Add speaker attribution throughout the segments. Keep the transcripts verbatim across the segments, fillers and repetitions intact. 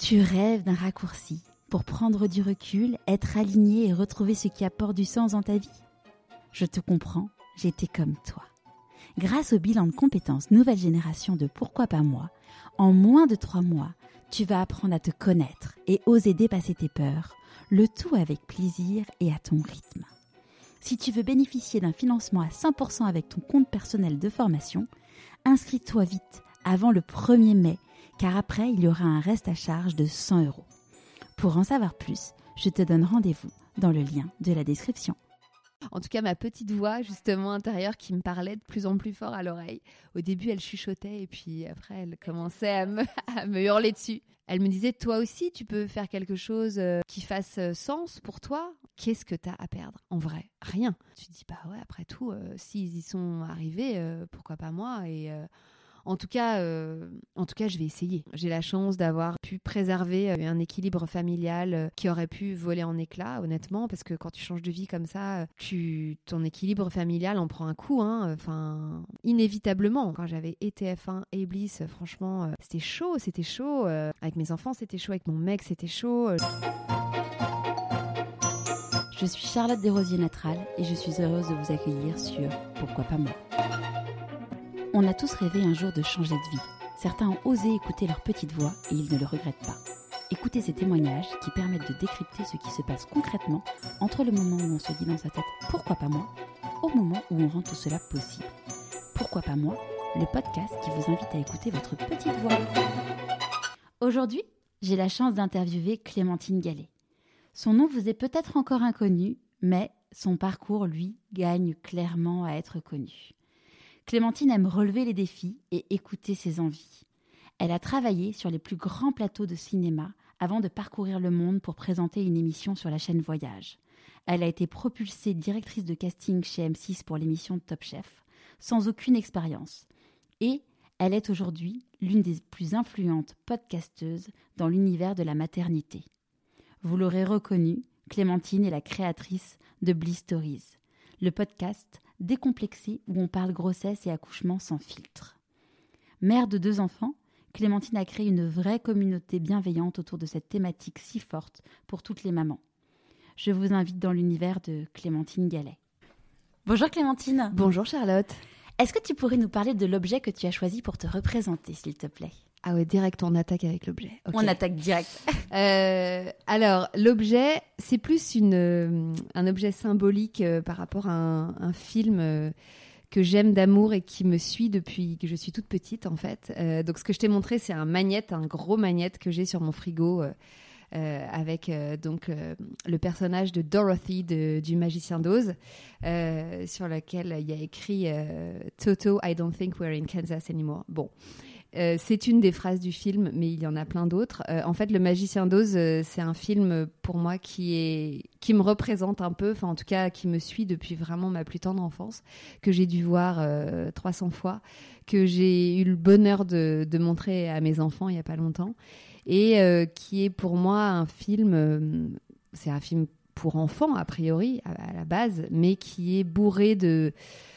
Speaker 1: Tu rêves d'un raccourci pour prendre du recul, être aligné et retrouver ce qui apporte du sens dans ta vie? Je te comprends, j'étais comme toi. Grâce au bilan de compétences nouvelle génération de Pourquoi pas moi, en moins de trois mois, tu vas apprendre à te connaître et oser dépasser tes peurs, le tout avec plaisir et à ton rythme. Si tu veux bénéficier d'un financement à cent pour cent avec ton compte personnel de formation, inscris-toi vite avant le premier mai, car après, il y aura un reste à charge de cent euros. Pour en savoir plus, je te donne rendez-vous dans le lien de la description.
Speaker 2: En tout cas, ma petite voix, justement, intérieure, qui me parlait de plus en plus fort à l'oreille. Au début, elle chuchotait et puis après, elle commençait à me, à me hurler dessus. Elle me disait, toi aussi, tu peux faire quelque chose qui fasse sens pour toi. Qu'est-ce que t'as à perdre? En vrai, rien. Tu te dis, bah ouais, après tout, euh, s'ils y sont arrivés, euh, pourquoi pas moi? Et... Euh, En tout cas, euh, en tout cas, je vais essayer. J'ai la chance d'avoir pu préserver un équilibre familial qui aurait pu voler en éclats, honnêtement, parce que quand tu changes de vie comme ça, tu, ton équilibre familial en prend un coup, hein, enfin, inévitablement. Quand j'avais E T F un et Bliss, franchement, euh, c'était chaud, c'était chaud. Euh, avec mes enfants, c'était chaud. Avec mon mec, c'était chaud. Euh...
Speaker 1: Je suis Charlotte Desrosiers-Natral et je suis heureuse de vous accueillir sur Pourquoi pas moi. On a tous rêvé un jour de changer de vie. Certains ont osé écouter leur petite voix et ils ne le regrettent pas. Écoutez ces témoignages qui permettent de décrypter ce qui se passe concrètement entre le moment où on se dit dans sa tête « Pourquoi pas moi ?», au moment où on rend tout cela possible. Pourquoi pas moi ? Le podcast qui vous invite à écouter votre petite voix. Aujourd'hui, j'ai la chance d'interviewer Clémentine Gallet. Son nom vous est peut-être encore inconnu, mais son parcours, lui, gagne clairement à être connu. Clémentine aime relever les défis et écouter ses envies. Elle a travaillé sur les plus grands plateaux de cinéma avant de parcourir le monde pour présenter une émission sur la chaîne Voyage. Elle a été propulsée directrice de casting chez M six pour l'émission Top Chef, sans aucune expérience. Et elle est aujourd'hui l'une des plus influentes podcasteuses dans l'univers de la maternité. Vous l'aurez reconnue, Clémentine est la créatrice de Bliss Stories, le podcast décomplexé où on parle grossesse et accouchement sans filtre. Mère de deux enfants, Clémentine a créé une vraie communauté bienveillante autour de cette thématique si forte pour toutes les mamans. Je vous invite dans l'univers de Clémentine Gallet. Bonjour Clémentine.
Speaker 2: Bonjour Charlotte.
Speaker 1: Est-ce que tu pourrais nous parler de l'objet que tu as choisi pour te représenter, s'il te plaît ?
Speaker 2: Ah ouais, direct, on attaque avec l'objet. Okay.
Speaker 1: On attaque direct.
Speaker 2: euh, alors, l'objet, c'est plus une, euh, un objet symbolique euh, par rapport à un, un film euh, que j'aime d'amour et qui me suit depuis que je suis toute petite, en fait. Euh, donc, ce que je t'ai montré, c'est un magnète, un gros magnète que j'ai sur mon frigo euh, euh, avec euh, donc, euh, le personnage de Dorothy de, du Magicien d'Oz, euh, sur lequel il y a écrit euh, « Toto, I don't think we're in Kansas anymore ». Bon. Euh, c'est une des phrases du film, mais il y en a plein d'autres. Euh, en fait, Le Magicien d'Oz, euh, c'est un film pour moi qui est qui me représente un peu, enfin en tout cas qui me suit depuis vraiment ma plus tendre enfance, que j'ai dû voir euh, trois cents fois, que j'ai eu le bonheur de, de montrer à mes enfants il y a pas longtemps, et euh, qui est pour moi un film, euh, c'est un film pour enfants a priori à, à la base, mais qui est bourré de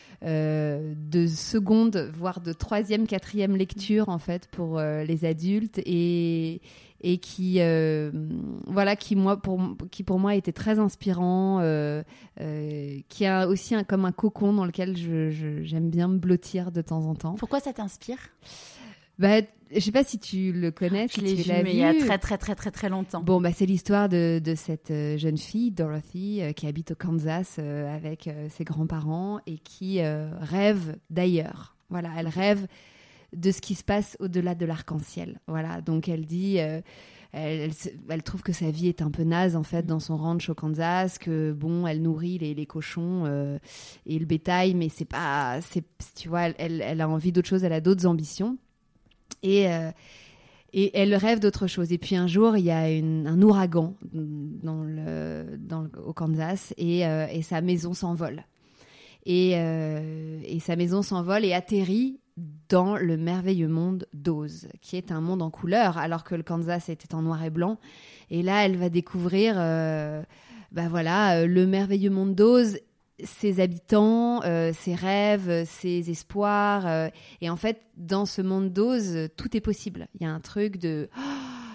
Speaker 2: Euh, de seconde, voire de troisième, quatrième lecture en fait pour euh, les adultes et, et qui, euh, voilà, qui, moi, pour, qui pour moi était très inspirant, euh, euh, qui a aussi un, comme un cocon dans lequel je, je, j'aime bien me blottir de temps en temps.
Speaker 1: Pourquoi ça t'inspire ?
Speaker 2: Bah, je sais pas si tu le connais,
Speaker 1: je
Speaker 2: si
Speaker 1: l'ai
Speaker 2: tu
Speaker 1: vu,
Speaker 2: l'as
Speaker 1: mais
Speaker 2: vu.
Speaker 1: il y a très très très très très longtemps.
Speaker 2: Bon, bah c'est l'histoire de, de cette euh, jeune fille, Dorothy, euh, qui habite au Kansas euh, avec euh, ses grands-parents et qui euh, rêve d'ailleurs. Voilà, elle rêve de ce qui se passe au-delà de l'arc-en-ciel. Voilà, donc elle dit, euh, elle, elle, elle trouve que sa vie est un peu naze en fait dans son ranch au Kansas, que bon, elle nourrit les, les cochons euh, et le bétail, mais c'est pas, c'est, tu vois, elle, elle a envie d'autre chose, elle a d'autres ambitions. Et, euh, et elle rêve d'autre chose. Et puis un jour, il y a une, un ouragan dans le, dans le, au Kansas et, euh, et sa maison s'envole. Et, euh, et sa maison s'envole et atterrit dans le merveilleux monde d'Oz, qui est un monde en couleur, alors que le Kansas était en noir et blanc. Et là, elle va découvrir euh, bah voilà, le merveilleux monde d'Oz, ses habitants, euh, ses rêves, ses espoirs. Euh, et en fait, dans ce monde d'Oz, tout est possible. Il y a un truc de... Oh,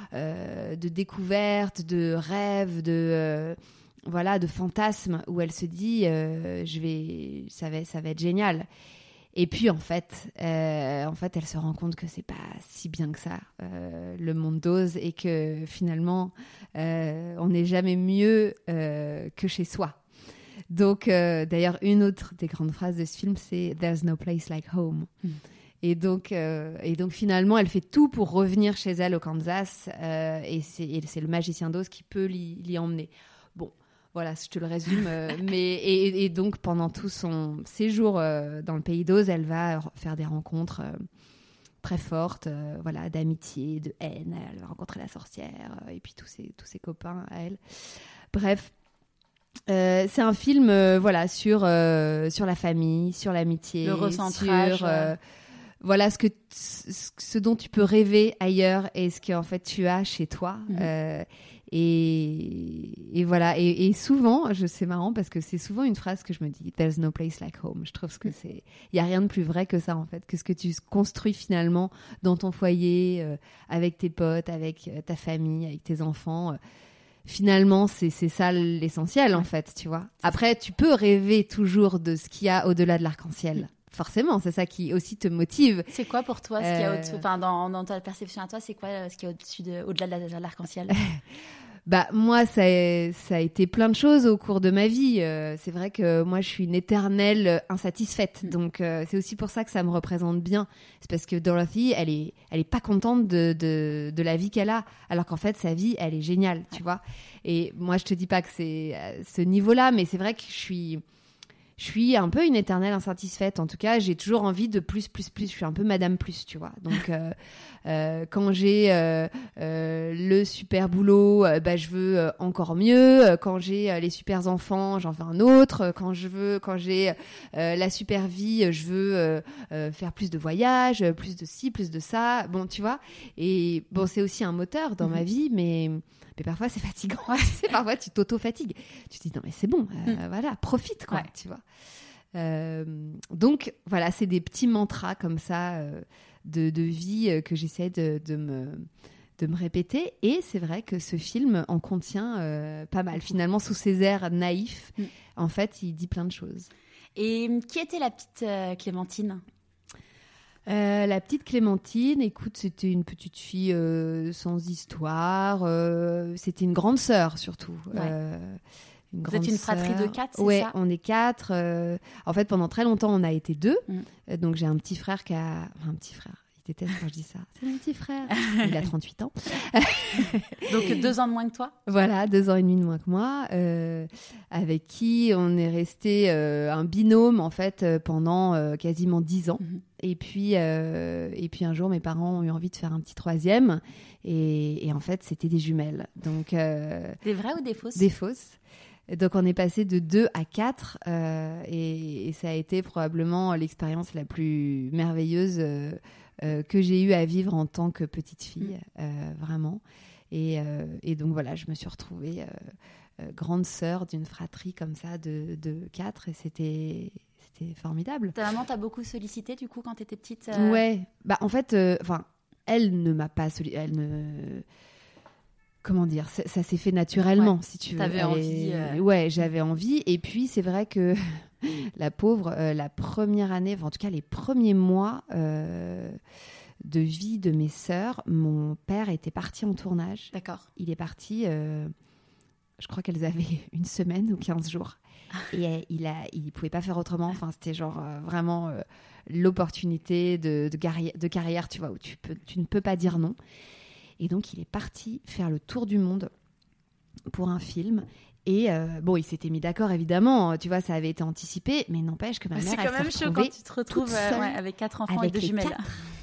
Speaker 2: euh, de découverte, de rêve, de euh, voilà, de fantasme, où elle se dit, euh, je vais, ça va, ça va être génial. Et puis en fait, euh, en fait, elle se rend compte que c'est pas si bien que ça, euh, le monde d'Oz, et que finalement, euh, on n'est jamais mieux euh, que chez soi. Donc, euh, d'ailleurs, une autre des grandes phrases de ce film, c'est « There's no place like home ». Mm. Et donc, euh, et donc finalement, elle fait tout pour revenir chez elle au Kansas, euh, et, c'est, et c'est le magicien d'Oz qui peut l'y, l'y emmener. Bon. Voilà, je te le résume. Euh, mais, et, et donc, pendant tout son séjour euh, dans le pays d'Oz, elle va faire des rencontres euh, très fortes, euh, voilà, d'amitié, de haine. Elle va rencontrer la sorcière euh, et puis tous ses, tous ses copains à elle. Bref, euh, c'est un film euh, voilà, sur, euh, sur la famille, sur l'amitié.
Speaker 1: Le recentrage.
Speaker 2: Sur, euh, voilà, ce, que t- ce dont tu peux rêver ailleurs et ce qu'en fait tu as chez toi. Mmh. Euh, Et, et voilà, et, et souvent, je, c'est marrant parce que c'est souvent une phrase que je me dis, there's no place like home. Je trouve que c'est, il y a rien de plus vrai que ça en fait, que ce que tu construis finalement dans ton foyer, euh, avec tes potes, avec euh, ta famille, avec tes enfants. Euh, finalement, c'est c'est ça l'essentiel en fait, tu vois. Après, tu peux rêver toujours de ce qu'il y a au-delà de l'arc-en-ciel. Forcément, c'est ça qui aussi te motive.
Speaker 1: C'est quoi pour toi, ce qu'il y a au-dessus, enfin, dans, dans ta perception à toi, c'est quoi ce qu'il y a au-dessus de, au-delà de, la, de l'arc-en-ciel?
Speaker 2: Bah moi, ça a, ça a été plein de choses au cours de ma vie. Euh, c'est vrai que moi, je suis une éternelle insatisfaite. Mm. Donc, euh, c'est aussi pour ça que ça me représente bien. C'est parce que Dorothy, elle est, elle est pas contente de, de, de la vie qu'elle a, alors qu'en fait, sa vie, elle est géniale, ouais. Tu vois. Et moi, je te dis pas que c'est à ce niveau-là, mais c'est vrai que je suis... Je suis un peu une éternelle insatisfaite. En tout cas, j'ai toujours envie de plus, plus, plus. Je suis un peu Madame Plus, tu vois. Donc, euh, euh, quand j'ai euh, euh, le super boulot, euh, bah, je veux euh, encore mieux. Quand j'ai euh, les super enfants, j'en veux un autre. Quand je veux, quand j'ai euh, la super vie, je veux euh, euh, faire plus de voyages, plus de ci, plus de ça. Bon, tu vois. Et bon, c'est aussi un moteur dans mmh. ma vie, mais... Mais parfois, c'est fatigant. Tu sais, parfois, tu t'auto-fatigues. Tu te dis, non, mais c'est bon, euh, mm. voilà, profite, quoi, ouais. Tu vois. Euh, donc, voilà, c'est des petits mantras comme ça euh, de, de vie euh, que j'essaie de, de, me, de me répéter. Et c'est vrai que ce film en contient euh, pas mal. Finalement, sous ses airs naïfs, mm. en fait, il dit plein de choses.
Speaker 1: Et qui était la petite euh, Clémentine ?
Speaker 2: Euh, la petite Clémentine, écoute, c'était une petite fille euh, sans histoire. Euh, c'était une grande sœur, surtout. Ouais. Euh, une
Speaker 1: Vous êtes une
Speaker 2: sœur.
Speaker 1: fratrie de quatre, c'est
Speaker 2: ouais,
Speaker 1: ça ?
Speaker 2: On est quatre. Euh, en fait, pendant très longtemps, on a été deux. Mm. Donc, j'ai un petit frère qui a... Enfin, un petit frère. Il déteste quand je dis ça. C'est mon petit frère. Il a trente-huit ans.
Speaker 1: Donc, deux ans de moins que toi ?
Speaker 2: Voilà, deux ans et demi de moins que moi. Euh, avec qui on est resté euh, un binôme, en fait, pendant euh, quasiment dix ans. Mm-hmm. Et puis, euh, et puis un jour, mes parents ont eu envie de faire un petit troisième. Et, et en fait, c'était des jumelles. Donc, euh,
Speaker 1: des vraies ou des fausses ?
Speaker 2: Des fausses. Donc, on est passé de deux à quatre. Euh, et, et ça a été probablement l'expérience la plus merveilleuse euh, euh, que j'ai eu à vivre en tant que petite fille. Mmh. Euh, vraiment. Et, euh, et donc, voilà, je me suis retrouvée euh, euh, grande sœur d'une fratrie comme ça de, de quatre. Et c'était... C'était formidable.
Speaker 1: Ta maman t'a beaucoup sollicité du coup quand t'étais petite euh...
Speaker 2: Ouais, bah en fait, enfin, euh, elle ne m'a pas sollicité. Elle ne, comment dire, ça, ça s'est fait naturellement, ouais. Si tu veux.
Speaker 1: T'avais envie.
Speaker 2: Euh... Ouais, j'avais envie. Et puis c'est vrai que la pauvre, euh, la première année, enfin, en tout cas les premiers mois euh, de vie de mes sœurs, mon père était parti en tournage.
Speaker 1: D'accord.
Speaker 2: Il est parti. Euh, je crois qu'elles avaient une semaine ou quinze jours. Et euh, il a, il pouvait pas faire autrement. Enfin, c'était genre euh, vraiment euh, l'opportunité de, de, carrière, de carrière, tu vois, où tu, peux, tu ne peux pas dire non. Et donc, il est parti faire le tour du monde pour un film. Et euh, bon, il s'était mis d'accord, évidemment. Tu vois, ça avait été anticipé. Mais n'empêche que ma mère,
Speaker 1: c'est
Speaker 2: elle
Speaker 1: quand même chaud quand tu te retrouves euh, ouais, avec quatre enfants et deux jumelles.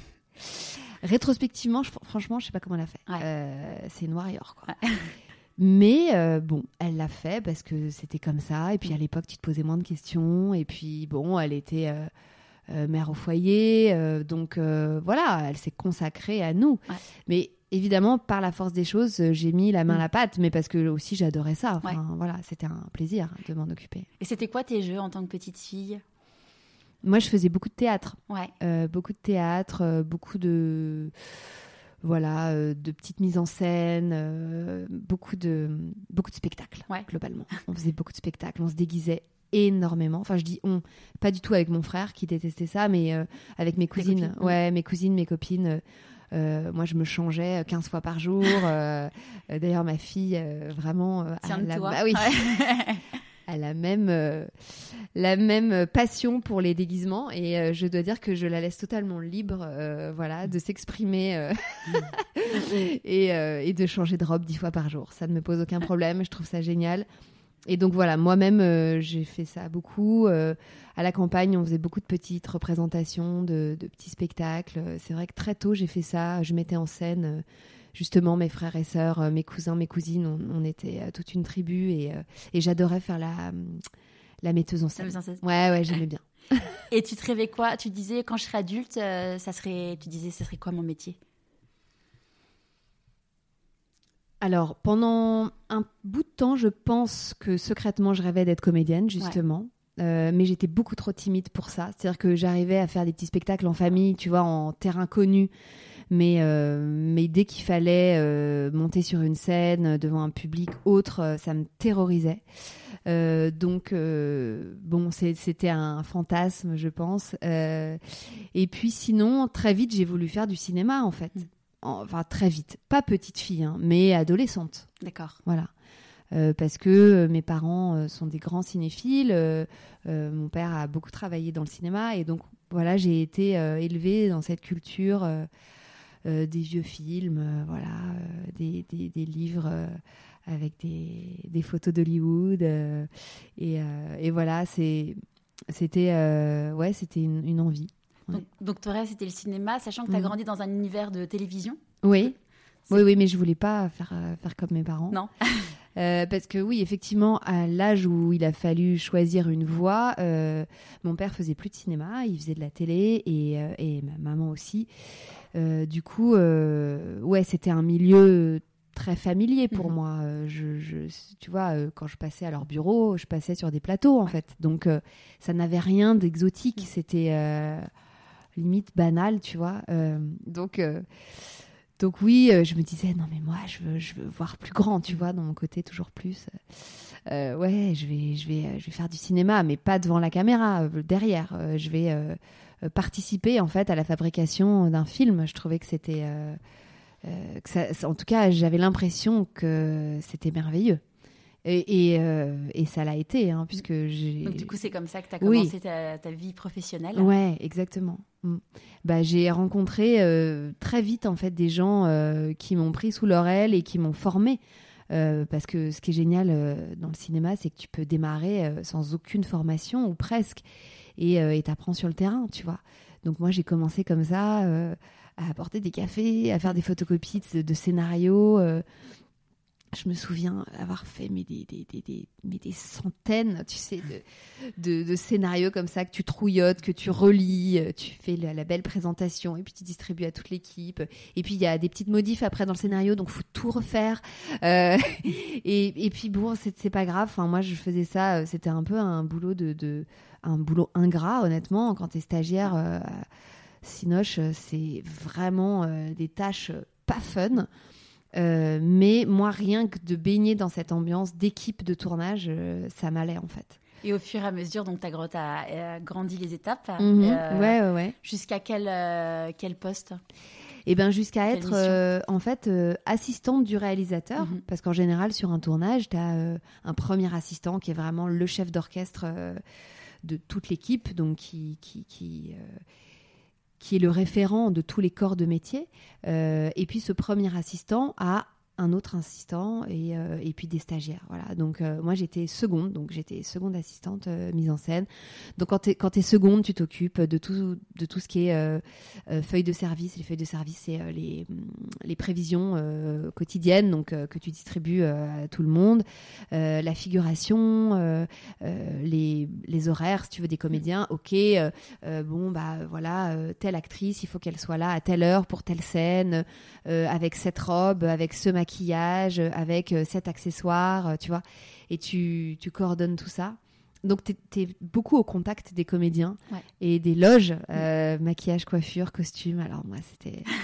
Speaker 2: Rétrospectivement, je, franchement, je sais pas comment elle a fait. Ouais. Euh, c'est noir et or, quoi.
Speaker 1: Ouais.
Speaker 2: Mais euh, bon, elle l'a fait parce que c'était comme ça. Et puis à l'époque, tu te posais moins de questions. Et puis bon, elle était euh, euh, mère au foyer. Euh, donc euh, voilà, elle s'est consacrée à nous. Ouais. Mais évidemment, par la force des choses, j'ai mis la main à la pâte. Mais parce que aussi, j'adorais ça. Enfin, ouais. Voilà, c'était un plaisir de m'en occuper.
Speaker 1: Et c'était quoi tes jeux en tant que petite fille ?
Speaker 2: Moi, je faisais beaucoup de théâtre.
Speaker 1: Ouais.
Speaker 2: Euh, beaucoup de théâtre, euh, beaucoup de... voilà, euh, de petites mises en scène, euh, beaucoup de beaucoup de spectacles,
Speaker 1: ouais.
Speaker 2: globalement. On faisait beaucoup de spectacles, on se déguisait énormément. Enfin, je dis on, pas du tout avec mon frère qui détestait ça, mais euh, avec mes cousines.
Speaker 1: copines,
Speaker 2: ouais, mes cousines, mes copines. Euh, moi, je me changeais quinze fois par jour. Euh, d'ailleurs, ma fille, euh, vraiment... Euh,
Speaker 1: Tiens de
Speaker 2: la...
Speaker 1: toi.
Speaker 2: Bah, oui.
Speaker 1: Ouais.
Speaker 2: Elle a même, euh, la même passion pour les déguisements et euh, je dois dire que je la laisse totalement libre euh, voilà, de s'exprimer euh, et, euh, et de changer de robe dix fois par jour. Ça ne me pose aucun problème, je trouve ça génial. Et donc voilà, moi-même, euh, j'ai fait ça beaucoup. Euh, à la campagne, on faisait beaucoup de petites représentations, de, de petits spectacles. C'est vrai que très tôt, j'ai fait ça. Je mettais en scène... Euh, justement mes frères et sœurs, mes cousins, mes cousines, on, on était toute une tribu et, euh, et j'adorais faire la, la metteuse en scène. Ouais, ouais, j'aimais bien.
Speaker 1: Et tu te rêvais quoi? Tu disais quand je serai adulte, euh, ça serait, tu disais ça serait quoi mon métier?
Speaker 2: Alors pendant un bout de temps, je pense que secrètement je rêvais d'être comédienne justement. Ouais. Euh, mais j'étais beaucoup trop timide pour ça. C'est-à-dire que j'arrivais à faire des petits spectacles en famille, tu vois, en terrain connu. Mais, euh, mais dès qu'il fallait euh, monter sur une scène devant un public autre, euh, ça me terrorisait. Euh, donc, euh, bon, c'est, c'était un fantasme, je pense. Euh, et puis sinon, très vite, j'ai voulu faire du cinéma, en fait. Enfin, très vite. Pas petite fille, hein, mais adolescente.
Speaker 1: D'accord.
Speaker 2: Voilà. Euh, parce que euh, mes parents euh, sont des grands cinéphiles. Euh, euh, mon père a beaucoup travaillé dans le cinéma. Et donc, voilà, j'ai été euh, élevée dans cette culture... Euh, Euh, des vieux films, euh, voilà, euh, des, des, des livres euh, avec des, des photos d'Hollywood. Euh, et, euh, et voilà, c'est, c'était, euh, ouais, c'était une, une envie. Ouais.
Speaker 1: Donc, donc ton rêve, c'était le cinéma, sachant que tu as mmh. grandi dans un univers de télévision.
Speaker 2: Oui, oui, oui, mais je ne voulais pas faire, euh, faire comme mes parents.
Speaker 1: Non.
Speaker 2: Euh, parce que oui, effectivement, à l'âge où il a fallu choisir une voie, euh, mon père faisait plus de cinéma, il faisait de la télé et, euh, et ma maman aussi. Euh, du coup, euh, ouais, c'était un milieu très familier pour mmh. moi. Euh, je, je, tu vois, euh, quand je passais à leur bureau, je passais sur des plateaux en fait. Donc, euh, ça n'avait rien d'exotique. Mmh. C'était euh, limite banal, tu vois. Euh, donc... Euh, Donc oui, euh, je me disais, non mais moi, je veux, je veux voir plus grand, tu vois, dans mon côté toujours plus. Euh, ouais, je vais, je, vais, je vais faire du cinéma, mais pas devant la caméra, euh, derrière. Euh, je vais euh, participer, en fait, à la fabrication d'un film. Je trouvais que c'était... Euh, euh, que ça, en tout cas, j'avais l'impression que c'était merveilleux. Et, et, euh, et ça l'a été, hein, puisque j'ai...
Speaker 1: Donc du coup, c'est comme ça que tu as commencé oui. ta, ta vie professionnelle.
Speaker 2: Ouais, exactement. Mm. Bah, j'ai rencontré euh, très vite en fait des gens euh, qui m'ont pris sous leur aile et qui m'ont formée. Euh, parce que ce qui est génial euh, dans le cinéma, c'est que tu peux démarrer euh, sans aucune formation ou presque, et euh, t'apprends sur le terrain, tu vois. Donc moi, j'ai commencé comme ça euh, à apporter des cafés, à faire des photocopies de, de scénarios. Euh, Je me souviens avoir fait mais des, des, des, des, mais des centaines, tu sais, de, de, de scénarios comme ça que tu trouillotes, que tu relis, tu fais la, la belle présentation et puis tu distribues à toute l'équipe. Et puis il y a des petites modifs après dans le scénario, donc il faut tout refaire. Euh, et, et puis bon, c'est, c'est pas grave. Enfin, moi, je faisais ça, c'était un peu un boulot, de, de, un boulot ingrat, honnêtement. Quand tu es stagiaire euh, à Cinoche, c'est vraiment euh, des tâches pas fun. Euh, mais moi, rien que de baigner dans cette ambiance d'équipe de tournage, euh, ça m'allait en fait.
Speaker 1: Et au fur et à mesure, donc ta grotte a, a grandi les étapes.
Speaker 2: Mmh, euh, ouais, ouais, ouais.
Speaker 1: Jusqu'à quel, euh, quel poste?
Speaker 2: Eh ben, jusqu'à être euh, en fait euh, assistante du réalisateur, mmh. parce qu'en général sur un tournage, tu as euh, un premier assistant qui est vraiment le chef d'orchestre euh, de toute l'équipe, donc qui qui, qui euh, qui est le référent de tous les corps de métier. Euh, et puis, ce premier assistant a un autre assistant et, euh, et puis des stagiaires. Voilà. Donc, euh, moi, j'étais seconde. Donc, j'étais seconde assistante euh, mise en scène. Donc, quand tu es seconde, tu t'occupes de tout, de tout ce qui est euh, euh, feuilles de service. Les feuilles de service, c'est euh, les, les prévisions euh, quotidiennes donc, euh, que tu distribues euh, à tout le monde. Euh, la figuration, euh, euh, les, les horaires, si tu veux, des comédiens. OK, euh, euh, bon, bah voilà, euh, telle actrice, il faut qu'elle soit là à telle heure pour telle scène, euh, avec cette robe, avec ce maquillage, maquillage, avec euh, cet accessoire, euh, tu vois, et tu, tu coordonnes tout ça. Donc, tu es beaucoup au contact des comédiens ouais. et des loges, euh, mmh. maquillage, coiffure, costume. Alors, moi, c'était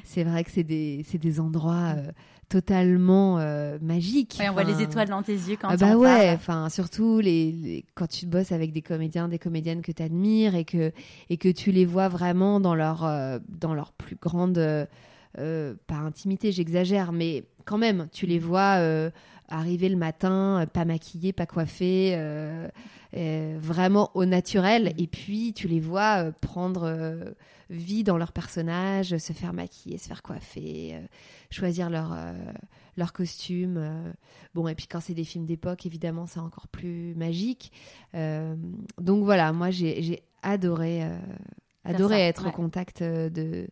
Speaker 2: c'est vrai que c'est des, c'est des endroits euh, totalement euh, magiques.
Speaker 1: Ouais, on voit les étoiles dans tes yeux quand
Speaker 2: ah
Speaker 1: tu
Speaker 2: bah
Speaker 1: en
Speaker 2: ouais,
Speaker 1: parles.
Speaker 2: enfin surtout les, les quand tu bosses avec des comédiens, des comédiennes que tu admires et que et que tu les vois vraiment dans leur euh, dans leur plus grande euh, euh, pas intimité, j'exagère, mais quand même, tu les vois euh, arriver le matin, euh, pas maquillés, pas coiffés, euh, euh, vraiment au naturel. Et puis, tu les vois euh, prendre euh, vie dans leur personnage, se faire maquiller, se faire coiffer, euh, choisir leur, euh, leur costume. Euh. Bon, et puis quand c'est des films d'époque, évidemment, c'est encore plus magique. Euh, donc voilà, moi, j'ai, j'ai adoré, euh, adoré
Speaker 1: ça,
Speaker 2: être
Speaker 1: ouais.
Speaker 2: au contact euh, de...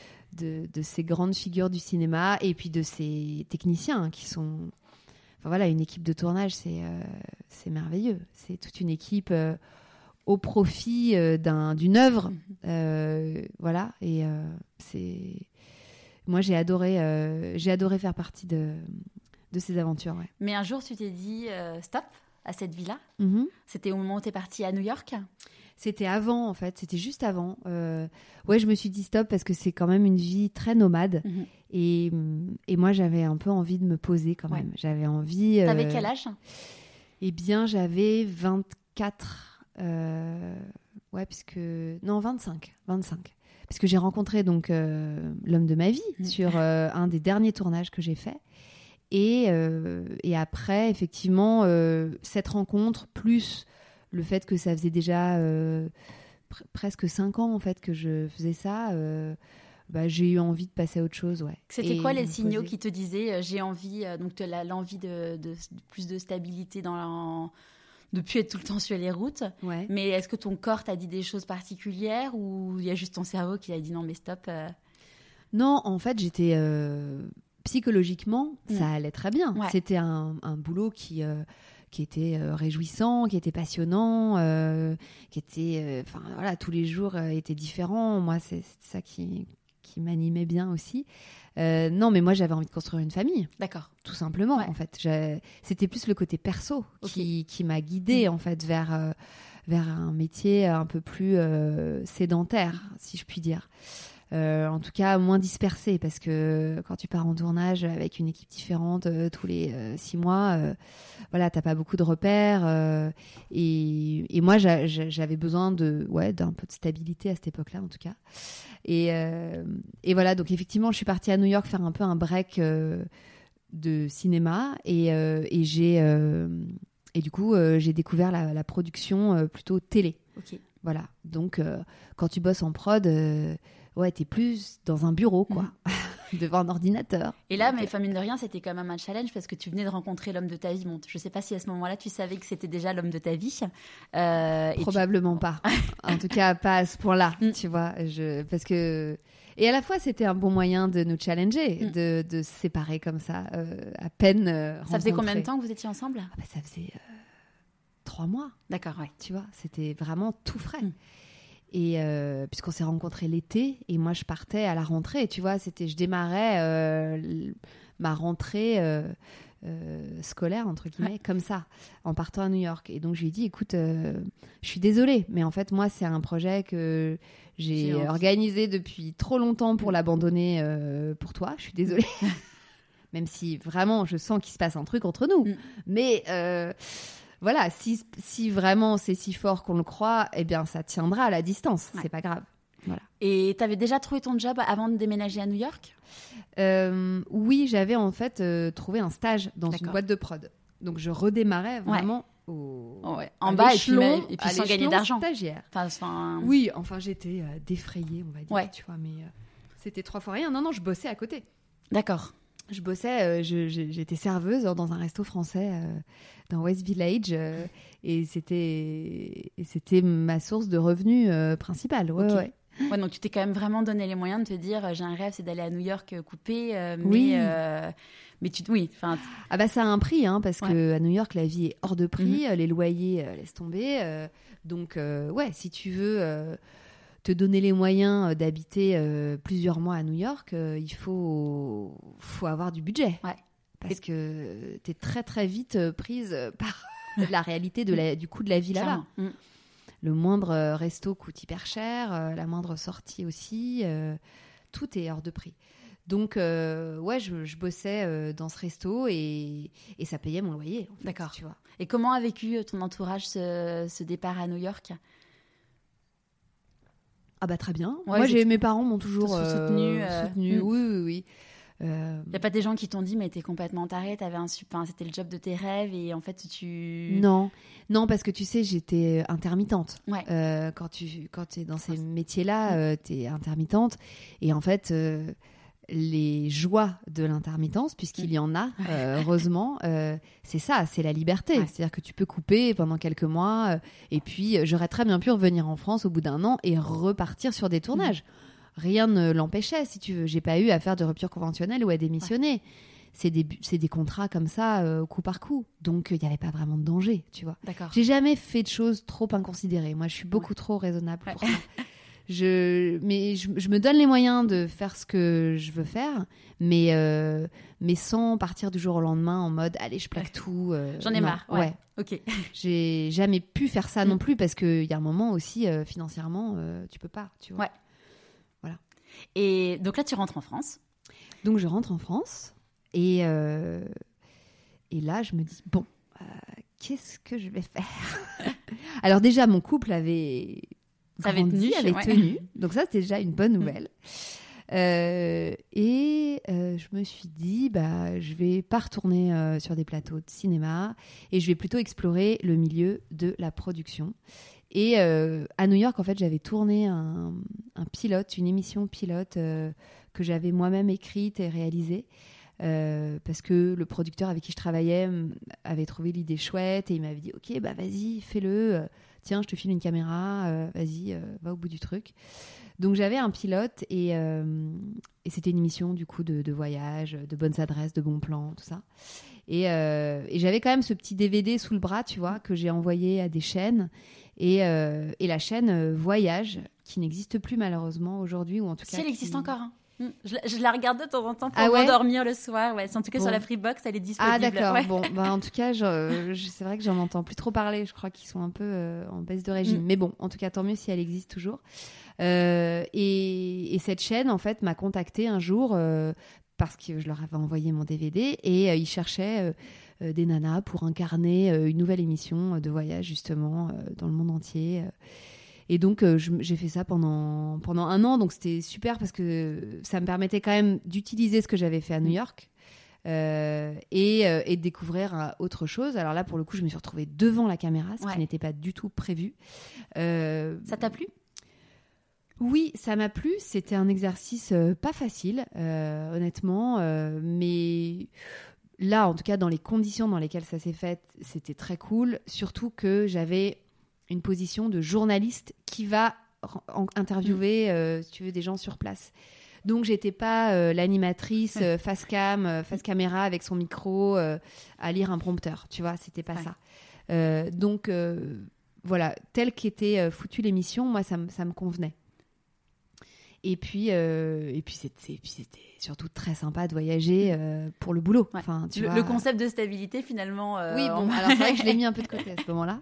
Speaker 2: De, de ces grandes figures du cinéma et puis de ces techniciens hein, qui sont... Enfin voilà, une équipe de tournage, c'est, euh, c'est merveilleux. C'est toute une équipe euh, au profit euh, d'un, d'une œuvre. Euh, voilà, et euh, c'est... Moi, j'ai adoré, euh, j'ai adoré faire partie de, de ces aventures. Ouais.
Speaker 1: Mais un jour, tu t'es dit euh, stop à cette vie-là.
Speaker 2: Mm-hmm.
Speaker 1: C'était au moment où tu es partie à New York.
Speaker 2: C'était avant, en fait. C'était juste avant. Euh, ouais, je me suis dit stop parce que c'est quand même une vie très nomade.
Speaker 1: Mm-hmm.
Speaker 2: Et, et moi, j'avais un peu envie de me poser quand même. Ouais. J'avais envie... Euh...
Speaker 1: T'avais quel âge ?
Speaker 2: Eh bien, j'avais vingt-quatre... Euh... Ouais, puisque... Non, vingt-cinq. vingt-cinq. Parce que j'ai rencontré donc euh, l'homme de ma vie mmh. sur euh, un des derniers tournages que j'ai fait. Et, euh, et après, effectivement, euh, cette rencontre, plus le fait que ça faisait déjà euh, pr- presque cinq ans en fait, que je faisais ça, euh, bah, j'ai eu envie de passer à autre chose. Ouais.
Speaker 1: C'était
Speaker 2: et
Speaker 1: quoi les signaux poser... qui te disaient euh, j'ai envie, euh, donc la, l'envie de, de, de plus de stabilité dans la... de plus être tout le temps sur les routes.
Speaker 2: Ouais.
Speaker 1: Mais est-ce que ton corps t'a dit des choses particulières ou il y a juste ton cerveau qui a dit non mais stop euh...
Speaker 2: Non, en fait, j'étais euh, psychologiquement, mmh. ça allait très bien.
Speaker 1: Ouais.
Speaker 2: C'était un, un boulot qui euh, qui était euh, réjouissant, qui était passionnant, euh, qui était, enfin euh, voilà, tous les jours euh, étaient différents. Moi, c'est, c'est ça qui qui m'animait bien aussi. Euh, non, mais moi, j'avais envie de construire une famille.
Speaker 1: D'accord.
Speaker 2: Tout simplement,
Speaker 1: ouais.
Speaker 2: en fait. J'ai... C'était plus le côté perso
Speaker 1: okay.
Speaker 2: qui, qui m'a guidée, mmh. en fait, vers, euh, vers un métier un peu plus euh, sédentaire, si je puis dire. Euh, en tout cas, moins dispersé, parce que quand tu pars en tournage avec une équipe différente euh, tous les euh, six mois, euh, voilà, t'as pas beaucoup de repères. Euh, et, et moi, j'a, j'avais besoin de, ouais, d'un peu de stabilité à cette époque-là, en tout cas. Et, euh, et voilà, donc effectivement, je suis partie à New York faire un peu un break euh, de cinéma, et, euh, et j'ai, euh, et du coup, euh, j'ai découvert la, la production euh, plutôt télé.
Speaker 1: Ok.
Speaker 2: Voilà. Donc, euh, quand tu bosses en prod. Euh, Ouais, t'es plus dans un bureau, quoi, mmh. devant un ordinateur.
Speaker 1: Et là, mais mine de rien, c'était quand même un challenge parce que tu venais de rencontrer l'homme de ta vie. Bon, je sais pas si à ce moment-là, tu savais que c'était déjà l'homme de ta vie.
Speaker 2: Euh, Probablement tu... pas. En tout cas, pas à ce point-là, mmh. tu vois. Je... Parce que... Et à la fois, c'était un bon moyen de nous challenger, mmh. de, de se séparer comme ça, euh, à peine euh,
Speaker 1: Ça faisait combien de temps que vous étiez ensemble ?
Speaker 2: ah bah, Ça faisait euh, trois mois.
Speaker 1: D'accord, ouais.
Speaker 2: Tu vois, c'était vraiment tout frais. Mmh. Et euh, puisqu'on s'est rencontrés l'été, et moi je partais à la rentrée, tu vois, c'était, je démarrais euh, ma rentrée euh, euh, scolaire, entre guillemets, ouais. comme ça, en partant à New York. Et donc je lui ai dit, écoute, euh, je suis désolée, mais en fait, moi, c'est un projet que j'ai, j'ai organisé depuis trop longtemps pour l'abandonner euh, pour toi, je suis désolée. Même si vraiment, je sens qu'il se passe un truc entre nous. Mm. Mais... Euh, Voilà, si, si vraiment c'est si fort qu'on le croit, eh bien ça tiendra à la distance, ouais. c'est pas grave. Voilà.
Speaker 1: Et tu avais déjà trouvé ton job avant de déménager à New York ?
Speaker 2: euh, Oui, j'avais en fait euh, trouvé un stage dans D'accord. une boîte de prod. Donc je redémarrais vraiment ouais. au...
Speaker 1: oh ouais. en bas et puis, et puis sans gagner d'argent.
Speaker 2: Stagiaire.
Speaker 1: Enfin, enfin...
Speaker 2: Oui, enfin j'étais euh, défrayée, on va dire,
Speaker 1: ouais.
Speaker 2: tu vois, mais euh, c'était trois fois rien. Non, non, je bossais à côté.
Speaker 1: D'accord.
Speaker 2: Je bossais, euh, je, je, j'étais serveuse dans un resto français euh, dans West Village euh, et, c'était, et c'était ma source de revenus euh, principale. Ouais,
Speaker 1: okay.
Speaker 2: ouais.
Speaker 1: Ouais, donc tu t'es quand même vraiment donné les moyens de te dire j'ai un rêve, c'est d'aller à New York euh, couper, euh, mais,
Speaker 2: oui.
Speaker 1: euh, mais tu, oui, enfin.
Speaker 2: Ah bah ça a un prix, hein, parce ouais. que à New York la vie est hors de prix, mm-hmm. les loyers euh, laissent tomber, euh, donc euh, ouais, si tu veux. Euh, te donner les moyens d'habiter euh, plusieurs mois à New York, euh, il faut, faut avoir du budget.
Speaker 1: Ouais.
Speaker 2: Parce Et... que tu es très, très vite prise par la réalité de la, du coût de la vie là-bas. Mm. Le moindre resto coûte hyper cher, euh, la moindre sortie aussi, euh, tout est hors de prix. Donc, euh, ouais, je, je bossais euh, dans ce resto et, et ça payait mon loyer. En fait,
Speaker 1: D'accord.
Speaker 2: Tu vois.
Speaker 1: Et comment a vécu ton entourage ce, ce départ à New York ?
Speaker 2: Ah bah très bien.
Speaker 1: Ouais,
Speaker 2: Moi,
Speaker 1: ils
Speaker 2: j'ai,
Speaker 1: étaient-
Speaker 2: mes parents m'ont toujours
Speaker 1: Tous
Speaker 2: euh,
Speaker 1: soutenus, euh,
Speaker 2: soutenu.
Speaker 1: mm.
Speaker 2: Oui, oui, oui. Euh,
Speaker 1: Il n'y a pas des gens qui t'ont dit, mais t'es complètement taré, t'avais un super... enfin, c'était le job de tes rêves et en fait, tu...
Speaker 2: Non, non, parce que tu sais, j'étais intermittente.
Speaker 1: Ouais.
Speaker 2: Euh, quand tu quand es dans ces
Speaker 1: Ah, c'est-
Speaker 2: métiers-là, euh, tu es intermittente. Et en fait, euh, les joies de l'intermittence, puisqu'il y en a, euh, heureusement, euh, c'est ça, c'est la liberté.
Speaker 1: Ouais.
Speaker 2: C'est-à-dire que tu peux couper pendant quelques mois. euh, et puis, euh, j'aurais très bien pu revenir en France au bout d'un an et repartir sur des tournages. Rien ne l'empêchait, si tu veux. J'ai pas eu à faire de rupture conventionnelle ou à démissionner. C'est des, bu- c'est des contrats comme ça, euh, coup par coup. Donc, il n'y avait pas vraiment de danger, tu vois.
Speaker 1: D'accord.
Speaker 2: J'ai jamais fait de choses trop inconsidérées. Moi, je suis beaucoup trop raisonnable pour ça. Je, mais je, je me donne les moyens de faire ce que je veux faire, mais, euh, mais sans partir du jour au lendemain en mode allez, je plaque
Speaker 1: Ouais.
Speaker 2: tout. euh,
Speaker 1: J'en ai
Speaker 2: non.
Speaker 1: marre. Ouais. Ok.
Speaker 2: J'ai jamais pu faire ça
Speaker 1: Mm.
Speaker 2: non plus parce qu'il y a un moment aussi, euh, financièrement, euh, tu peux pas, tu vois.
Speaker 1: Ouais. Et donc là, tu rentres en France.
Speaker 2: Donc, je rentre en France et, euh, et là, je me dis bon, euh, qu'est-ce que je vais faire? Alors, déjà, mon couple avait.
Speaker 1: Ça avait
Speaker 2: grandi,
Speaker 1: tenu,
Speaker 2: avait
Speaker 1: ouais.
Speaker 2: tenu. Donc ça, c'était déjà une bonne nouvelle. Euh, et euh, je me suis dit, bah, je vais pas retourner euh, sur des plateaux de cinéma et je vais plutôt explorer le milieu de la production. Et euh, à New York, en fait, j'avais tourné un, un pilote, une émission pilote euh, que j'avais moi-même écrite et réalisée. Euh, parce que le producteur avec qui je travaillais m- avait trouvé l'idée chouette et il m'avait dit ok bah vas-y fais-le, euh, tiens je te file une caméra, euh, vas-y euh, va au bout du truc. Donc j'avais un pilote et, euh, et c'était une émission du coup de, de voyage, de bonnes adresses, de bons plans, tout ça. Et, euh, et j'avais quand même ce petit D V D sous le bras, tu vois, que j'ai envoyé à des chaînes. Et, euh, et la chaîne euh, Voyage, qui n'existe plus malheureusement aujourd'hui, ou en tout
Speaker 1: Si
Speaker 2: cas...
Speaker 1: elle existe
Speaker 2: qui-
Speaker 1: encore. hein. Mm. Je, la- je la regarde de temps en temps pour
Speaker 2: Ah ouais
Speaker 1: m'endormir le soir. Ouais. C'est en tout cas
Speaker 2: Bon.
Speaker 1: sur la Freebox, elle est disponible.
Speaker 2: Ah d'accord,
Speaker 1: Ouais.
Speaker 2: bon, bah, en tout cas, je, je- c'est vrai que j'en entends plus trop parler, je crois qu'ils sont un peu euh, en baisse de régime.
Speaker 1: Mm.
Speaker 2: Mais bon, en tout cas, tant mieux si elle existe toujours. Euh, et, et cette chaîne, en fait, m'a contactée un jour euh, parce que je leur avais envoyé mon D V D et euh, ils cherchaient euh, euh, des nanas pour incarner euh, une nouvelle émission de voyage, justement, euh, dans le monde entier. euh. Et donc, euh, je- j'ai fait ça pendant, pendant un an. Donc, c'était super parce que ça me permettait quand même d'utiliser ce que j'avais fait à New York euh, et, euh, et de découvrir euh, autre chose. Alors là, pour le coup, je me suis retrouvée devant la caméra, ce
Speaker 1: Ouais.
Speaker 2: qui n'était pas du tout prévu. Euh,
Speaker 1: Ça t'a plu ?
Speaker 2: oui, ça m'a plu. C'était un exercice euh, pas facile, euh, honnêtement. euh, mais là, en tout cas, dans les conditions dans lesquelles ça s'est fait, c'était très cool. Surtout que j'avais une position de journaliste qui va r- en- interviewer, euh, si tu veux, des gens sur place. Donc, j'étais pas euh, l'animatrice euh, face cam, euh, face caméra avec son micro euh, à lire un prompteur. Tu vois, c'était pas
Speaker 1: Ouais.
Speaker 2: ça. Euh, donc, euh, voilà, telle qu'était euh, foutue l'émission, moi, ça, me- ça me convenait. Et puis, euh, et puis c'était, et puis c'était surtout très sympa de voyager euh, pour le boulot.
Speaker 1: Ouais.
Speaker 2: Enfin, tu
Speaker 1: le,
Speaker 2: vois.
Speaker 1: le concept de stabilité, finalement. euh,
Speaker 2: Oui,
Speaker 1: en-
Speaker 2: bon, alors c'est vrai que je l'ai mis un peu de côté à ce moment-là.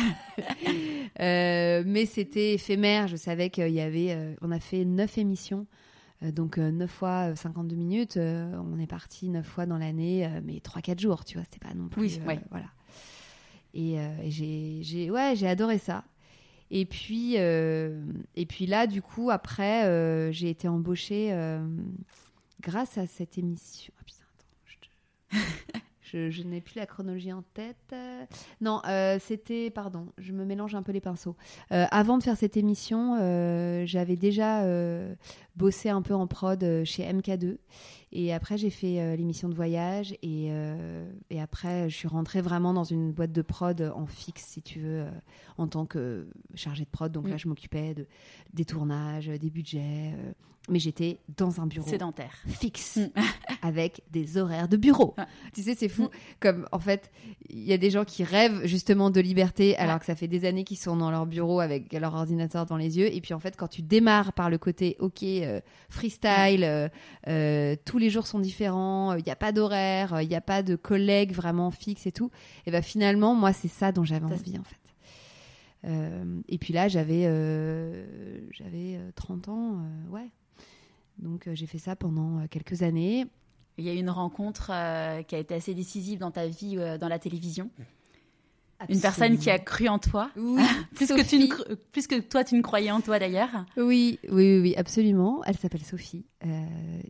Speaker 2: Euh, mais c'était éphémère. Je savais qu'il y avait. euh, on a fait neuf émissions. euh, donc euh, neuf fois euh, cinquante-deux minutes. euh, on est parti neuf fois dans l'année, euh, mais trois quatre jours, tu vois. C'était pas non plus.
Speaker 1: Oui,
Speaker 2: euh,
Speaker 1: ouais.
Speaker 2: Voilà. Et, euh, et j'ai, j'ai, ouais, j'ai adoré ça. Et puis, euh, et puis là, du coup, après, euh, j'ai été embauchée euh, grâce à cette émission. Ah putain, attends, je, te- je, je n'ai plus la chronologie en tête. Euh, Non, euh, c'était, pardon, je me mélange un peu les pinceaux. Euh, avant de faire cette émission, euh, j'avais déjà euh, bossé un peu en prod euh, chez M K deux. Et après, j'ai fait euh, l'émission de voyage. Et, euh, et après, je suis rentrée vraiment dans une boîte de prod en fixe, si tu veux, euh, en tant que chargée de prod. Donc
Speaker 1: Mm.
Speaker 2: là, je m'occupais de, des tournages, des budgets. euh, mais j'étais dans un bureau
Speaker 1: Sédentaire.
Speaker 2: fixe,
Speaker 1: Mm.
Speaker 2: avec des horaires de bureau.
Speaker 1: Ouais.
Speaker 2: Tu sais, c'est fou.
Speaker 1: Mm.
Speaker 2: Comme, en fait, il y a des gens qui rêvent justement de liberté, alors
Speaker 1: Ouais.
Speaker 2: que ça fait des années qu'ils sont dans leur bureau avec leur ordinateur dans les yeux. Et puis, en fait, quand tu démarres par le côté, OK, euh, freestyle, euh, euh, tous les jours sont différents, il n'y a pas d'horaire, il n'y a pas de collègues vraiment fixes et tout, et ben finalement, moi, c'est ça dont j'avais
Speaker 1: Ça,
Speaker 2: envie, en fait. Euh, et puis là, j'avais, euh, j'avais euh, trente ans, euh, ouais. Donc euh, j'ai fait ça pendant euh, quelques années.
Speaker 1: Il y a eu une rencontre euh, qui a été assez décisive dans ta vie, euh, dans la télévision. Absolument. Une personne qui a cru en toi.
Speaker 2: Oui,
Speaker 1: plus, que tu ne, plus que toi, tu ne croyais en toi d'ailleurs.
Speaker 2: Oui, oui, oui, oui, absolument. Elle s'appelle Sophie. Euh,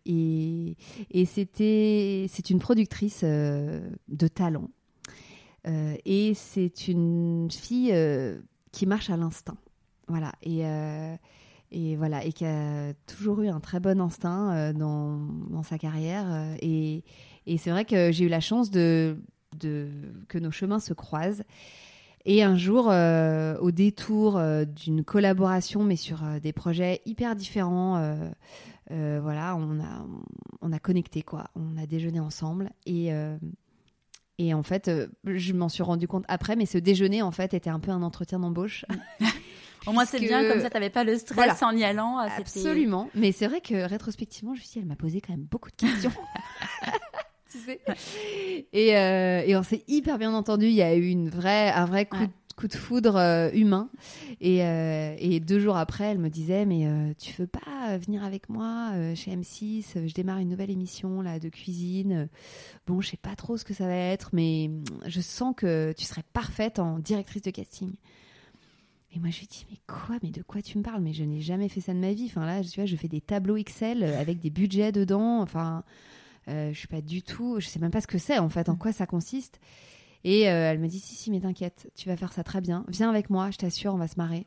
Speaker 2: et et c'était, c'est une productrice euh, de talent. Euh, et c'est une fille euh, qui marche à l'instinct. Voilà. Et, euh, et, voilà. Et qui a toujours eu un très bon instinct euh, dans, dans sa carrière. Et, et c'est vrai que j'ai eu la chance de... De, que nos chemins se croisent. Et un jour, euh, au détour euh, d'une collaboration, mais sur euh, des projets hyper différents, euh, euh, voilà, on a, on a connecté, quoi. On a déjeuné ensemble. Et, euh, et en fait, euh, je m'en suis rendu compte après, mais ce déjeuner, en fait, était un peu un entretien d'embauche.
Speaker 1: Au moins, c'est bien, comme ça, tu n'avais pas le stress voilà. en y allant.
Speaker 2: C'était... Absolument. Mais c'est vrai que, rétrospectivement, je me suis dit, elle m'a posé quand même beaucoup de questions. Tu sais. Et, euh, et on s'est hyper bien entendu. Il y a eu une vraie, un vrai coup, ouais. de, coup de foudre euh, humain. Et, euh, et deux jours après, elle me disait, mais euh, tu veux pas venir avec moi euh, chez M six? Je démarre une nouvelle émission là de cuisine. Bon, je sais pas trop ce que ça va être, mais je sens que tu serais parfaite en directrice de casting. Et moi, je lui dis, mais quoi? Mais de quoi tu me parles? Mais je n'ai jamais fait ça de ma vie. Enfin là, tu vois, je fais des tableaux Excel avec des budgets dedans. Enfin... Euh, je suis pas du tout, je sais même pas ce que c'est en fait, en quoi ça consiste. Et euh, elle me dit si si mais t'inquiète, tu vas faire ça très bien. Viens avec moi, je t'assure, on va se marrer.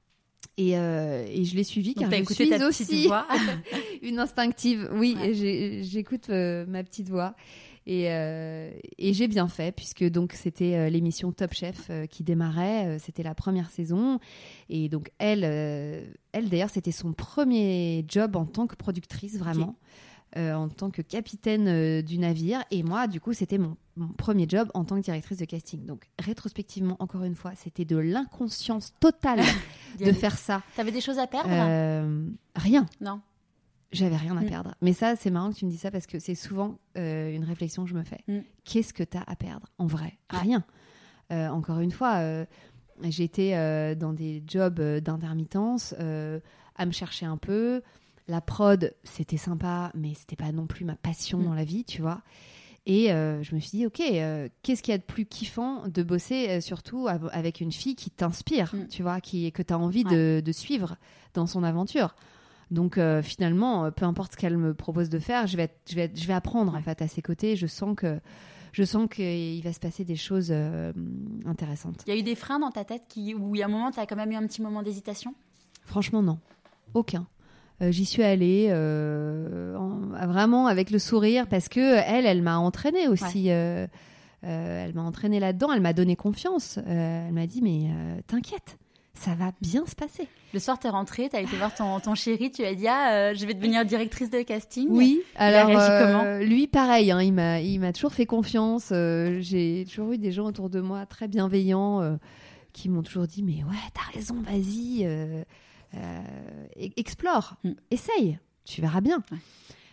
Speaker 2: Et, euh, et je l'ai suivie car je suis ta aussi voix. Une instinctive. Oui, ouais. j'ai, j'écoute euh, ma petite voix. Et, euh, et j'ai bien fait puisque donc c'était euh, l'émission Top Chef euh, qui démarrait. Euh, c'était la première saison. Et donc elle, euh, elle d'ailleurs, c'était son premier job en tant que productrice vraiment. Okay. Euh, en tant que capitaine euh, du navire. Et moi, du coup, c'était mon, mon premier job en tant que directrice de casting. Donc, rétrospectivement, encore une fois, c'était de l'inconscience totale de faire ça.
Speaker 1: T'avais des choses à perdre?
Speaker 2: euh, Rien.
Speaker 1: Non.
Speaker 2: J'avais rien à
Speaker 1: mm.
Speaker 2: perdre. Mais ça, c'est marrant que tu me dis ça parce que c'est souvent euh, une réflexion que je me fais. Mm. Qu'est-ce que t'as à perdre? En vrai, ouais. Rien. Euh, encore une fois, euh, j'étais euh, dans des jobs euh, d'intermittence euh, à me chercher un peu. La prod, c'était sympa, mais c'était pas non plus ma passion mmh. dans la vie, tu vois. Et euh, je me suis dit, ok, euh, qu'est-ce qu'il y a de plus kiffant de bosser, euh, surtout av- avec une fille qui t'inspire, mmh. tu vois, qui, que tu as envie ouais. de, de suivre dans son aventure. Donc euh, finalement, peu importe ce qu'elle me propose de faire, je vais, être, je vais, être, je vais apprendre ouais. en fait, à ses côtés. Je sens que je sens qu'il va se passer des choses euh, intéressantes.
Speaker 1: Il y a eu des freins dans ta tête qui, où il y a un moment, tu as quand même eu un petit moment d'hésitation?
Speaker 2: Franchement, non. Aucun. Euh, j'y suis allée euh, en, vraiment avec le sourire parce que elle, elle m'a entraînée aussi. Ouais. Euh, euh, elle m'a entraînée là-dedans. Elle m'a donné confiance. Euh, elle m'a dit mais euh, t'inquiète, ça va bien se passer.
Speaker 1: Le soir, t'es rentrée, t'as été voir ton, ton chéri, tu lui as dit ah, euh, je vais devenir directrice de casting.
Speaker 2: Oui. Alors
Speaker 1: il a réagi comment
Speaker 2: euh, lui, pareil. Hein, il m'a, il m'a toujours fait confiance. Euh, j'ai toujours eu des gens autour de moi très bienveillants euh, qui m'ont toujours dit mais ouais, t'as raison, vas-y. Euh, Euh, explore, mm. essaye, tu verras bien. Ouais.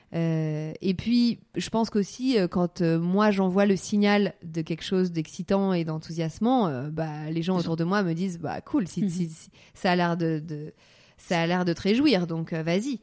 Speaker 2: Euh, et puis, je pense qu'aussi, euh, quand euh, moi j'envoie le signal de quelque chose d'excitant et d'enthousiasmant, euh, bah, les gens les autour gens. de moi me disent bah cool, si, mm-hmm. si, si, ça a l'air de, de ça a l'air de te réjouir, donc euh, vas-y.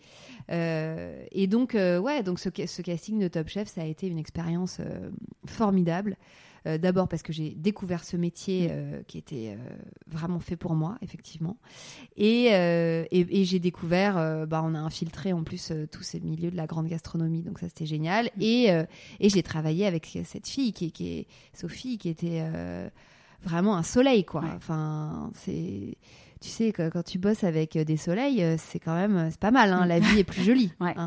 Speaker 2: Euh, et donc, euh, ouais, donc ce, ce casting de Top Chef, ça a été une expérience euh, formidable. Euh, d'abord parce que j'ai découvert ce métier euh, qui était euh, vraiment fait pour moi, effectivement. Et, euh, et, et j'ai découvert, euh, bah, on a infiltré en plus euh, tous ces milieux de la grande gastronomie, donc ça c'était génial. Et, euh, et j'ai travaillé avec cette fille, qui, qui est Sophie, qui était euh, vraiment un soleil, quoi. Ouais. Enfin, c'est... Tu sais, quand, quand tu bosses avec des soleils, c'est quand même c'est pas mal. Hein, la vie est plus jolie.
Speaker 1: Ouais.
Speaker 2: Hein.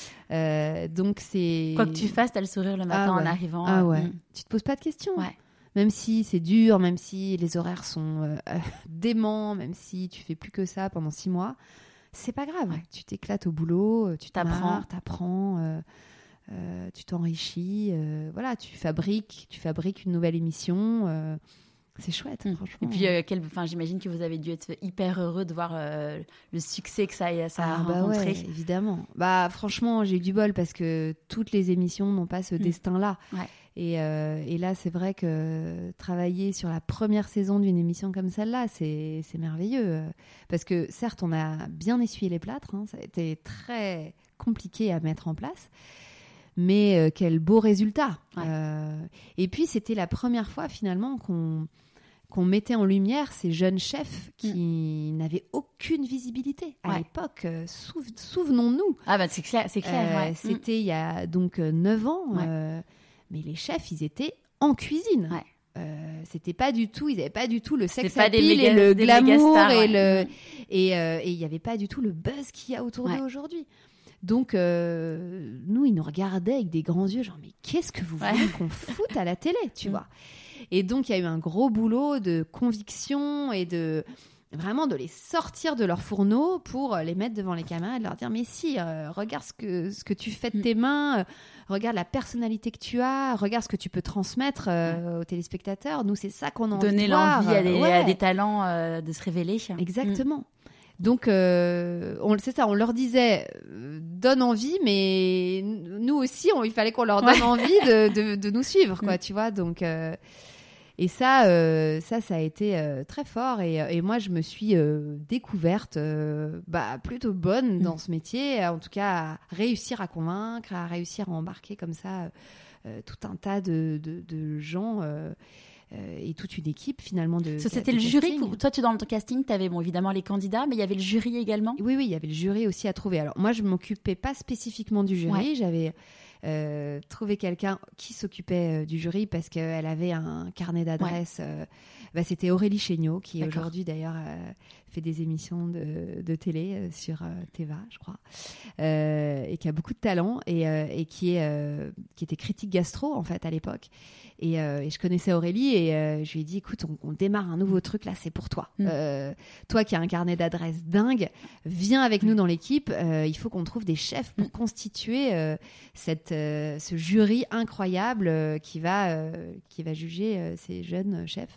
Speaker 2: Euh, donc c'est...
Speaker 1: Quoi que tu fasses, t'as le sourire le matin
Speaker 2: ah ouais.
Speaker 1: en arrivant.
Speaker 2: Ah ouais.
Speaker 1: Mmh.
Speaker 2: Tu te poses pas de questions.
Speaker 1: Ouais.
Speaker 2: Même si c'est dur, même si les horaires sont euh, euh, déments, même si tu fais plus que ça pendant six mois, c'est pas grave. Ouais. Tu t'éclates au boulot, tu t'apprends, t'apprends, euh, euh, tu t'enrichis. Euh, voilà, tu fabriques, tu fabriques une nouvelle émission. Euh, C'est chouette, mmh. franchement.
Speaker 1: Et puis, euh, quel... enfin, j'imagine que vous avez dû être hyper heureux de voir euh, le succès que ça a, ça a
Speaker 2: ah, bah
Speaker 1: rencontré.
Speaker 2: Ouais, évidemment. Bah, franchement, j'ai eu du bol parce que toutes les émissions n'ont pas ce mmh. destin-là.
Speaker 1: Ouais.
Speaker 2: Et, euh, et là, c'est vrai que travailler sur la première saison d'une émission comme celle-là, c'est, c'est merveilleux. Parce que certes, on a bien essuyé les plâtres. Hein, ça a été très compliqué à mettre en place. Mais euh, quel beau résultat. Ouais. Euh, et puis, c'était la première fois, finalement, qu'on, qu'on mettait en lumière ces jeunes chefs qui mmh. n'avaient aucune visibilité. À ouais. l'époque, euh, souv- souvenons-nous.
Speaker 1: Ah bah, c'est clair. C'est clair
Speaker 2: euh,
Speaker 1: ouais.
Speaker 2: C'était mmh. il y a donc neuf ans. Ouais. Euh, mais les chefs, ils étaient en cuisine. Ouais. Euh, c'était pas du tout, ils n'avaient pas du tout le sex appeal méga, et le glamour stars, et ouais. le et euh, et il y avait pas du tout le buzz qu'il y a autour ouais. d'eux aujourd'hui. Donc euh, nous, ils nous regardaient avec des grands yeux, genre mais qu'est-ce que vous voulez ouais. qu'on foute à la télé, tu vois. Et donc il y a eu un gros boulot de conviction et de vraiment de les sortir de leur fourneau pour les mettre devant les caméras et de leur dire mais si, euh, regarde ce que, ce que tu fais de tes mains, euh, regarde la personnalité que tu as, regarde ce que tu peux transmettre euh, aux téléspectateurs. Nous, c'est ça qu'on a envie
Speaker 1: Donner
Speaker 2: de voir.
Speaker 1: Donner l'envie à des, ouais. à des talents euh, de se révéler.
Speaker 2: Exactement. Mm. Donc, euh, on, c'est ça, on leur disait euh, donne envie, mais nous aussi, on, il fallait qu'on leur donne ouais. envie de, de, de nous suivre, quoi, mm. tu vois. Donc... Euh, Et ça, euh, ça, ça a été euh, très fort. Et, et moi, je me suis euh, découverte euh, bah, plutôt bonne dans ce métier. En tout cas, à réussir à convaincre, à réussir à embarquer comme ça euh, tout un tas de, de, de gens euh, euh, et toute une équipe finalement de.
Speaker 1: Ça, c'était de le jury. Toi, tu dans ton casting, tu avais bon, évidemment les candidats, mais il y avait le jury également.
Speaker 2: Oui, oui, il y avait le jury aussi à trouver. Alors moi, je m'occupais pas spécifiquement du jury. Ouais. J'avais Euh, trouver quelqu'un qui s'occupait euh, du jury parce qu'elle avait un carnet d'adresses. Ouais. Euh, bah, c'était Aurélie Chéniaud qui D'accord. aujourd'hui d'ailleurs euh, fait des émissions de, de télé euh, sur euh, Teva, je crois, euh, et qui a beaucoup de talent et, euh, et qui, est, euh, qui était critique gastro en fait à l'époque. Et, euh, et je connaissais Aurélie et euh, je lui ai dit écoute, on, on démarre un nouveau truc là, c'est pour toi. Mm. Euh, toi qui as un carnet d'adresses dingue, viens avec mm. nous dans l'équipe. Euh, il faut qu'on trouve des chefs pour mm. constituer euh, cette, euh, ce jury incroyable euh, qui, va, euh, qui va juger euh, ces jeunes chefs.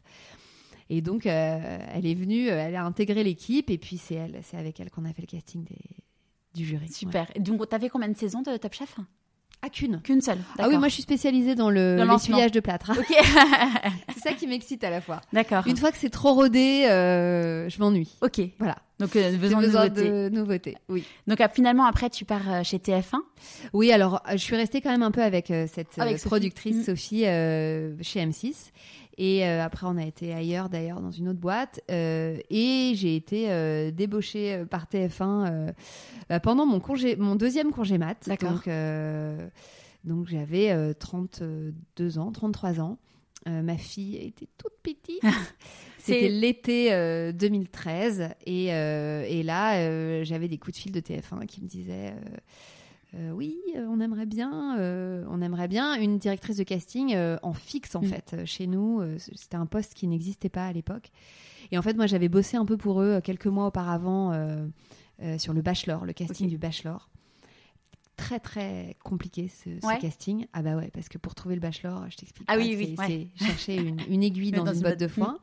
Speaker 2: Et donc, euh, elle est venue, elle a intégré l'équipe et puis c'est, elle, c'est avec elle qu'on a fait le casting des, du jury.
Speaker 1: Super. Ouais. Donc, tu avais combien de saisons de Top Chef ?
Speaker 2: Ah, qu'une.
Speaker 1: Qu'une seule. D'accord.
Speaker 2: Ah oui, moi je suis spécialisée dans le dans l'essuyage de plâtre.
Speaker 1: Ok.
Speaker 2: C'est ça qui m'excite à la fois.
Speaker 1: D'accord.
Speaker 2: Une fois que c'est trop rodé, euh, je m'ennuie.
Speaker 1: Ok.
Speaker 2: Voilà.
Speaker 1: Donc euh, besoin,
Speaker 2: J'ai besoin
Speaker 1: de nouveautés.
Speaker 2: de nouveautés. Oui.
Speaker 1: Donc euh, finalement après tu pars chez T F un.
Speaker 2: Oui, alors je suis restée quand même un peu avec euh, cette
Speaker 1: avec
Speaker 2: euh,
Speaker 1: Sophie.
Speaker 2: productrice
Speaker 1: mmh.
Speaker 2: Sophie euh, chez M six. Et euh, après, on a été ailleurs, d'ailleurs, dans une autre boîte. Euh, et j'ai été euh, débauchée par T F un euh, bah, pendant mon, congé, mon deuxième congé mat.
Speaker 1: D'accord.
Speaker 2: Donc, euh, donc j'avais euh, trente-deux ans, trente-trois ans. Euh, ma fille était toute petite. C'était l'été euh, deux mille treize. Et, euh, et là, euh, j'avais des coups de fil de T F un qui me disaient... Euh, Euh, oui, euh, on aimerait bien, euh, on aimerait bien une directrice de casting euh, en fixe en mmh. fait euh, chez nous. Euh, c'était un poste qui n'existait pas à l'époque. Et en fait, moi, j'avais bossé un peu pour eux euh, quelques mois auparavant euh, euh, sur le Bachelor, le casting okay. du Bachelor. Très très compliqué ce,
Speaker 1: ouais.
Speaker 2: ce casting. Ah bah ouais, parce que pour trouver le Bachelor, je t'explique.
Speaker 1: Ah
Speaker 2: pas,
Speaker 1: oui,
Speaker 2: c'est,
Speaker 1: oui. Ouais.
Speaker 2: c'est chercher une, une aiguille dans, dans une botte de foin.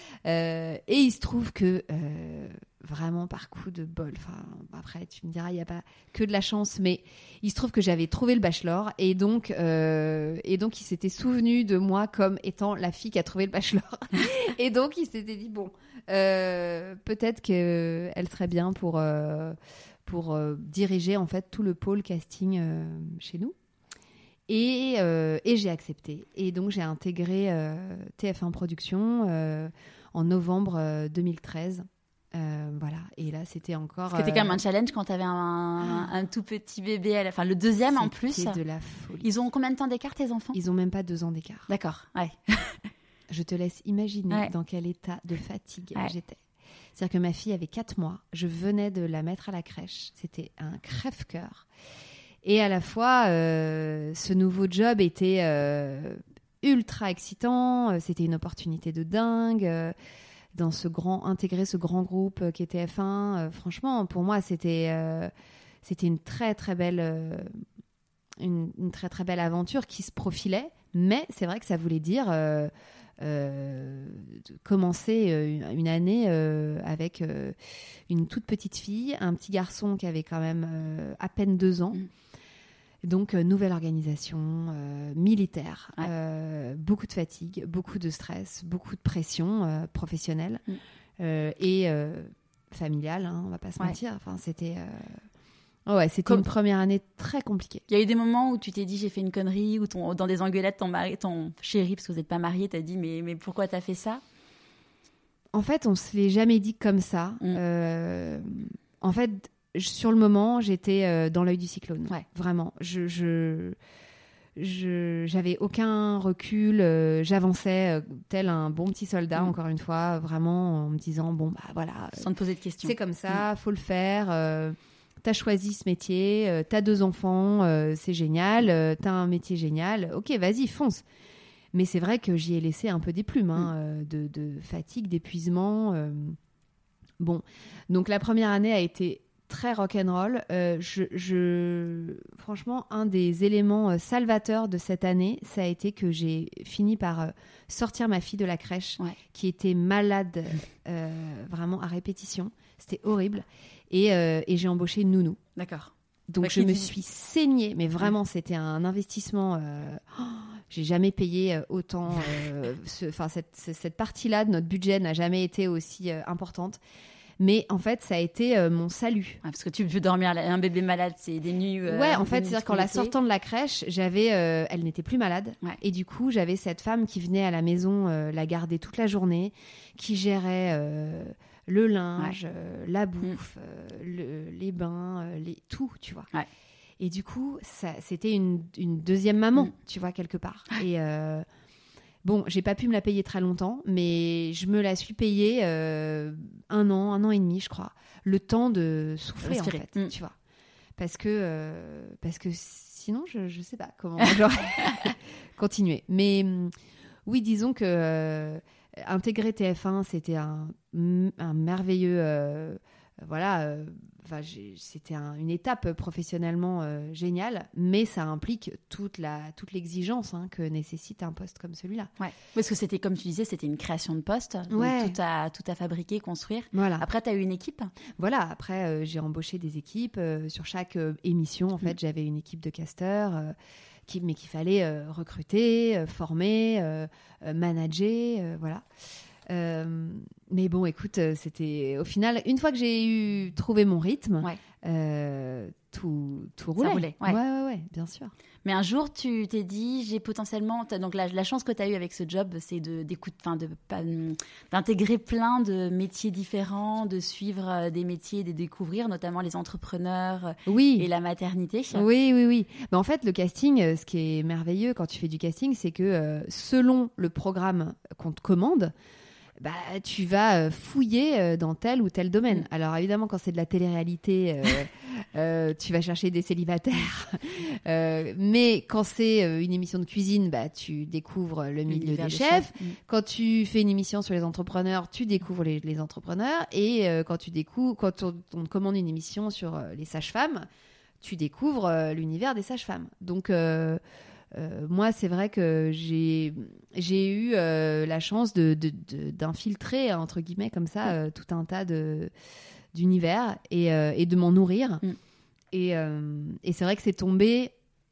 Speaker 2: Euh, et il se trouve que euh, vraiment par coup de bol, enfin après tu me diras il n'y a pas que de la chance, mais il se trouve que j'avais trouvé le Bachelor et donc euh, et donc il s'était souvenu de moi comme étant la fille qui a trouvé le Bachelor et donc il s'était dit bon euh, peut-être que elle serait bien pour euh, pour euh, diriger en fait tout le pôle casting euh, chez nous. Et, euh, et j'ai accepté. Et donc, j'ai intégré euh, T F un Productions euh, en novembre euh, deux mille treize. Euh, voilà. Et là, c'était encore...
Speaker 1: C'était euh... quand même un challenge quand tu avais un, un, un tout petit bébé. À la... Enfin, le deuxième
Speaker 2: c'était
Speaker 1: en plus.
Speaker 2: C'était de la folie.
Speaker 1: Ils ont combien de temps d'écart, tes enfants ?
Speaker 2: Ils ont même pas deux ans d'écart.
Speaker 1: D'accord. Ouais.
Speaker 2: Je te laisse imaginer
Speaker 1: ouais.
Speaker 2: dans quel état de fatigue
Speaker 1: ouais.
Speaker 2: j'étais. C'est-à-dire que ma fille avait quatre mois. Je venais de la mettre à la crèche. C'était un crève-cœur. Et à la fois, euh, ce nouveau job était euh, ultra excitant. C'était une opportunité de dingue. Euh, dans ce grand, intégrer ce grand groupe euh, qui est T F un. Euh, franchement, pour moi, c'était, euh, c'était une très, très belle, euh, une, une très, très belle aventure qui se profilait. Mais c'est vrai que ça voulait dire euh, euh, commencer euh, une année euh, avec euh, une toute petite fille, un petit garçon qui avait quand même euh, à peine deux ans. Mmh. Donc, euh, nouvelle organisation euh, militaire, ouais. euh, beaucoup de fatigue, beaucoup de stress, beaucoup de pression euh, professionnelle mmh. euh, et euh, familiale, hein, on ne va pas se ouais. mentir. Enfin, c'était, euh, Oh ouais, c'était
Speaker 1: Comme...
Speaker 2: une première année très compliquée.
Speaker 1: Il y a eu des moments où tu t'es dit j'ai fait une connerie, ou ton, dans des engueulades, ton, mari, ton chéri, parce que vous n'êtes pas mariés, t'as dit mais, mais pourquoi t'as fait ça?
Speaker 2: En fait, on se l'est jamais dit comme ça. Mm. Euh, en fait, je, sur le moment, j'étais euh, dans l'œil du cyclone.
Speaker 1: Ouais.
Speaker 2: Vraiment. Je, je, je, j'avais aucun recul. Euh, j'avançais euh, tel un bon petit soldat, mm. encore une fois, vraiment en me disant bon, bah voilà.
Speaker 1: Sans te poser de questions.
Speaker 2: C'est comme ça, mm. faut le faire. Euh, T'as choisi ce métier, euh, t'as deux enfants, euh, c'est génial, euh, t'as un métier génial, ok, vas-y, fonce. Mais c'est vrai que j'y ai laissé un peu des plumes, hein, mm. euh, de, de fatigue, d'épuisement. Euh... Bon, donc la première année a été très rock'n'roll. Euh, je, je... Franchement, un des éléments salvateurs de cette année, ça a été que j'ai fini par euh, sortir ma fille de la crèche,
Speaker 1: ouais.
Speaker 2: qui était malade, euh, vraiment à répétition. C'était horrible. Et, euh, et j'ai embauché une nounou.
Speaker 1: D'accord.
Speaker 2: Donc, bah, je me dit... suis saignée. Mais vraiment, ouais. c'était un investissement. Euh... Oh, j'ai jamais payé autant. Euh, ce, cette, cette partie-là de notre budget n'a jamais été aussi euh, importante. Mais en fait, ça a été euh, mon salut.
Speaker 1: Ah, parce que tu peux dormir, un bébé malade, c'est des nuits... Euh,
Speaker 2: ouais, en fait, c'est-à-dire qu'en la sortant de la crèche, j'avais, euh, elle n'était plus malade.
Speaker 1: Ouais. Et
Speaker 2: du coup, j'avais cette femme qui venait à la maison euh, la garder toute la journée, qui gérait... Euh, le linge, ouais. euh, la bouffe, mmh. euh, le, les bains, euh, les... tout, tu vois.
Speaker 1: Ouais.
Speaker 2: Et du coup, ça, c'était une, une deuxième maman, mmh. tu vois, quelque part.
Speaker 1: Ouais.
Speaker 2: Et euh, bon, j'ai pas pu me la payer très longtemps, mais je me la suis payée euh, un an, un an et demi, je crois. Le temps de souffler, Respirer. en fait, mmh. tu vois. Parce que, euh, parce que sinon, je, je sais pas comment j'aurais continué. Mais oui, disons que... Euh, intégrer T F un, c'était un, un merveilleux... Euh, voilà, euh, j'ai, c'était un, une étape professionnellement euh, géniale, mais ça implique toute, la, toute l'exigence hein, que nécessite un poste comme celui-là.
Speaker 1: Ouais. Parce que c'était, comme tu disais, c'était une création de poste, donc
Speaker 2: ouais.
Speaker 1: tout, à, tout à fabriquer, construire.
Speaker 2: Voilà.
Speaker 1: Après, tu as eu une équipe ?
Speaker 2: Voilà, après, euh, j'ai embauché des équipes. Euh, sur chaque euh, émission, en fait, mmh. j'avais une équipe de casteurs... Euh, Qui, mais qu'il fallait euh, recruter, euh, former, euh, euh, manager, euh, voilà. Euh, mais bon, écoute, c'était au final, une fois que j'ai eu trouvé mon rythme,
Speaker 1: ouais.
Speaker 2: euh, tout, tout roulait.
Speaker 1: Ça roulait, ouais.
Speaker 2: ouais, ouais, ouais, bien sûr.
Speaker 1: Mais un jour, tu t'es dit, j'ai potentiellement... Donc la, la chance que tu as eue avec ce job, c'est de, d'écoute, enfin, de, pas, d'intégrer plein de métiers différents, de suivre des métiers, de découvrir, notamment les entrepreneurs
Speaker 2: oui.
Speaker 1: et la maternité.
Speaker 2: Oui, oui, oui. Mais en fait, le casting, ce qui est merveilleux quand tu fais du casting, c'est que euh, selon le programme qu'on te commande, bah, tu vas fouiller dans tel ou tel domaine. Mmh. Alors évidemment, quand c'est de la télé-réalité, euh, euh, tu vas chercher des célibataires. euh, mais quand c'est une émission de cuisine, bah, tu découvres le milieu L'univers des chefs. chefs. Mmh. Quand tu fais une émission sur les entrepreneurs, tu découvres les, les entrepreneurs. Et euh, quand tu découvres, quand on, on te commande une émission sur euh, les sages-femmes, tu découvres euh, l'univers des sages-femmes. Donc euh, Euh, moi, c'est vrai que j'ai, j'ai eu euh, la chance de, de, de, d'infiltrer, entre guillemets, comme ça, euh, tout un tas de, d'univers et, euh, et de m'en nourrir. Mm. Et, euh, et c'est vrai que c'est tombé...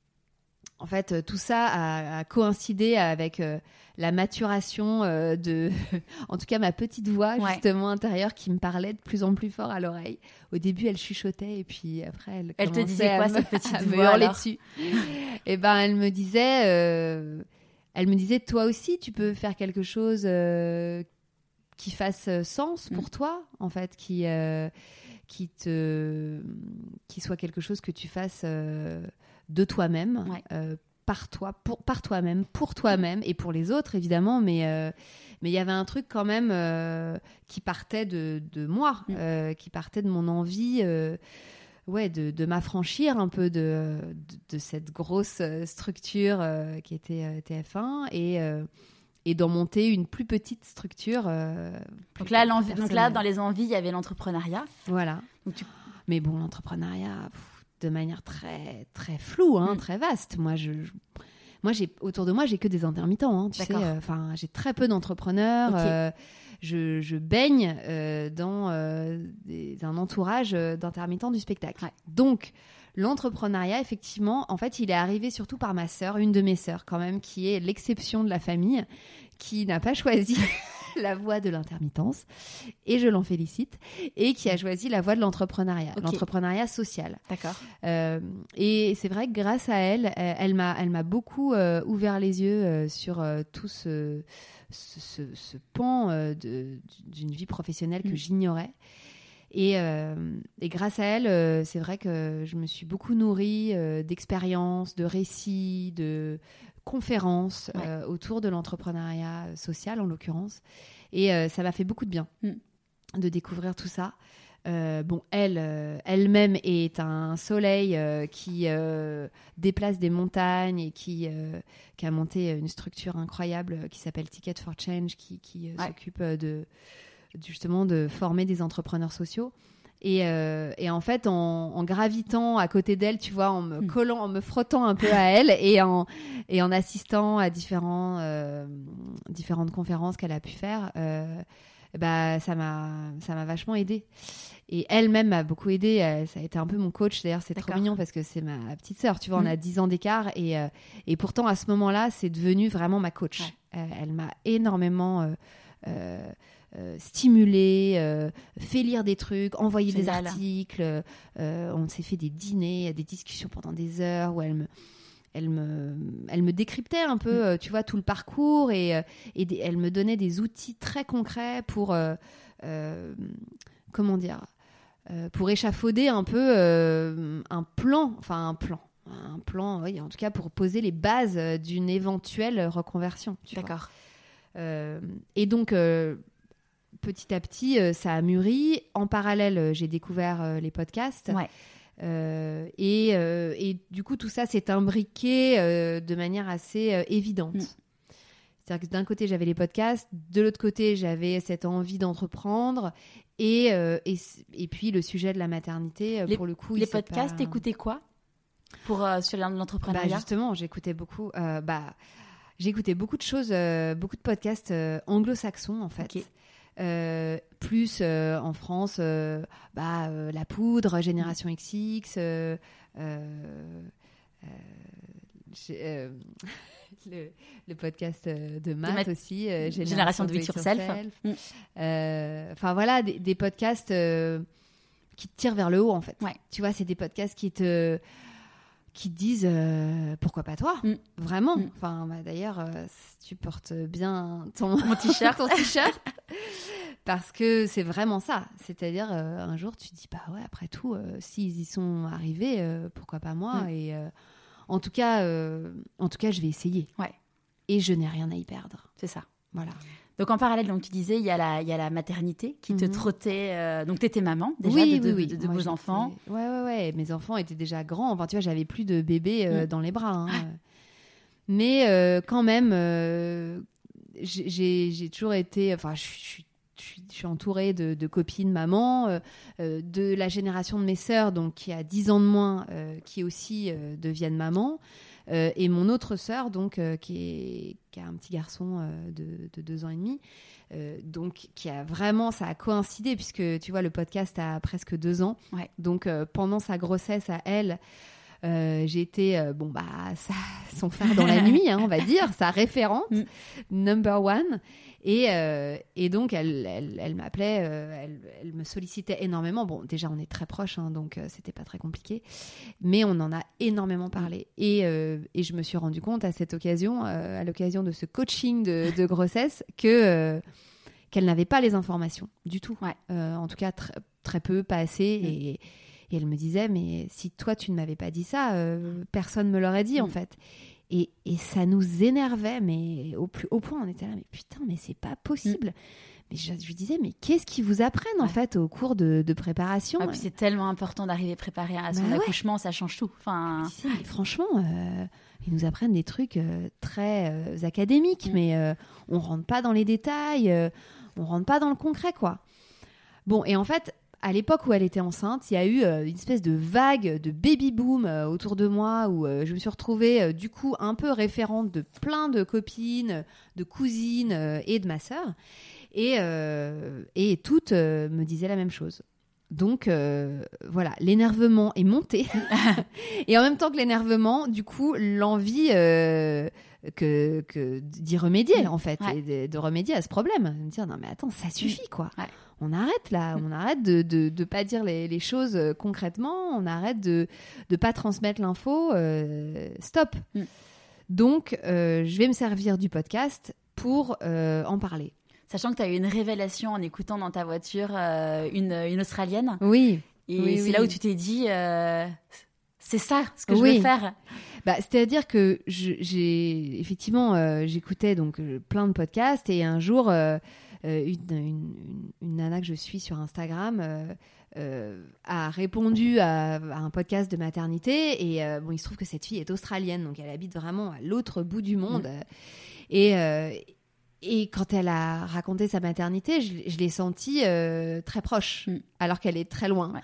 Speaker 2: En fait, tout ça a, a coïncidé avec euh, la maturation euh, de, en tout cas, ma petite voix, ouais. justement, intérieure, qui me parlait de plus en plus fort à l'oreille. Au début, elle chuchotait, et puis après, elle,
Speaker 1: elle te disait quoi,
Speaker 2: me,
Speaker 1: cette petite
Speaker 2: à
Speaker 1: voix,
Speaker 2: me hurler
Speaker 1: alors
Speaker 2: dessus. Et ben, elle me disait, euh, elle me disait, toi aussi, tu peux faire quelque chose euh, qui fasse sens pour mm. toi, en fait, qui, euh, qui te, qui soit quelque chose que tu fasses. Euh, de toi-même, ouais. euh, par toi, pour, par toi-même, pour toi-même et pour les autres, évidemment, mais euh, mais il y avait un truc quand même euh, qui partait de, de moi, mmh. euh, qui partait de mon envie euh, ouais, de, de m'affranchir un peu de, de, de cette grosse structure euh, qui était euh, T F un et, euh, et d'en monter une plus petite structure. Euh, plus
Speaker 1: donc, là, l'envie, donc là, dans les envies, il y avait l'entrepreneuriat.
Speaker 2: Voilà.
Speaker 1: Donc, tu...
Speaker 2: Mais bon, l'entrepreneuriat... Pff, de manière très très floue, hein, mmh. très vaste. Moi, je, je, moi, j'ai autour de moi, j'ai que des intermittents. Hein, tu D'accord. sais, enfin, euh, j'ai très peu d'entrepreneurs. Okay. Euh, je, je baigne euh, dans euh, des, un entourage d'intermittents du spectacle. Ouais. Donc, l'entrepreneuriat, effectivement, en fait, il est arrivé surtout par ma sœur, une de mes sœurs, quand même, qui est l'exception de la famille, qui n'a pas choisi. la voie de l'intermittence, et je l'en félicite, et qui a choisi la voie de l'entrepreneuriat, okay. l'entrepreneuriat social.
Speaker 1: D'accord.
Speaker 2: Euh, et c'est vrai que grâce à elle, elle, elle m'a, elle m'a beaucoup euh, ouvert les yeux euh, sur euh, tout ce, ce, ce, ce pan euh, de, d'une vie professionnelle que mmh. j'ignorais. Et, euh, et grâce à elle, euh, c'est vrai que je me suis beaucoup nourrie euh, d'expériences, de récits, de conférences ouais. euh, autour de l'entrepreneuriat social, en l'occurrence. Et euh, ça m'a fait beaucoup de bien mm. de découvrir tout ça. Euh, bon, elle, euh, elle-même est un soleil euh, qui euh, déplace des montagnes et qui, euh, qui a monté une structure incroyable qui s'appelle Ticket for Change, qui, qui euh, ouais. s'occupe de... justement de former des entrepreneurs sociaux et, euh, et en fait en, en gravitant à côté d'elle, tu vois, en me collant, en me frottant un peu à elle et en, et en assistant à différents, euh, différentes conférences qu'elle a pu faire, euh, bah, ça m'a, ça m'a vachement aidée. Et elle-même m'a beaucoup aidée, elle, ça a été un peu mon coach, d'ailleurs c'est D'accord. trop mignon parce que c'est ma petite sœur, tu vois, mmh. on a dix ans d'écart et, euh, et pourtant à ce moment-là c'est devenu vraiment ma coach. Ouais. Euh, elle m'a énormément... Euh, euh, Euh, stimuler, euh, fait lire des trucs, envoyer des articles. Euh, on s'est fait des dîners, des discussions pendant des heures où elle me, elle me, elle me décryptait un peu, mmh. tu vois, tout le parcours et, et des, elle me donnait des outils très concrets pour, euh, euh, comment dire, euh, pour échafauder un peu euh, un plan, enfin un plan. Un plan, oui, en tout cas pour poser les bases d'une éventuelle reconversion. Tu
Speaker 1: D'accord.
Speaker 2: vois. Euh, et donc, euh, petit à petit, euh, ça a mûri. En parallèle, euh, j'ai découvert euh, les podcasts.
Speaker 1: Ouais.
Speaker 2: Euh, et, euh, et du coup, tout ça s'est imbriqué euh, de manière assez euh, évidente. Mm. C'est-à-dire que d'un côté, j'avais les podcasts. De l'autre côté, j'avais cette envie d'entreprendre. Et, euh, et, et puis, le sujet de la maternité, euh,
Speaker 1: les,
Speaker 2: pour le coup...
Speaker 1: Les podcasts, pas... t'écoutais quoi pour, euh, sur l'entrepreneuriat?
Speaker 2: Bah, justement, j'écoutais beaucoup... Euh, bah, j'écoutais beaucoup de choses, euh, beaucoup de podcasts euh, anglo-saxons, en fait. Okay. Euh, plus euh, en France, euh, bah, euh, La Poudre, Génération X X, euh, euh, euh, le, le podcast de Matt aussi, euh, Génération,
Speaker 1: Génération de Do It Yourself.
Speaker 2: Enfin euh, voilà, des, des podcasts euh, qui te tirent vers le haut en fait.
Speaker 1: Ouais.
Speaker 2: Tu vois, c'est des podcasts qui te qui te disent euh, pourquoi pas toi, mm. vraiment. Mm. Enfin, bah, d'ailleurs, euh, tu portes bien ton,
Speaker 1: Mon t-shirt.
Speaker 2: ton t-shirt. Parce que c'est vraiment ça. C'est-à-dire, euh, un jour, tu te dis, bah ouais, après tout, euh, s'ils y sont arrivés, euh, pourquoi pas moi mm. Et euh, en tout cas, euh, en tout cas, je vais essayer.
Speaker 1: Ouais.
Speaker 2: Et je n'ai rien à y perdre.
Speaker 1: C'est ça.
Speaker 2: Voilà.
Speaker 1: Donc, en parallèle, donc, tu disais, il y a la, il y a la maternité qui mm-hmm. te trottait. Euh, donc, tu étais maman, déjà,
Speaker 2: oui,
Speaker 1: de, de,
Speaker 2: oui, oui.
Speaker 1: de, de
Speaker 2: Moi,
Speaker 1: vos enfants.
Speaker 2: Ouais, ouais, ouais. Mes enfants étaient déjà grands. Enfin, tu vois, j'avais plus de bébés euh, mm. dans les bras. Hein. Ah. Mais euh, quand même, euh, j'ai, j'ai toujours été... Enfin, je suis... Je suis, je suis entourée de, de copines mamans, euh, euh, de la génération de mes sœurs, donc qui a dix ans de moins, euh, qui aussi euh, deviennent mamans, euh, et mon autre sœur, donc euh, qui, est, qui a un petit garçon euh, de, de deux ans et demi, euh, donc qui a vraiment, ça a coïncidé puisque tu vois le podcast a presque deux ans,
Speaker 1: ouais.
Speaker 2: donc euh, pendant sa grossesse à elle. Euh, j'ai été, euh, bon, bah, ça, son phare dans la nuit, hein, on va dire, sa référente, mm. number one. Et, euh, et donc, elle, elle, elle m'appelait, euh, elle, elle me sollicitait énormément. Bon, déjà, on est très proches, hein, donc euh, c'était pas très compliqué. Mais on en a énormément parlé. Et, euh, et je me suis rendu compte à cette occasion, euh, à l'occasion de ce coaching de, de grossesse, que, euh, qu'elle n'avait pas les informations du tout.
Speaker 1: Ouais.
Speaker 2: Euh, en tout cas, tr- très peu, pas assez. Mm. Et, et elle me disait, mais si toi, tu ne m'avais pas dit ça, euh, personne ne me l'aurait dit, mm. en fait. Et, et ça nous énervait, mais au plus haut point, on était là, mais putain, mais c'est pas possible. Mm. Mais je, je lui disais, mais qu'est-ce qu'ils vous apprennent, ouais. en fait, au cours de, de préparation?
Speaker 1: Ah, puis c'est tellement important d'arriver préparé à son bah, accouchement, ouais. ça change tout. Enfin...
Speaker 2: Disais, mais franchement, euh, ils nous apprennent des trucs euh, très euh, académiques, mm. mais euh, on rentre pas dans les détails, euh, on rentre pas dans le concret, quoi. Bon, et en fait... À l'époque où elle était enceinte, il y a eu euh, une espèce de vague de baby-boom euh, autour de moi où euh, je me suis retrouvée euh, du coup un peu référente de plein de copines, de cousines euh, et de ma sœur. Et, euh, et toutes euh, me disaient la même chose. Donc euh, voilà, l'énervement est monté. Et en même temps que l'énervement, du coup, l'envie euh, que, que d'y remédier,
Speaker 1: mmh.
Speaker 2: en fait,
Speaker 1: ouais.
Speaker 2: et de, de remédier à ce problème. De me dire, non, mais attends, ça suffit, quoi.
Speaker 1: Ouais.
Speaker 2: On arrête, là.
Speaker 1: mmh.
Speaker 2: On arrête de de, de pas dire les, les choses euh, concrètement. On arrête de de pas transmettre l'info. Euh, stop.
Speaker 1: mmh.
Speaker 2: Donc, euh, je vais me servir du podcast pour euh, en parler.
Speaker 1: Sachant que tu as eu une révélation en écoutant dans ta voiture euh, une, une Australienne.
Speaker 2: Oui.
Speaker 1: Et
Speaker 2: oui,
Speaker 1: c'est
Speaker 2: oui.
Speaker 1: là où tu t'es dit, euh, c'est ça ce que
Speaker 2: oui.
Speaker 1: je veux faire.
Speaker 2: Bah, c'est-à-dire que je, j'ai effectivement, euh, j'écoutais donc euh, plein de podcasts et un jour, euh, euh, une, une, une nana que je suis sur Instagram euh, euh, a répondu à, à un podcast de maternité et euh, bon, il se trouve que cette fille est australienne, donc elle habite vraiment à l'autre bout du monde. Mmh. Et euh, Et quand elle a raconté sa maternité, je, je l'ai sentie euh, très proche, mm. alors qu'elle est très loin. Ouais.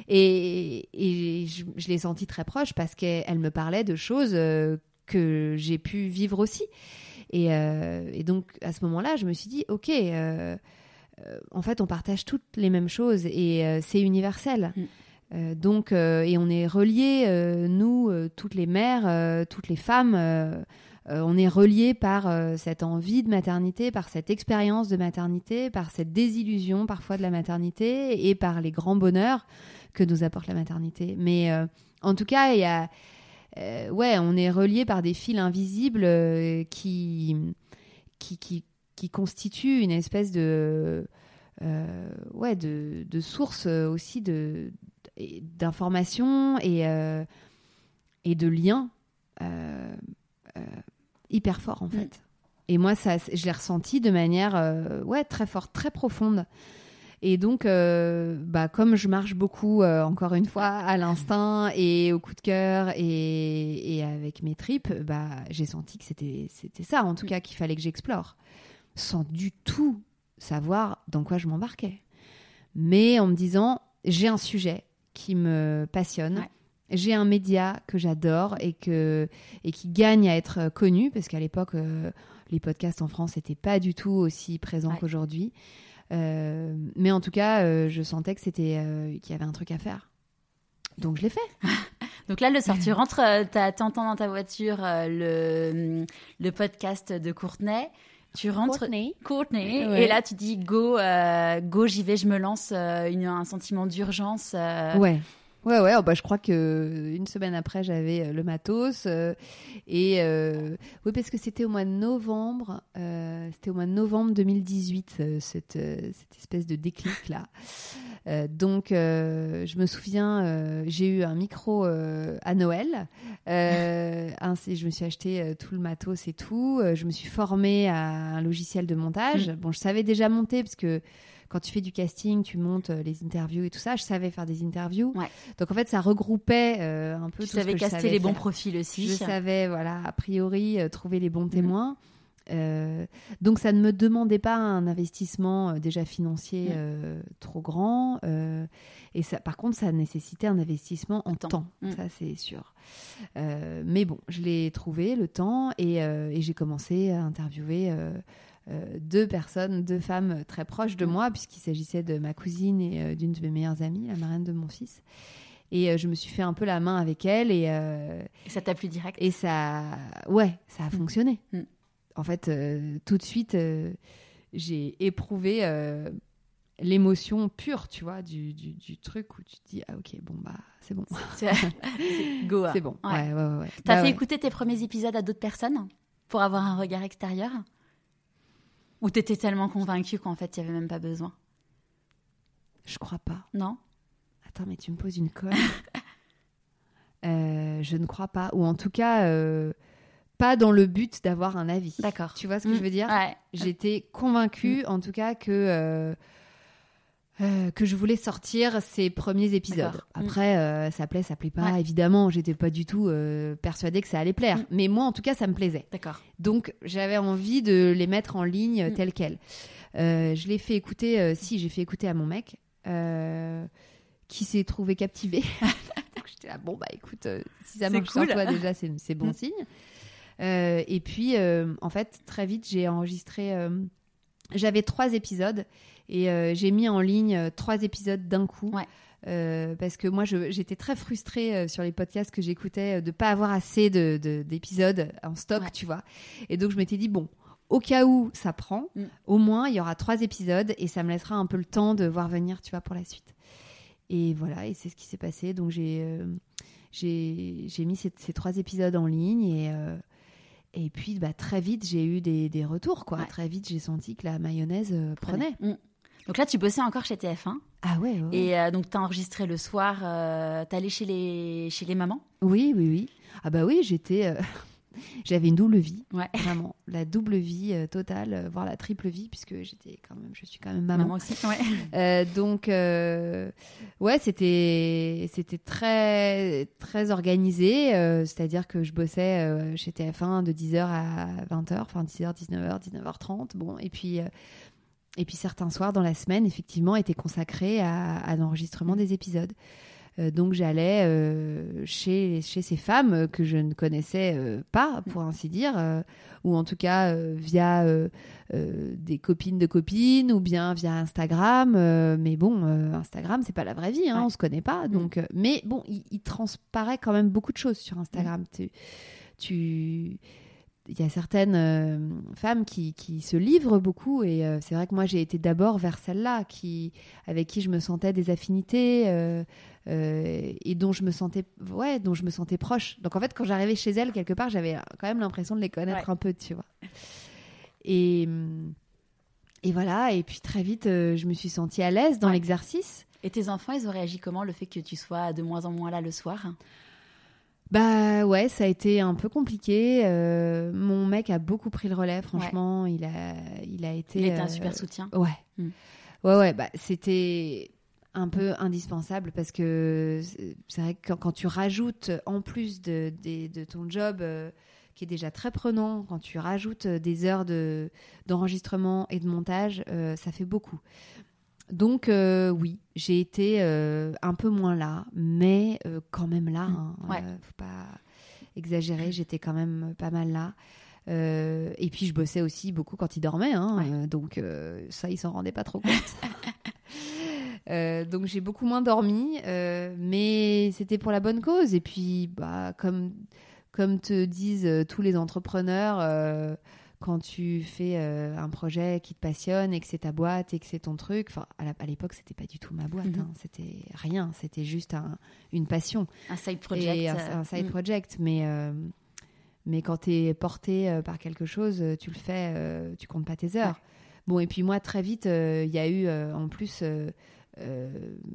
Speaker 2: Et, et je, je l'ai sentie très proche parce qu'elle me parlait de choses euh, que j'ai pu vivre aussi. Et, euh, et donc, à ce moment-là, je me suis dit, OK, euh, euh, en fait, on partage toutes les mêmes choses et euh, c'est universel. Mm. Euh, donc, euh, et on est reliés, euh, nous, euh, toutes les mères, euh, toutes les femmes... Euh, Euh, on est reliés par euh, cette envie de maternité, par cette expérience de maternité, par cette désillusion parfois de la maternité et par les grands bonheurs que nous apporte la maternité. Mais euh, en tout cas, il y a, euh, ouais, on est reliés par des fils invisibles euh, qui, qui, qui, qui constituent une espèce de, euh, ouais, de, de source aussi de, d'informations et, euh, et de liens. Euh, euh, hyper fort en fait. Mm. Et moi, ça, je l'ai ressenti de manière euh, ouais, très forte, très profonde. Et donc, euh, bah, comme je marche beaucoup, euh, encore une fois, à l'instinct et au coup de cœur et, et avec mes tripes, bah, j'ai senti que c'était, c'était ça, en tout mm. cas, qu'il fallait que j'explore. Sans du tout savoir dans quoi je m'embarquais. Mais en me disant, j'ai un sujet qui me passionne. Ouais. J'ai un média que j'adore et, que, et qui gagne à être connu, parce qu'à l'époque, euh, les podcasts en France n'étaient pas du tout aussi présents ouais. qu'aujourd'hui. Euh, mais en tout cas, euh, je sentais que c'était, euh, qu'il y avait un truc à faire. Donc, je l'ai fait.
Speaker 1: Donc là, le soir, tu rentres, euh, t'entends dans ta voiture euh, le, le podcast de Courtney. Tu rentres,
Speaker 2: Courtney,
Speaker 1: Courtney ouais. et là, tu dis go, euh, go, j'y vais, je me lance, euh, une, un sentiment d'urgence. Euh...
Speaker 2: Ouais. Ouais, ouais, oh bah, je crois qu'une semaine après, j'avais le matos. Euh, et euh, oui, parce que c'était au mois de novembre, euh, c'était au mois de novembre deux mille dix-huit, euh, cette, euh, cette espèce de déclic-là. Euh, donc, euh, je me souviens, euh, j'ai eu un micro euh, à Noël. Euh, un, je me suis acheté euh, tout le matos et tout. Euh, je me suis formée à un logiciel de montage. Mmh. Bon, je savais déjà monter parce que quand tu fais du casting, tu montes les interviews et tout ça. Je savais faire des interviews. Ouais. Donc, en fait, ça regroupait euh, un peu
Speaker 1: tu
Speaker 2: tout ce que je savais.
Speaker 1: Tu savais caster les bons profils aussi.
Speaker 2: Je savais, voilà, a priori, euh, trouver les bons témoins. Mmh. Euh, donc, ça ne me demandait pas un investissement euh, déjà financier mmh. euh, trop grand. Euh, et ça, par contre, ça nécessitait un investissement en temps. temps. Mmh. Ça, c'est sûr. Euh, mais bon, je l'ai trouvé, le temps. Et, euh, et j'ai commencé à interviewer... Euh, Euh, deux personnes, deux femmes très proches de moi, puisqu'il s'agissait de ma cousine et euh, d'une de mes meilleures amies, la marraine de mon fils. Et euh, je me suis fait un peu la main avec elle. Et, euh,
Speaker 1: et ça t'a plu direct ?
Speaker 2: Et ça, ouais, ça a mmh. fonctionné.
Speaker 1: Mmh.
Speaker 2: En fait, euh, tout de suite, euh, j'ai éprouvé euh, l'émotion pure, tu vois, du, du, du truc où tu te dis, ah ok, bon, bah, c'est bon.
Speaker 1: C'est, c'est go.
Speaker 2: C'est bon, ouais, ouais, ouais. ouais, ouais.
Speaker 1: T'as
Speaker 2: bah,
Speaker 1: fait
Speaker 2: ouais.
Speaker 1: écouter tes premiers épisodes à d'autres personnes pour avoir un regard extérieur ? Ou t'étais tellement convaincue qu'en fait, il n'y avait même pas besoin ?
Speaker 2: Je crois pas.
Speaker 1: Non ?
Speaker 2: Attends, mais tu me poses une colle. euh, je ne crois pas. Ou en tout cas, euh, pas dans le but d'avoir un avis.
Speaker 1: D'accord.
Speaker 2: Tu vois ce que
Speaker 1: mmh.
Speaker 2: je veux dire ?
Speaker 1: Ouais.
Speaker 2: J'étais convaincue, mmh. en tout cas, que... Euh, Euh, que je voulais sortir ces premiers épisodes.
Speaker 1: D'accord.
Speaker 2: Après, euh, ça plaît, ça plaît pas.
Speaker 1: Ouais.
Speaker 2: Évidemment, j'étais pas du tout euh, persuadée que ça allait plaire. Mm. Mais moi, en tout cas, ça me plaisait.
Speaker 1: D'accord.
Speaker 2: Donc, j'avais envie de les mettre en ligne mm. telles quelles. Euh, je l'ai fait écouter, euh, si, j'ai fait écouter à mon mec, euh, qui s'est trouvé captivé. Donc, j'étais là, bon, bah écoute, euh, si ça marche cool. Sur toi, déjà, c'est, c'est bon mm. signe. Euh, et puis, euh, en fait, très vite, j'ai enregistré... Euh, j'avais trois épisodes. Et euh, j'ai mis en ligne euh, trois épisodes d'un coup.
Speaker 1: Ouais.
Speaker 2: Euh, parce que moi, je, j'étais très frustrée euh, sur les podcasts que j'écoutais euh, de pas avoir assez de, de, d'épisodes en stock, ouais. tu vois. Et donc, je m'étais dit, bon, au cas où ça prend, mm. au moins, il y aura trois épisodes et ça me laissera un peu le temps de voir venir, tu vois, pour la suite. Et voilà, et c'est ce qui s'est passé. Donc, j'ai, euh, j'ai, j'ai mis ces, ces trois épisodes en ligne et... Euh, Et puis, bah, très vite, j'ai eu des, des retours, quoi. Ouais. Très vite, j'ai senti que la mayonnaise euh, prenait. Mmh.
Speaker 1: Donc là, tu bossais encore chez T F un.
Speaker 2: Ah ouais, ouais.
Speaker 1: Et euh, donc, tu as enregistré le soir. Euh, tu allé chez les, chez les mamans ?
Speaker 2: Oui, oui, oui. Ah bah oui, j'étais... Euh... J'avais une double vie,
Speaker 1: ouais.
Speaker 2: vraiment. La double vie euh, totale, euh, voire la triple vie, puisque j'étais quand même, je suis quand même maman.
Speaker 1: Maman aussi, ouais.
Speaker 2: Euh, donc, euh, ouais, c'était, c'était très, très organisé. Euh, c'est-à-dire que je bossais euh, chez T F un de dix heures à vingt heures, enfin dix heures, dix-neuf heures, dix-neuf heures trente. Bon, et puis, euh, et puis certains soirs dans la semaine, effectivement, étaient consacrés à, à l'enregistrement des épisodes. Euh, donc j'allais euh, chez, chez ces femmes que je ne connaissais euh, pas, pour ainsi dire, euh, ou en tout cas euh, via euh, euh, des copines de copines, ou bien via Instagram. Euh, mais bon, euh, Instagram, c'est pas la vraie vie, hein, ouais. on se connaît pas. Donc, euh, mais bon, il, il transparaît quand même beaucoup de choses sur Instagram. Mmh. Tu... tu... Il y a certaines euh, femmes qui, qui se livrent beaucoup et euh, c'est vrai que moi j'ai été d'abord vers celle-là qui, avec qui je me sentais des affinités euh, euh, et dont je me sentais ouais dont je me sentais proche. Donc en fait quand j'arrivais chez elles quelque part j'avais quand même l'impression de les connaître ouais. un peu, tu vois. Et et voilà, et puis très vite euh, je me suis sentie à l'aise dans ouais. l'exercice.
Speaker 1: Et tes enfants, ils ont réagi comment, le fait que tu sois de moins en moins là le soir ?
Speaker 2: Bah ouais, ça a été un peu compliqué. Euh, mon mec a beaucoup pris le relais, franchement. Ouais. Il a, il a été.
Speaker 1: Il a été un
Speaker 2: euh,
Speaker 1: super soutien.
Speaker 2: Ouais,
Speaker 1: mm.
Speaker 2: ouais, ouais. Bah c'était un peu indispensable parce que c'est vrai que quand, quand tu rajoutes en plus de, de, de ton job euh, qui est déjà très prenant, quand tu rajoutes des heures de d'enregistrement et de montage, euh, ça fait beaucoup. Donc euh, oui, j'ai été euh, un peu moins là, mais euh, quand même là. Hein,
Speaker 1: ouais.
Speaker 2: euh, faut pas exagérer, j'étais quand même pas mal là. Euh, et puis je bossais aussi beaucoup quand il dormait, hein,
Speaker 1: ouais.
Speaker 2: euh, donc euh, ça, il s'en rendait pas trop compte. euh, donc j'ai beaucoup moins dormi, euh, mais c'était pour la bonne cause. Et puis, bah, comme comme te disent euh, tous les entrepreneurs. Euh, Quand tu fais euh, un projet qui te passionne et que c'est ta boîte et que c'est ton truc, enfin à, la, à l'époque c'était pas du tout ma boîte, mm-hmm. hein, c'était rien, c'était juste un, une passion,
Speaker 1: un side project,
Speaker 2: et un, un side mm. project. Mais euh, mais quand t'es porté euh, par quelque chose, tu le fais, euh, tu comptes pas tes heures. Ouais. Bon, et puis moi très vite, il euh, y a eu euh, en plus, euh, euh,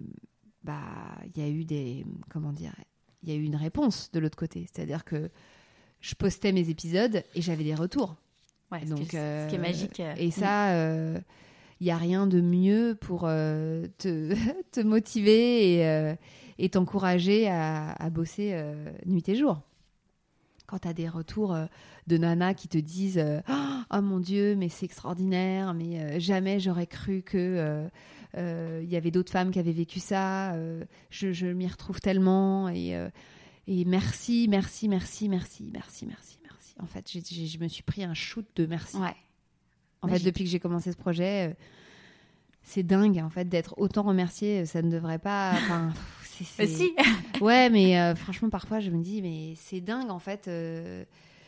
Speaker 2: bah il y a eu des, comment dire, il y a eu une réponse de l'autre côté, c'est-à-dire que je postais mes épisodes et j'avais des retours.
Speaker 1: Ouais,
Speaker 2: donc,
Speaker 1: ce, qui est,
Speaker 2: euh,
Speaker 1: ce qui est magique.
Speaker 2: Et ça, il euh, n'y a rien de mieux pour euh, te, te motiver et, euh, et t'encourager à, à bosser euh, nuit et jour. Quand tu as des retours euh, de nanas qui te disent euh, « Oh mon Dieu, mais c'est extraordinaire, mais euh, jamais j'aurais cru qu'il euh, euh, y avait d'autres femmes qui avaient vécu ça, euh, je, je m'y retrouve tellement, et, euh, et merci, merci, merci, merci, merci, merci. » En fait, j'ai, j'ai, je me suis pris un shoot de merci.
Speaker 1: Ouais.
Speaker 2: En
Speaker 1: ouais,
Speaker 2: fait,
Speaker 1: j'ai...
Speaker 2: depuis que j'ai commencé ce projet, euh, c'est dingue, en fait, d'être autant remerciée. Ça ne devrait pas... Enfin, c'est, c'est...
Speaker 1: Si.
Speaker 2: Ouais, mais euh, franchement, parfois, je me dis, mais c'est dingue, en fait. Euh...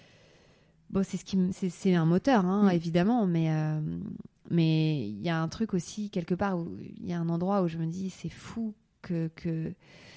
Speaker 2: Bon, c'est, ce qui me... c'est, c'est un moteur, hein, mm. évidemment, mais euh... mais il y a un truc aussi, quelque part, où il y a un endroit où je me dis, c'est fou que... que...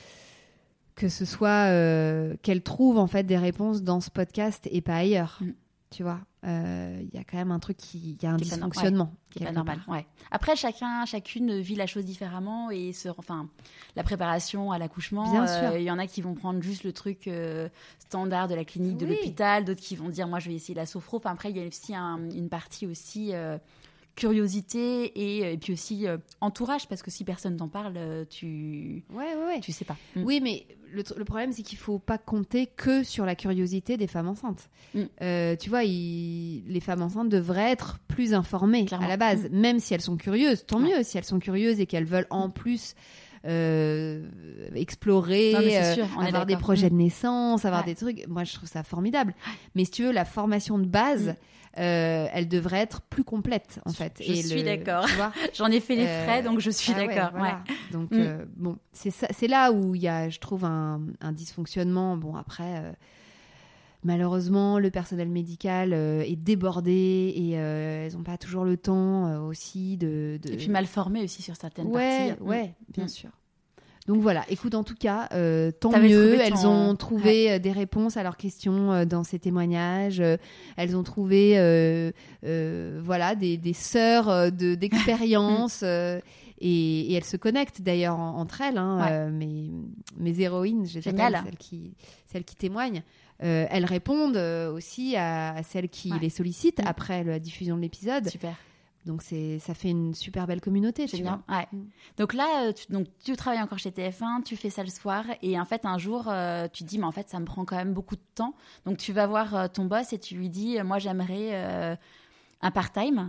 Speaker 2: que ce soit euh, qu'elle trouve en fait des réponses dans ce podcast et pas ailleurs, mm. tu vois. Il euh, y a quand même un truc qui, il y a un qui dysfonctionnement,
Speaker 1: ouais, qui est pas normal. Ouais. Après, chacun, chacune vit la chose différemment et se, enfin, la préparation à l'accouchement.
Speaker 2: Bien sûr.
Speaker 1: Il y en a qui vont prendre juste le truc euh, standard de la clinique, oui. de l'hôpital, d'autres qui vont dire moi je vais essayer la sophro. Enfin, après, il y a aussi un, une partie aussi. Euh, curiosité et, et puis aussi euh, entourage, parce que si personne t'en parle, tu
Speaker 2: ouais, ouais, ouais.
Speaker 1: tu sais pas.
Speaker 2: Mm. Oui, mais le, le problème, c'est qu'il faut pas compter que sur la curiosité des femmes enceintes. Mm. Euh, tu vois, il, les femmes enceintes devraient être plus informées Clairement. à la base, mm. même si elles sont curieuses. Tant ouais. mieux si elles sont curieuses et qu'elles veulent en plus euh, explorer,
Speaker 1: non,
Speaker 2: euh,
Speaker 1: sûr,
Speaker 2: avoir des projets
Speaker 1: mm.
Speaker 2: de naissance, avoir
Speaker 1: ouais.
Speaker 2: des trucs. Moi, je trouve ça formidable. Mais si tu veux, la formation de base. Mm. euh, elle devrait être plus complète en fait.
Speaker 1: Je
Speaker 2: Et
Speaker 1: suis
Speaker 2: le,
Speaker 1: d'accord.
Speaker 2: tu vois,
Speaker 1: J'en ai fait les
Speaker 2: euh,
Speaker 1: frais, donc je suis
Speaker 2: ah ouais,
Speaker 1: d'accord.
Speaker 2: voilà.
Speaker 1: Ouais.
Speaker 2: Donc
Speaker 1: Mm.
Speaker 2: euh, bon, c'est ça, c'est là où il y a, je trouve, un, un dysfonctionnement. Bon après. Euh, Malheureusement, le personnel médical euh, est débordé et euh, elles n'ont pas toujours le temps euh, aussi de, de...
Speaker 1: Et puis mal formé aussi sur certaines
Speaker 2: ouais,
Speaker 1: parties.
Speaker 2: Ouais,
Speaker 1: Mm.
Speaker 2: bien mm. sûr. Donc voilà, écoute, en tout cas, euh, tant
Speaker 1: T'avais
Speaker 2: mieux.
Speaker 1: ton...
Speaker 2: Elles ont trouvé ouais. des réponses à leurs questions euh, dans ces témoignages. Euh, elles ont trouvé euh, euh, voilà, des, des sœurs euh, de, d'expérience. euh, et, et elles se connectent d'ailleurs en, entre elles. Hein, ouais. euh, mes, mes héroïnes, je les appelle, celles qui, celles qui témoignent. Euh, elles répondent euh, aussi à, à celles qui ouais. les sollicitent mmh. après la diffusion de l'épisode.
Speaker 1: Super.
Speaker 2: Donc c'est, ça fait une super belle communauté.
Speaker 1: C'est
Speaker 2: tu
Speaker 1: bien.
Speaker 2: vois.
Speaker 1: Ouais. Mmh. Donc là, tu, donc, tu travailles encore chez T F un, tu fais ça le soir. Et en fait, un jour, euh, tu te dis, mais en fait, ça me prend quand même beaucoup de temps. Donc tu vas voir euh, ton boss et tu lui dis, moi, j'aimerais euh, un part-time.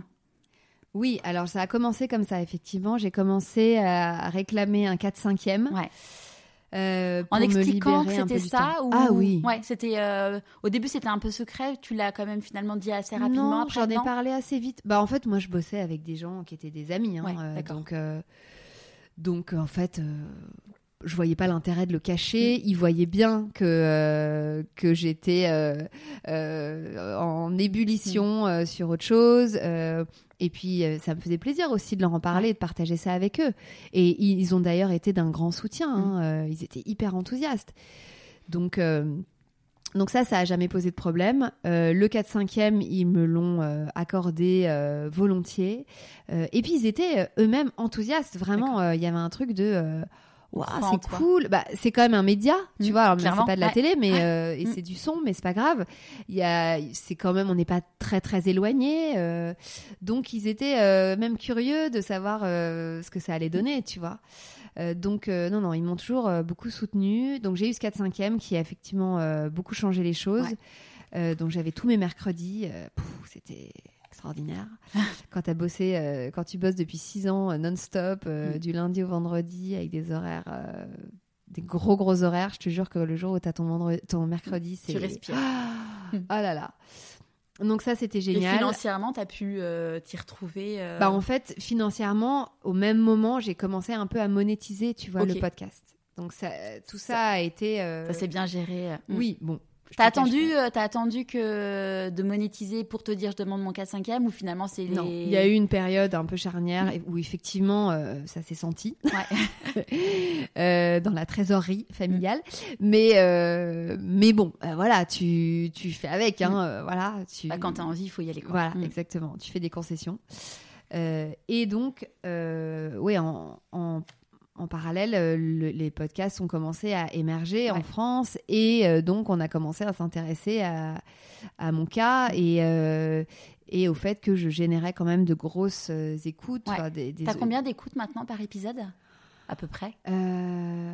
Speaker 2: Oui, alors ça a commencé comme ça, effectivement. J'ai commencé à réclamer un quatre cinquième.
Speaker 1: Ouais.
Speaker 2: Euh,
Speaker 1: en expliquant que c'était ça ou...
Speaker 2: Ah oui.
Speaker 1: Ouais, c'était euh... au début c'était un peu secret. Tu l'as quand même finalement dit assez rapidement.
Speaker 2: Non,
Speaker 1: après,
Speaker 2: j'en ai
Speaker 1: non
Speaker 2: parlé assez vite. Bah en fait moi je bossais avec des gens qui étaient des amis. Hein,
Speaker 1: ouais,
Speaker 2: euh,
Speaker 1: d'accord.
Speaker 2: Donc euh, donc en fait. Euh... Je voyais pas l'intérêt de le cacher. Ils voyaient bien que euh, que j'étais euh, euh, en ébullition euh, sur autre chose. Euh, et puis euh, ça me faisait plaisir aussi de leur en parler, de partager ça avec eux. Et ils ont d'ailleurs été d'un grand soutien. Hein. Euh, ils étaient hyper enthousiastes. Donc euh, donc ça, ça a jamais posé de problème. Euh, le quatre cinquième, ils me l'ont euh, accordé euh, volontiers. Euh, et puis ils étaient euh, eux-mêmes enthousiastes. Vraiment, il euh, y avait un truc de euh, Wow, c'est quoi. Cool. Bah, c'est quand même un média, tu mmh, vois. Alors, c'est pas de la ouais. télé, mais ouais. euh, et mmh. c'est du son, mais c'est pas grave. Il y a, c'est quand même, on n'est pas très très éloigné. Euh, donc, ils étaient euh, même curieux de savoir euh, ce que ça allait donner, tu vois. Euh, donc, euh, non, non, ils m'ont toujours euh, beaucoup soutenue. Donc, j'ai eu ce quatre cinquième qui a effectivement euh, beaucoup changé les choses. Ouais. Euh, donc, j'avais tous mes mercredis. Euh, pouf, c'était extraordinaire. Quand t'as bossé, euh, quand tu bosses depuis six ans euh, non-stop, euh, mm. du lundi au vendredi, avec des horaires, euh, des gros gros horaires, je te jure que le jour où t'as ton, vendredi, ton mercredi, c'est...
Speaker 1: Tu respires.
Speaker 2: Ah oh là là. Donc ça, c'était génial.
Speaker 1: Et financièrement, t'as pu euh, t'y retrouver euh...
Speaker 2: Bah en fait, financièrement, au même moment, j'ai commencé un peu à monétiser, tu vois, okay. le podcast. Donc ça, tout ça, ça a été... Euh...
Speaker 1: Ça s'est bien géré.
Speaker 2: Oui, bon.
Speaker 1: T'as attendu, euh, t'as attendu que de monétiser pour te dire je demande mon quatre cinquième ou finalement c'est les...
Speaker 2: Non, il y a eu une période un peu charnière mmh. où effectivement euh, ça s'est senti
Speaker 1: ouais.
Speaker 2: euh, dans la trésorerie familiale. Mmh. Mais, euh, mais bon, euh, voilà, tu, tu fais avec. Hein, mmh. euh, voilà, tu...
Speaker 1: bah, quand t'as envie, il faut y aller. Quoi.
Speaker 2: Voilà,
Speaker 1: mmh.
Speaker 2: exactement. Tu fais des concessions. Euh, et donc, euh, ouais, en... en En parallèle, le, les podcasts ont commencé à émerger ouais. en France et euh, donc on a commencé à s'intéresser à, à mon cas et, euh, et au fait que je générais quand même de grosses euh, écoutes.
Speaker 1: Ouais.
Speaker 2: Des, des...
Speaker 1: T'as combien d'écoutes maintenant par épisode, à peu près
Speaker 2: euh...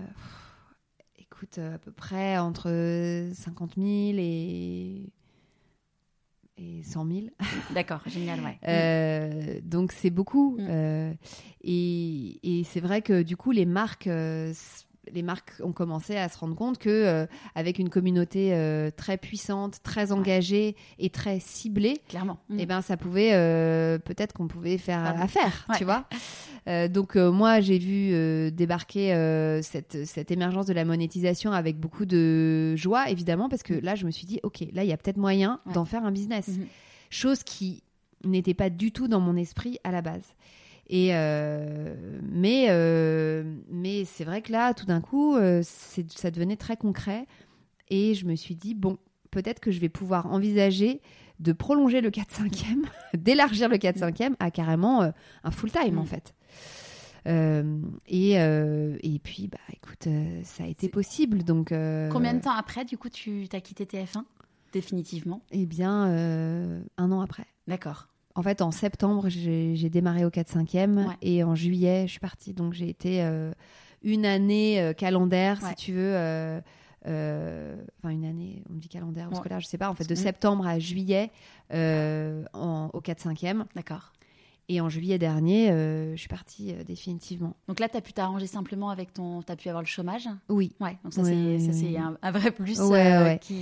Speaker 2: Écoute, à peu près entre cinquante mille et... et cent mille.
Speaker 1: D'accord, génial, ouais.
Speaker 2: Euh, donc, c'est beaucoup.
Speaker 1: Mm.
Speaker 2: Euh, et, et c'est vrai que, du coup, les marques, euh, les marques ont commencé à se rendre compte qu'avec euh, une communauté euh, très puissante, très engagée ouais. et très ciblée,
Speaker 1: clairement,
Speaker 2: mm. eh ben, ça pouvait, euh, peut-être qu'on pouvait faire ah, affaire,
Speaker 1: ouais.
Speaker 2: tu vois. Euh, donc euh, moi j'ai vu euh, débarquer euh, cette, cette émergence de la monétisation avec beaucoup de joie évidemment parce que là je me suis dit ok là il y a peut-être moyen ouais. d'en faire un business, mmh. chose qui n'était pas du tout dans mon esprit à la base et euh, mais, euh, mais c'est vrai que là tout d'un coup euh, c'est, ça devenait très concret et je me suis dit bon peut-être que je vais pouvoir envisager de prolonger le quatre cinquième, d'élargir le quatre cinquième à carrément euh, un full-time mmh. en fait. Euh, et, euh, et puis, bah, écoute, euh, ça a été possible. Donc, euh,
Speaker 1: combien de temps après, du coup, tu as quitté T F un définitivement ?
Speaker 2: Eh bien, euh, un an après.
Speaker 1: D'accord.
Speaker 2: En fait, en septembre, j'ai, j'ai démarré au quatre cinquième ouais. et en juillet, je suis partie. Donc, j'ai été euh, une année euh, calendaire, ouais. si tu veux. Euh, euh, enfin, une année, on me dit calendaire, parce ouais. que là, je sais pas, en fait, de mmh. septembre à juillet euh, en, au quatre cinquième.
Speaker 1: D'accord.
Speaker 2: Et en juillet dernier, euh, je suis partie euh, définitivement.
Speaker 1: Donc là, tu as pu t'arranger simplement avec ton... Tu as pu avoir le chômage ?
Speaker 2: Oui.
Speaker 1: Ouais, donc ça,
Speaker 2: oui,
Speaker 1: c'est,
Speaker 2: oui,
Speaker 1: ça,
Speaker 2: oui.
Speaker 1: c'est un, un vrai plus
Speaker 2: ouais,
Speaker 1: euh,
Speaker 2: ouais.
Speaker 1: qui...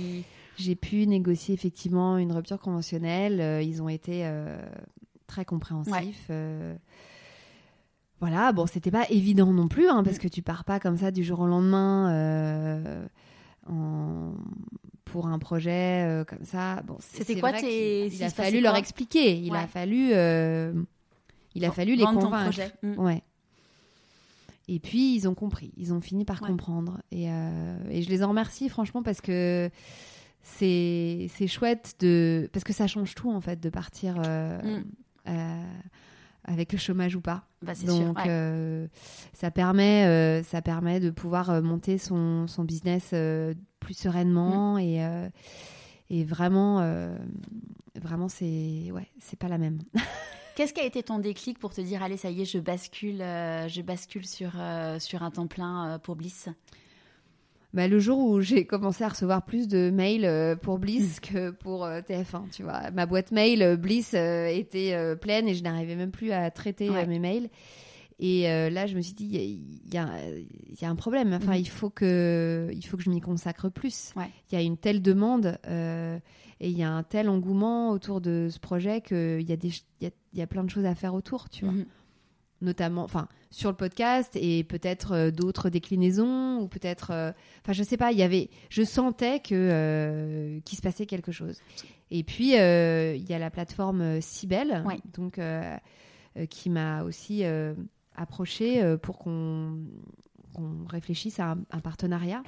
Speaker 2: j'ai pu négocier effectivement une rupture conventionnelle. Euh, ils ont été euh, très compréhensifs. Ouais. Euh, voilà, bon, c'était pas évident non plus, hein, parce que tu pars pas comme ça du jour au lendemain euh, en... pour un projet euh, comme ça. Bon, c'est,
Speaker 1: c'était
Speaker 2: c'est
Speaker 1: quoi
Speaker 2: vrai
Speaker 1: tes...
Speaker 2: Il a fallu leur expliquer. Il ouais. a fallu, euh, il a v- fallu les convaincre.
Speaker 1: Mmh.
Speaker 2: Ouais. Et puis ils ont compris. Ils ont fini par ouais. comprendre. Et, euh, et je les en remercie franchement parce que c'est c'est chouette de parce que ça change tout en fait de partir. Euh, mmh. euh, avec le chômage ou pas.
Speaker 1: Bah, c'est
Speaker 2: Donc,
Speaker 1: sûr, ouais.
Speaker 2: euh, ça, permet, euh, ça permet de pouvoir euh, monter son, son business euh, plus sereinement. Mmh. Et, euh, et vraiment, euh, vraiment c'est, ouais, c'est pas la même.
Speaker 1: Qu'est-ce qui a été ton déclic pour te dire, allez, ça y est, je bascule, euh, je bascule sur, euh, sur un temps plein euh, pour Bliss ?
Speaker 2: Bah, le jour où j'ai commencé à recevoir plus de mails euh, pour Bliss mmh. que pour euh, T F un, tu vois. Ma boîte mail euh, Bliss euh, était euh, pleine et je n'arrivais même plus à traiter ouais. euh, mes mails. Et euh, là, je me suis dit, il y, y, y a un problème. Enfin, mmh. il faut que, il faut que je m'y consacre plus. Il
Speaker 1: ouais.
Speaker 2: y a une telle demande euh, et il y a un tel engouement autour de ce projet qu'il y a des, il y a, y a plein de choses à faire autour, tu vois. Mmh. Notamment, enfin, sur le podcast et peut-être euh, d'autres déclinaisons ou peut-être, enfin, euh, je sais pas. Il y avait, je sentais que euh, qu'il se passait quelque chose. Et puis euh, il y a la plateforme Sibel,
Speaker 1: ouais.
Speaker 2: donc euh, euh, qui m'a aussi euh, approchée euh, pour qu'on qu'on réfléchisse à un, un partenariat.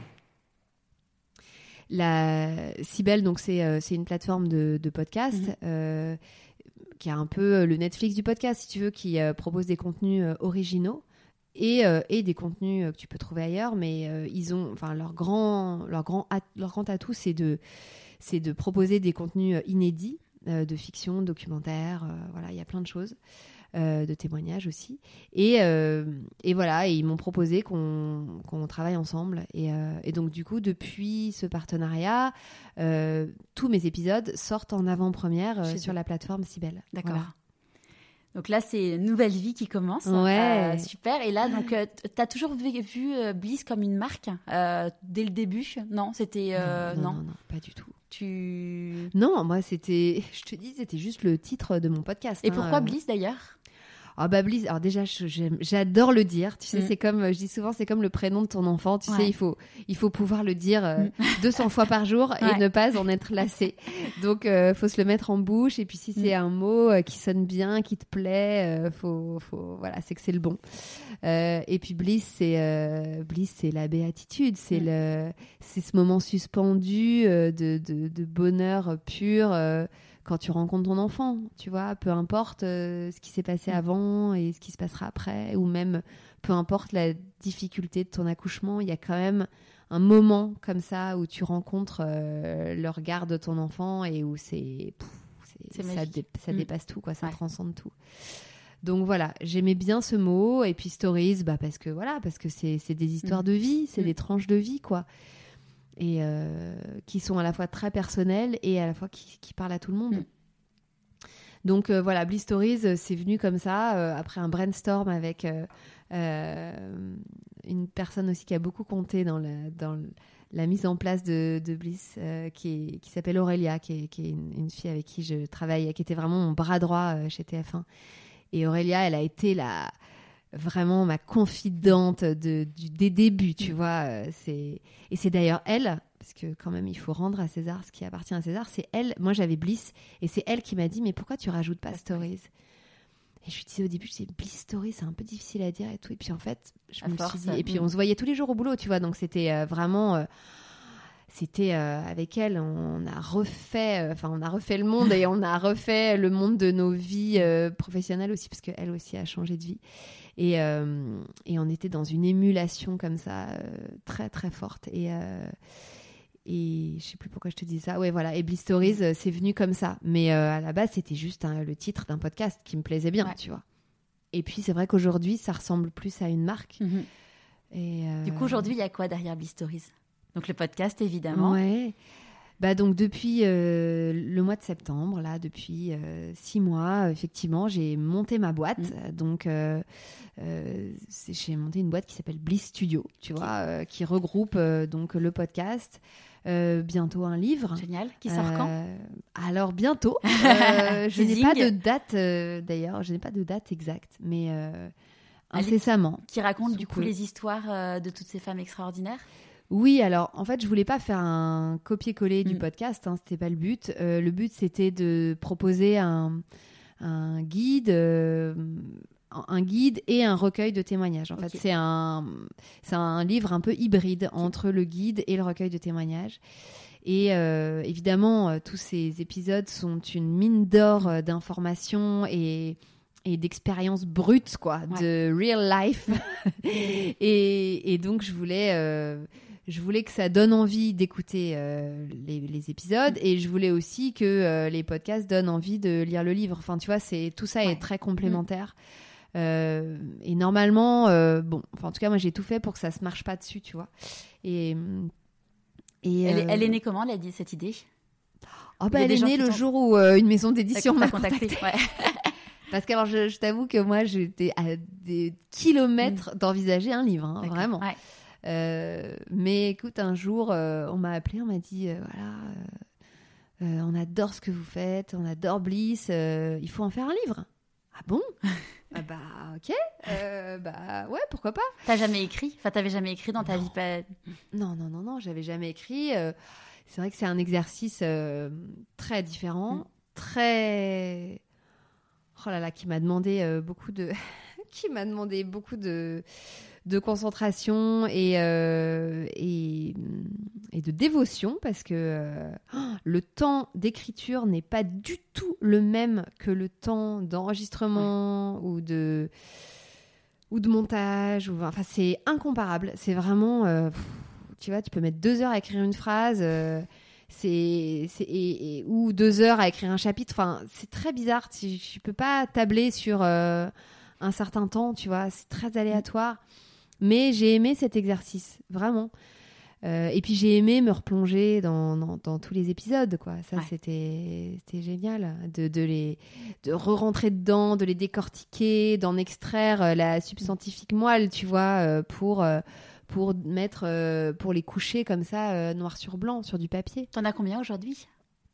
Speaker 2: La Sibel, donc c'est euh, c'est une plateforme de, de podcast. Mmh. Euh, qui a un peu le Netflix du podcast, si tu veux, qui euh, propose des contenus euh, originaux et, euh, et des contenus euh, que tu peux trouver ailleurs, mais euh, ils ont, enfin, leur grand, leur grand, at- leur grand atout, c'est de, c'est de proposer des contenus inédits, euh, de fiction, de documentaire, euh, voilà, il y a plein de choses, euh, de témoignages aussi, et, euh, et voilà, et ils m'ont proposé qu'on, qu'on travaille ensemble, et, euh, et donc du coup, depuis ce partenariat, euh, tous mes épisodes sortent en avant-première euh, sur la plateforme Sibel.
Speaker 1: D'accord.
Speaker 2: Voilà.
Speaker 1: Donc là, c'est une nouvelle vie qui commence.
Speaker 2: Ouais.
Speaker 1: Euh, super. Et là, donc, euh, tu as toujours vu, vu euh, Bliss comme une marque euh, dès le début ? Non, c'était... Euh,
Speaker 2: non, non,
Speaker 1: non.
Speaker 2: non, non, pas du tout.
Speaker 1: Tu...
Speaker 2: Non, moi, c'était... Je te dis, c'était juste le titre de mon podcast.
Speaker 1: Et
Speaker 2: hein,
Speaker 1: pourquoi
Speaker 2: euh...
Speaker 1: Bliss, d'ailleurs ?
Speaker 2: Ah bah Bliss, alors déjà je, j'aime, j'adore le dire, tu sais, mmh. c'est comme, je dis souvent, c'est comme le prénom de ton enfant, tu ouais. sais, il faut, il faut pouvoir le dire euh, mmh. deux cents fois par jour et ouais. ne pas en être lassé. Donc, euh, faut se le mettre en bouche et puis si c'est mmh. un mot euh, qui sonne bien, qui te plaît, euh, faut, faut, voilà, c'est que c'est le bon. Euh, et puis Bliss, c'est, euh, Bliss, c'est la béatitude, c'est mmh. le, c'est ce moment suspendu euh, de, de, de bonheur pur. Euh, quand tu rencontres ton enfant, tu vois, peu importe euh, ce qui s'est passé avant et ce qui se passera après, ou même peu importe la difficulté de ton accouchement, il y a quand même un moment comme ça où tu rencontres euh, le regard de ton enfant et où c'est, pff, c'est, c'est ça, dé, ça mmh. dépasse tout, quoi, ça ouais. transcende tout. Donc voilà, j'aimais bien ce mot, et puis stories, bah parce que voilà, parce que c'est, c'est des histoires mmh. de vie, c'est mmh. des tranches de vie, quoi. Et euh, qui sont à la fois très personnelles et à la fois qui, qui parlent à tout le monde. Mm. Donc euh, voilà, Bliss Stories, c'est venu comme ça, euh, après un brainstorm avec euh, euh, une personne aussi qui a beaucoup compté dans la, dans la mise en place de, de Bliss, euh, qui, est, qui s'appelle Aurélia, qui est, qui est une, une fille avec qui je travaille, qui était vraiment mon bras droit euh, chez T F un. Et Aurélia, elle a été la... vraiment ma confidente de, du, des débuts, tu vois. Euh, c'est... Et c'est d'ailleurs elle, parce que quand même, il faut rendre à César ce qui appartient à César, c'est elle, moi j'avais Bliss, et c'est elle qui m'a dit, mais pourquoi tu rajoutes pas Stories ? Et je lui disais au début, je disais, Bliss Stories, c'est un peu difficile à dire et tout. Et puis en fait, je à me force, suis dit, et puis on se voyait tous les jours au boulot, tu vois, donc c'était euh, vraiment... Euh, C'était euh, avec elle, on a refait, enfin euh, on a refait le monde et on a refait le monde de nos vies euh, professionnelles aussi, parce qu'elle aussi a changé de vie. Et, euh, et on était dans une émulation comme ça, euh, très très forte. Et, euh, et je sais plus pourquoi je te dis ça. Ouais, voilà. Et Bliss Stories, euh, c'est venu comme ça. Mais euh, à la base, c'était juste hein, le titre d'un podcast qui me plaisait bien, ouais. tu vois. Et puis c'est vrai qu'aujourd'hui, ça ressemble plus à une marque. Mm-hmm. Et, euh...
Speaker 1: Du coup, aujourd'hui, il y a quoi derrière Bliss Stories ? Donc le podcast, évidemment.
Speaker 2: Ouais. Bah donc depuis euh, le mois de septembre, là, depuis euh, six mois, effectivement, j'ai monté ma boîte. Mmh. Donc euh, euh, c'est, j'ai monté une boîte qui s'appelle Bliss Studio, tu okay. vois, euh, qui regroupe euh, donc le podcast, Euh, bientôt un livre.
Speaker 1: Génial. Qui sort euh, quand ?
Speaker 2: Alors bientôt. Euh, je n'ai pas de date euh, d'ailleurs. Je n'ai pas de date exacte, mais euh, incessamment.
Speaker 1: Qui raconte du coup peu. les histoires euh, de toutes ces femmes extraordinaires ?
Speaker 2: Oui, alors en fait, je voulais pas faire un copier-coller du mmh. podcast. Hein, c'était pas le but. Euh, le but, c'était de proposer un, un guide. Euh, un guide et un recueil de témoignages. En okay. fait, c'est un, c'est un livre un peu hybride okay. entre le guide et le recueil de témoignages. Et euh, évidemment, euh, tous ces épisodes sont une mine d'or euh, d'informations et, et d'expériences brutes, quoi, ouais. de real life. et, et donc, je voulais... Euh, Je voulais que ça donne envie d'écouter euh, les, les épisodes et je voulais aussi que euh, les podcasts donnent envie de lire le livre. Enfin, tu vois, c'est, tout ça ouais. est très complémentaire. Mmh. Euh, et normalement, euh, bon, enfin, en tout cas, moi, j'ai tout fait pour que ça se marche pas dessus, tu vois. Et,
Speaker 1: et elle, euh... elle est née comment, elle a dit cette idée ?
Speaker 2: Oh, bah, elle est née le jour où euh, une maison d'édition m'a contactée.
Speaker 1: contacté. Ouais.
Speaker 2: Parce que alors, je, je t'avoue que moi, j'étais à des kilomètres mmh. d'envisager un livre, hein, vraiment. Ouais. Euh, mais écoute, un jour, euh, on m'a appelé, on m'a dit, euh, voilà, euh, euh, on adore ce que vous faites, on adore Bliss, euh, il faut en faire un livre. Ah bon ? Ah bah ok, euh, bah ouais, pourquoi pas.
Speaker 1: T'as jamais écrit ? Enfin, t'avais jamais écrit dans ta
Speaker 2: non.
Speaker 1: vie pas...
Speaker 2: Non, non, non, non, j'avais jamais écrit. Euh, c'est vrai que c'est un exercice euh, très différent, mm. très... Oh là là, qui m'a demandé euh, beaucoup de... qui m'a demandé beaucoup de... de concentration et, euh, et, et de dévotion parce que euh, le temps d'écriture n'est pas du tout le même que le temps d'enregistrement ou de, ou de montage. Ou, enfin, c'est incomparable. C'est vraiment... Euh, tu vois, tu peux mettre deux heures à écrire une phrase euh, c'est, c'est, et, et, ou deux heures à écrire un chapitre. Enfin, c'est très bizarre. Tu ne peux pas tabler sur euh, un certain temps, tu vois. C'est très aléatoire. Mais j'ai aimé cet exercice, vraiment. Euh, et puis j'ai aimé me replonger dans, dans, dans tous les épisodes, quoi. Ça, ouais. c'était, c'était génial de, de, les, de re-rentrer dedans, de les décortiquer, d'en extraire la substantifique moelle, tu vois, euh, pour, euh, pour, mettre, euh, pour les coucher comme ça, euh, noir sur blanc, sur du papier.
Speaker 1: T'en as combien aujourd'hui ?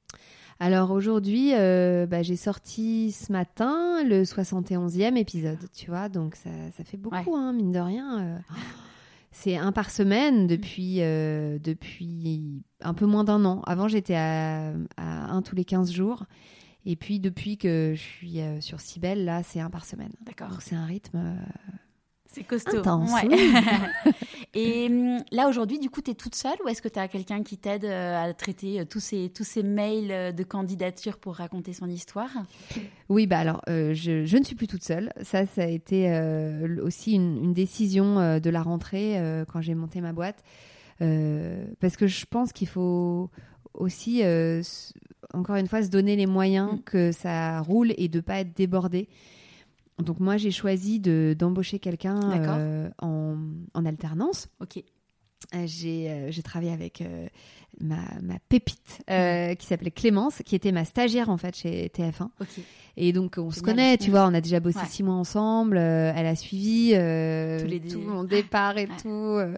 Speaker 2: Alors aujourd'hui, euh, bah, j'ai sorti ce matin le soixante et onzième épisode, tu vois, donc ça, ça fait beaucoup, ouais. hein, mine de rien. Euh, c'est un par semaine depuis, euh, depuis un peu moins d'un an. Avant, j'étais à, à un tous les quinze jours. Et puis, depuis que je suis euh, sur Cybelle, là, c'est un par semaine.
Speaker 1: D'accord.
Speaker 2: Donc, c'est un rythme... Euh,
Speaker 1: c'est costaud.
Speaker 2: Intense.
Speaker 1: Ouais. Oui. Et là, aujourd'hui, du coup, tu es toute seule ou est-ce que tu as quelqu'un qui t'aide à traiter tous ces, tous ces mails de candidature pour raconter son histoire ?
Speaker 2: Oui, bah alors, euh, je, je ne suis plus toute seule. Ça, ça a été euh, aussi une, une décision euh, de la rentrée euh, quand j'ai monté ma boîte. Euh, parce que je pense qu'il faut aussi, euh, encore une fois, se donner les moyens mmh. que ça roule et de ne pas être débordé. Donc moi, j'ai choisi de, d'embaucher quelqu'un euh, en, en alternance.
Speaker 1: Ok.
Speaker 2: Euh, j'ai, euh, j'ai travaillé avec euh, ma, ma pépite euh, qui s'appelait Clémence, qui était ma stagiaire en fait chez T F un.
Speaker 1: Okay.
Speaker 2: Et donc on se connaît, tu vois, on a déjà bossé ouais. six mois ensemble. Euh, elle a suivi euh,
Speaker 1: les
Speaker 2: tout mon départ et
Speaker 1: ouais.
Speaker 2: tout. Euh,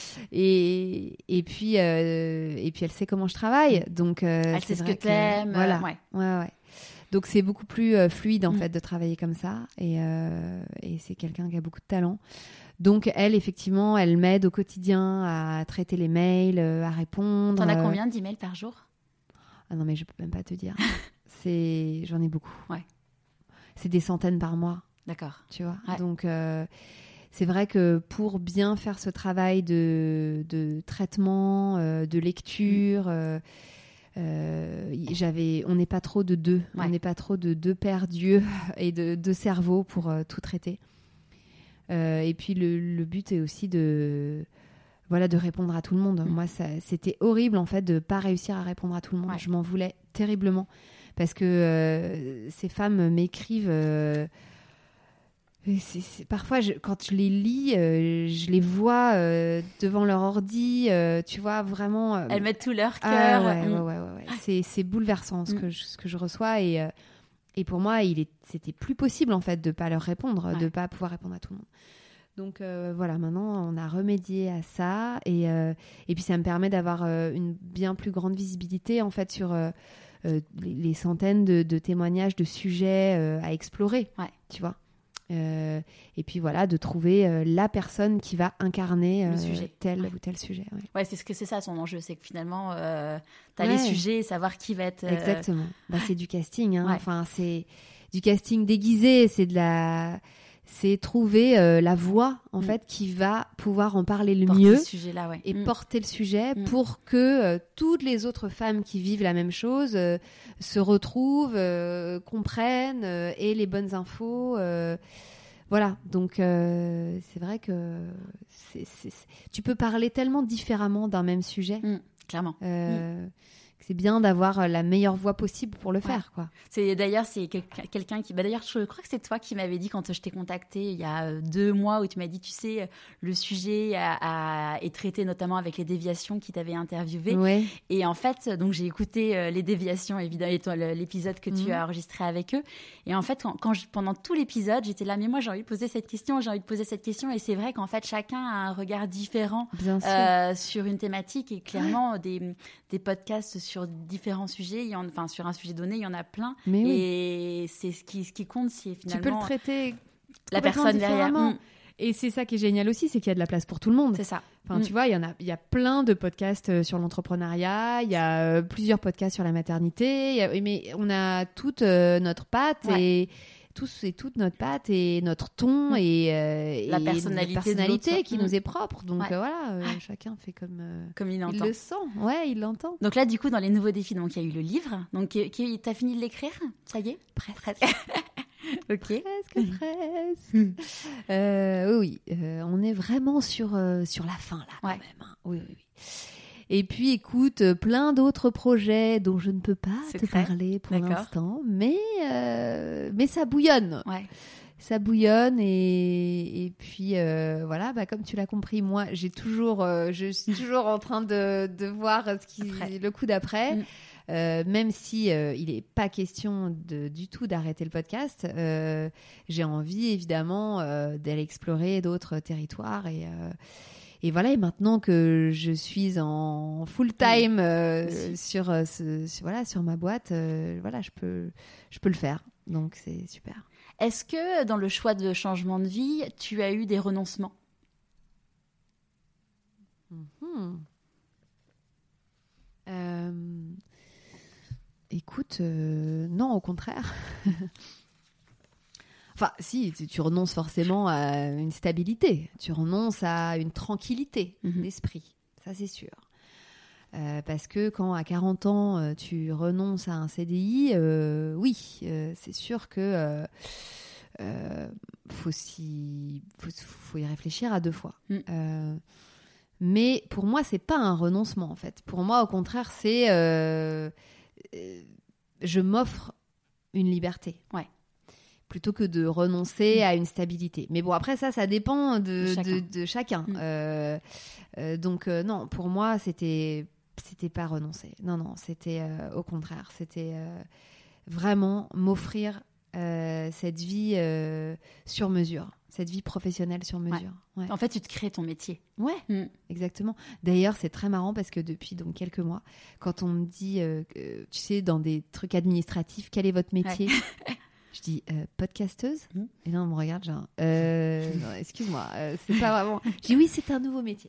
Speaker 2: et, et puis euh, et puis elle sait comment je travaille. Donc euh,
Speaker 1: elle
Speaker 2: c'est
Speaker 1: sait ce
Speaker 2: vrai
Speaker 1: que t'aimes.
Speaker 2: Que, voilà.
Speaker 1: Ouais.
Speaker 2: Ouais, ouais. Donc c'est beaucoup plus euh, fluide en
Speaker 1: mmh.
Speaker 2: fait de travailler comme ça et, euh, et c'est quelqu'un qui a beaucoup de talent. Donc elle effectivement elle m'aide au quotidien à traiter les mails, euh, à répondre.
Speaker 1: T'en as combien d'emails par jour ?
Speaker 2: Ah non mais je peux même pas te dire. c'est j'en ai beaucoup.
Speaker 1: Ouais.
Speaker 2: C'est des centaines par mois.
Speaker 1: D'accord.
Speaker 2: Tu vois.
Speaker 1: Ouais.
Speaker 2: Donc euh, c'est vrai que pour bien faire ce travail de de traitement, euh, de lecture. Mmh. Euh, Euh, j'avais, on n'est pas trop de deux, ouais. on n'est pas trop de deux paires d'yeux et de deux cerveaux pour euh, tout traiter. Euh, et puis le, le but est aussi de, voilà, de répondre à tout le monde. Mmh. Moi, ça, c'était horrible en fait de pas réussir à répondre à tout le monde. Ouais. Je m'en voulais terriblement parce que euh, ces femmes m'écrivent. Euh, C'est, c'est, parfois, je, quand je les lis, euh, je les vois euh, devant leur ordi, euh, tu vois, vraiment... Euh,
Speaker 1: Elles mettent tout leur cœur.
Speaker 2: Ah, ouais, mmh. ouais, ouais, ouais, ouais. C'est, c'est bouleversant ce, mmh. que je, ce que je reçois. Et, euh, et pour moi, il est, c'était plus possible, en fait, de ne pas leur répondre, ouais. de ne pas pouvoir répondre à tout le monde. Donc euh, voilà, maintenant on a remédié à ça et, euh, et puis ça me permet d'avoir euh, une bien plus grande visibilité en fait sur euh, euh, les, les centaines de, de témoignages, de sujets euh, à explorer,
Speaker 1: ouais.
Speaker 2: tu vois. Euh, et puis voilà, de trouver euh, la personne qui va incarner euh,
Speaker 1: le sujet.
Speaker 2: tel
Speaker 1: ouais.
Speaker 2: ou tel sujet. Ouais,
Speaker 1: ouais c'est ce que c'est ça son enjeu, c'est que finalement euh, tu as
Speaker 2: ouais.
Speaker 1: les sujets, savoir qui va être. Euh...
Speaker 2: Exactement. Bah, c'est du casting, hein.
Speaker 1: ouais.
Speaker 2: Enfin c'est du casting déguisé, c'est de la. C'est trouver euh, la voix en mm. fait qui va pouvoir en parler le
Speaker 1: porter
Speaker 2: mieux
Speaker 1: ce sujet-là, ouais.
Speaker 2: et
Speaker 1: mm.
Speaker 2: porter le sujet
Speaker 1: mm.
Speaker 2: pour que euh, toutes les autres femmes qui vivent la même chose euh, se retrouvent, euh, comprennent, euh, aient les bonnes infos. Euh, voilà, donc euh, c'est vrai que c'est, c'est, c'est... tu peux parler tellement différemment d'un même sujet.
Speaker 1: Mm. Clairement.
Speaker 2: Euh, mm. C'est bien d'avoir la meilleure voie possible pour le ouais. faire, quoi.
Speaker 1: C'est, d'ailleurs, c'est quelqu'un qui... Bah, d'ailleurs, je crois que c'est toi qui m'avais dit quand je t'ai contacté il y a deux mois où tu m'as dit, tu sais, le sujet a, a, est traité notamment avec les déviations qui t'avaient interviewé.
Speaker 2: Ouais.
Speaker 1: Et en fait, donc j'ai écouté euh, les déviations, évidemment, l'épisode que tu mmh. as enregistré avec eux. Et en fait, quand, quand je, pendant tout l'épisode, j'étais là, mais moi, j'ai envie de poser cette question, j'ai envie de poser cette question. Et c'est vrai qu'en fait, chacun a un regard différent euh, sur une thématique. Et clairement, ouais. des, des podcasts sur sur différents sujets, il y en, enfin sur un sujet donné, il y en a plein. Mais et oui. c'est ce qui, ce qui compte, c'est finalement...
Speaker 2: Tu peux le traiter
Speaker 1: la personne derrière.
Speaker 2: Mmh. Et c'est ça qui est génial aussi, c'est qu'il y a de la place pour tout le monde.
Speaker 1: C'est ça.
Speaker 2: Enfin, mmh. tu vois, il y en a, il y a plein de podcasts sur l'entrepreneuriat, il y a euh, plusieurs podcasts sur la maternité, y a, mais on a toute euh, notre patte ouais. et... tous et toute notre patte et notre ton mmh. et, euh,
Speaker 1: la
Speaker 2: et
Speaker 1: personnalité,
Speaker 2: personnalité qui mmh. nous est propre. Donc
Speaker 1: ouais.
Speaker 2: euh, voilà, euh, ouais. chacun fait comme, euh,
Speaker 1: comme il,
Speaker 2: il le sent. Ouais, il l'entend.
Speaker 1: Donc là, du coup, dans les nouveaux défis, donc il y a eu le livre. Donc qui, qui, t'as fini de l'écrire ? Ça y est ?
Speaker 2: Presque.
Speaker 1: Ok.
Speaker 2: Presque, presque. euh, oui, euh, on est vraiment sur, euh, sur la fin là, quand
Speaker 1: ouais.
Speaker 2: même. Hein. Oui, oui, oui. Et puis, écoute, plein d'autres projets dont je ne peux pas
Speaker 1: C'est
Speaker 2: te
Speaker 1: très...
Speaker 2: parler pour
Speaker 1: D'accord.
Speaker 2: l'instant, mais, euh, mais ça bouillonne.
Speaker 1: Ouais.
Speaker 2: Ça bouillonne et, et puis, euh, voilà, bah, comme tu l'as compris, moi, j'ai toujours, euh, je suis toujours en train de, de voir ce qui, le coup d'après. Mm. Euh, même si euh, il n'est pas question de, du tout d'arrêter le podcast, euh, j'ai envie, évidemment, euh, d'aller explorer d'autres territoires et... Euh, Et voilà, et maintenant que je suis en full time euh, oui. sur, ce, sur, voilà, sur ma boîte, euh, voilà, je peux, je peux le faire. Donc, c'est super.
Speaker 1: Est-ce que dans le choix de changement de vie, tu as eu des renoncements ?
Speaker 2: mm-hmm. euh, Écoute, euh, non, au contraire. Enfin, si, tu, tu renonces forcément à une stabilité, tu renonces à une tranquillité mmh. d'esprit, ça c'est sûr. Euh, parce que quand à quarante ans, tu renonces à un C D I, euh, oui, euh, c'est sûr que euh, euh, faut, s'y, faut, faut y réfléchir à deux fois. Mmh. Euh, mais pour moi, c'est pas un renoncement en fait. Pour moi, au contraire, c'est euh, euh, je m'offre une liberté.
Speaker 1: Ouais.
Speaker 2: Plutôt que de renoncer mmh. à une stabilité. Mais bon, après ça, ça dépend de, de chacun. De, de chacun. Mmh. Euh, euh, donc euh, non, pour moi, c'était, c'était pas renoncer. Non, non, c'était euh, au contraire. C'était euh, vraiment m'offrir euh, cette vie euh, sur mesure. Cette vie professionnelle sur mesure.
Speaker 1: Ouais. Ouais. En fait, tu te crées ton métier.
Speaker 2: Ouais, mmh. exactement. D'ailleurs, c'est très marrant parce que depuis donc, quelques mois, quand on me dit, euh, que, tu sais, dans des trucs administratifs, quel est votre métier ? Ouais. Je dis euh, podcasteuse mmh. et là on me regarde genre euh, non, excuse-moi euh, c'est pas vraiment. Je dis oui, c'est un nouveau métier.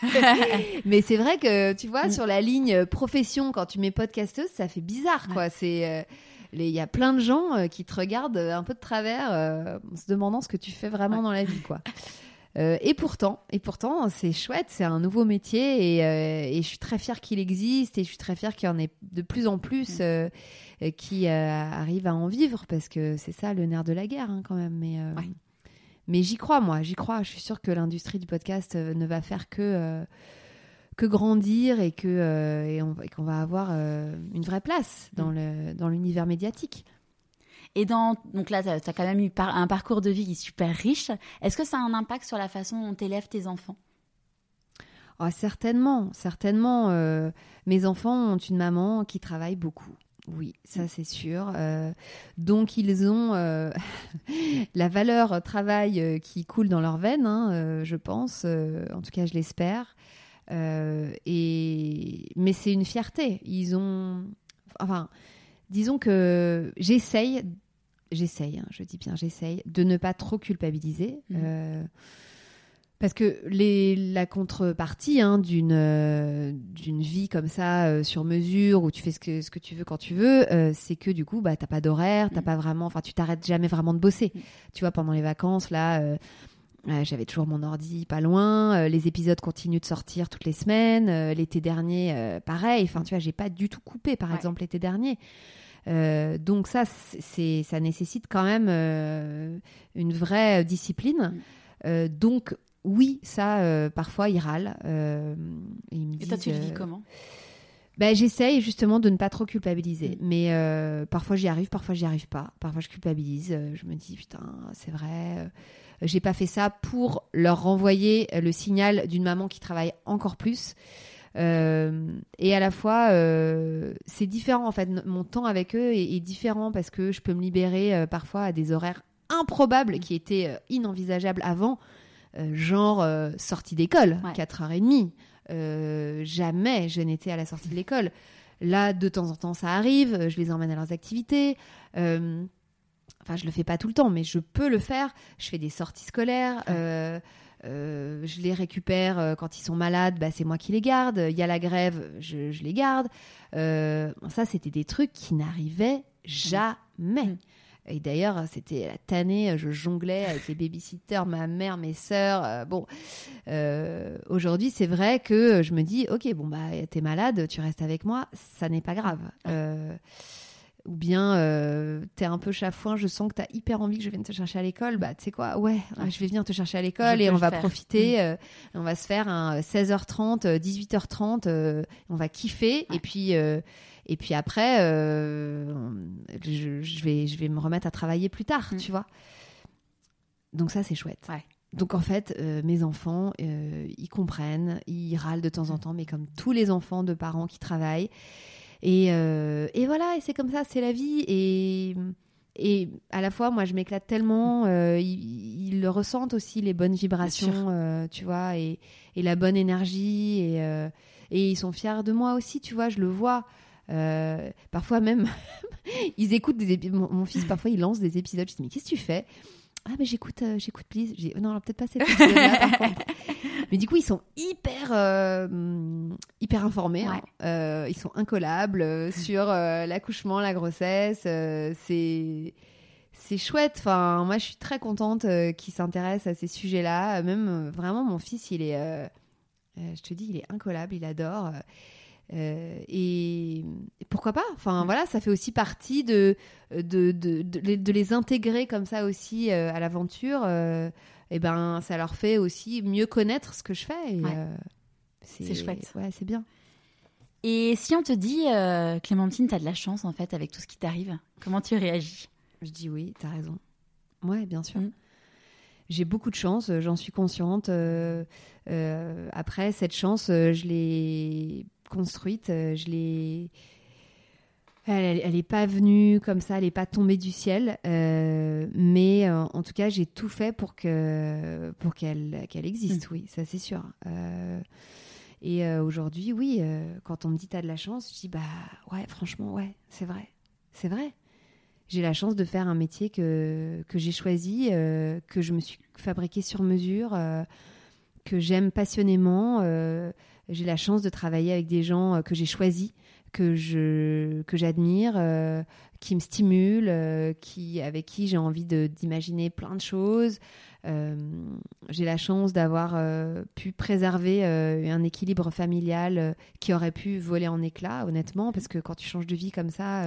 Speaker 2: Mais c'est vrai que tu vois mmh. sur la ligne profession, quand tu mets podcasteuse, ça fait bizarre quoi. Ouais. C'est il euh, y a plein de gens euh, qui te regardent un peu de travers euh, en se demandant ce que tu fais vraiment ouais. dans la vie quoi. Euh, et pourtant, et pourtant, c'est chouette, c'est un nouveau métier et, euh, et je suis très fière qu'il existe et je suis très fière qu'il y en ait de plus en plus euh, euh, qui euh, arrivent à en vivre parce que c'est ça le nerf de la guerre hein, quand même. Mais, euh,
Speaker 1: ouais.
Speaker 2: mais j'y crois, moi, j'y crois. Je suis sûre que l'industrie du podcast euh, ne va faire que, euh, que grandir et, que, euh, et, on, et qu'on va avoir euh, une vraie place dans, mmh. le, dans l'univers médiatique.
Speaker 1: Et dans, donc là, tu as quand même eu par, un parcours de vie qui est super riche. Est-ce que ça a un impact sur la façon dont tu élèves tes enfants ?
Speaker 2: Oh, certainement, certainement. Euh, mes enfants ont une maman qui travaille beaucoup. Oui, ça c'est sûr. Euh, donc ils ont, euh, la valeur travail euh, qui coule dans leurs veines, hein, euh, je pense. Euh, en tout cas, je l'espère. Euh, et... Mais c'est une fierté. Ils ont... Enfin, disons que j'essaye, j'essaye, hein, je dis bien j'essaye, de ne pas trop culpabiliser. Mmh. Euh... Parce que les, la contrepartie hein, d'une, euh, d'une vie comme ça, euh, sur mesure, où tu fais ce que, ce que tu veux quand tu veux, euh, c'est que du coup, bah, t'as pas d'horaire, t'as mmh. pas vraiment, enfin, tu t'arrêtes jamais vraiment de bosser. Mmh. Tu vois, pendant les vacances, là, euh, euh, j'avais toujours mon ordi pas loin, euh, les épisodes continuent de sortir toutes les semaines, euh, l'été dernier, euh, pareil, enfin, tu vois, j'ai pas du tout coupé, par ouais. exemple, l'été dernier. Euh, donc ça, c'est, ça nécessite quand même euh, une vraie discipline. Mmh. Euh, donc, oui, ça, euh, parfois, ils râlent. Euh, et ils me disent,
Speaker 1: et toi, tu le vis
Speaker 2: euh,
Speaker 1: comment ?
Speaker 2: Ben, j'essaye justement de ne pas trop culpabiliser. Mmh. Mais euh, parfois, j'y arrive, parfois, j'y arrive pas. Parfois, je culpabilise. Euh, je me dis, putain, c'est vrai. Euh, j'ai pas fait ça pour leur renvoyer le signal d'une maman qui travaille encore plus. Euh, et à la fois, euh, c'est différent, en fait. Mon temps avec eux est, est différent parce que je peux me libérer euh, parfois à des horaires improbables qui étaient euh, inenvisageables avant. Euh, genre euh, sortie d'école, ouais. quatre heures trente. Euh, jamais je n'étais à la sortie de l'école. Là, de temps en temps, ça arrive. Je les emmène à leurs activités. Euh, enfin, je le fais pas tout le temps, mais je peux le faire. Je fais des sorties scolaires. Ouais. Euh, euh, je les récupère euh, quand ils sont malades. Bah, c'est moi qui les garde. Il y a la grève, je, je les garde. Euh, ça, c'était des trucs qui n'arrivaient jamais. Mmh. Et d'ailleurs, c'était la tannée, je jonglais avec les babysitters, ma mère, mes sœurs. Euh, bon, euh, aujourd'hui, c'est vrai que je me dis, ok, bon, bah, t'es malade, tu restes avec moi, ça n'est pas grave. Euh, ou bien, euh, t'es un peu chafouin, je sens que t'as hyper envie que je vienne te chercher à l'école. Bah, tu sais quoi, ouais, ouais, je vais venir te chercher à l'école je et on va faire. profiter. Mmh. Euh, on va se faire un seize heures trente, dix-huit heures trente, euh, on va kiffer. Ouais. Et puis... Euh, Et puis après, euh, je, je, vais, je vais me remettre à travailler plus tard, mmh. tu vois. Donc ça, c'est chouette. Ouais. Donc en fait, euh, mes enfants, euh, ils comprennent, ils râlent de temps en temps, mais comme tous les enfants de parents qui travaillent. Et, euh, et voilà, et c'est comme ça, c'est la vie. Et, et à la fois, moi, je m'éclate tellement. Euh, ils, ils le ressentent aussi, les bonnes vibrations, euh, tu vois, et, et la bonne énergie. Et, euh, et ils sont fiers de moi aussi, tu vois, je le vois. Euh, parfois même ils écoutent des épisodes. Mon, mon fils parfois il lance des épisodes, je dis mais qu'est-ce que tu fais? Ah mais j'écoute euh, j'écoute please. Je dis, non alors, peut-être pas cet épisode là par contre. Mais du coup ils sont hyper euh, hyper informés, ouais. hein. euh, ils sont incollables euh, sur euh, l'accouchement, la grossesse, euh, c'est c'est chouette. Enfin moi je suis très contente euh, qu'ils s'intéressent à ces sujets là. Même euh, vraiment mon fils il est euh, euh, je te dis il est incollable, il adore. euh, Euh, et, et pourquoi pas, enfin mmh. voilà, ça fait aussi partie de, de, de, de, de les intégrer comme ça aussi euh, à l'aventure. Euh, et ben ça leur fait aussi mieux connaître ce que je fais. Et,
Speaker 1: ouais.
Speaker 2: euh, c'est,
Speaker 1: c'est chouette.
Speaker 2: Ouais, c'est bien.
Speaker 1: Et si on te dit, euh, Clémentine, t'as de la chance en fait avec tout ce qui t'arrive, comment tu réagis?
Speaker 2: Je dis oui, t'as raison. Ouais, bien sûr. Mmh. J'ai beaucoup de chance, j'en suis consciente. Euh, euh, après, cette chance, je l'ai construite, je l'ai... Elle, elle est pas venue comme ça, elle est pas tombée du ciel, euh, mais euh, en tout cas, j'ai tout fait pour que pour qu'elle qu'elle existe. Mmh. Oui, ça c'est sûr. Euh, et euh, aujourd'hui, oui, euh, quand on me dit t'as de la chance, je dis bah ouais, franchement, ouais, c'est vrai, c'est vrai. J'ai la chance de faire un métier que, que j'ai choisi, euh, que je me suis fabriqué sur mesure, euh, que j'aime passionnément. Euh, j'ai la chance de travailler avec des gens que j'ai choisis, que, je, que j'admire, euh, qui me stimulent, euh, qui, avec qui j'ai envie de, d'imaginer plein de choses. Euh, j'ai la chance d'avoir euh, pu préserver euh, un équilibre familial euh, qui aurait pu voler en éclats, honnêtement, parce que quand tu changes de vie comme ça... Euh,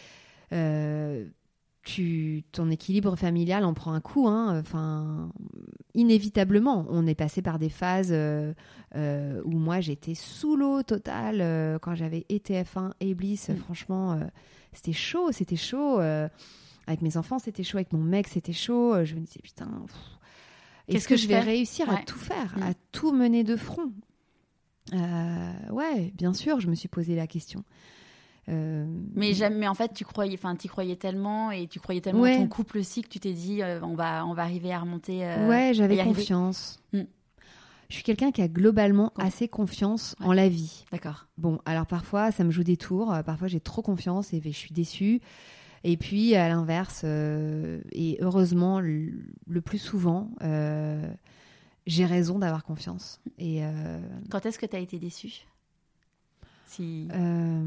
Speaker 2: Euh, tu, ton équilibre familial en prend un coup, hein. Enfin, inévitablement. On est passé par des phases euh, euh, où moi j'étais sous l'eau totale euh, quand j'avais E T F un et Bliss. Mmh. Franchement, euh, c'était chaud, c'était chaud. Euh, avec mes enfants, c'était chaud. Avec mon mec, c'était chaud. Je me disais putain, pff, est-ce que, que je vais réussir ouais. à tout faire, mmh. à tout mener de front? euh, Ouais, bien sûr, je me suis posé la question. Euh,
Speaker 1: mais, jamais, mais en fait, tu croyais, enfin, tu croyais tellement et tu croyais tellement
Speaker 2: ouais.
Speaker 1: en ton couple aussi que tu t'es dit, euh, on va, on va arriver à remonter. Euh,
Speaker 2: ouais, j'avais confiance.
Speaker 1: Mm.
Speaker 2: Je suis quelqu'un qui a globalement
Speaker 1: Con...
Speaker 2: assez confiance
Speaker 1: ouais.
Speaker 2: en la vie.
Speaker 1: D'accord.
Speaker 2: Bon, alors parfois, ça me joue des tours. Parfois, j'ai trop confiance et je suis déçue. Et puis, à l'inverse, euh, et heureusement, le, le plus souvent, euh, j'ai raison d'avoir confiance. Et, euh,
Speaker 1: quand est-ce que tu as été déçue? Si...
Speaker 2: Euh...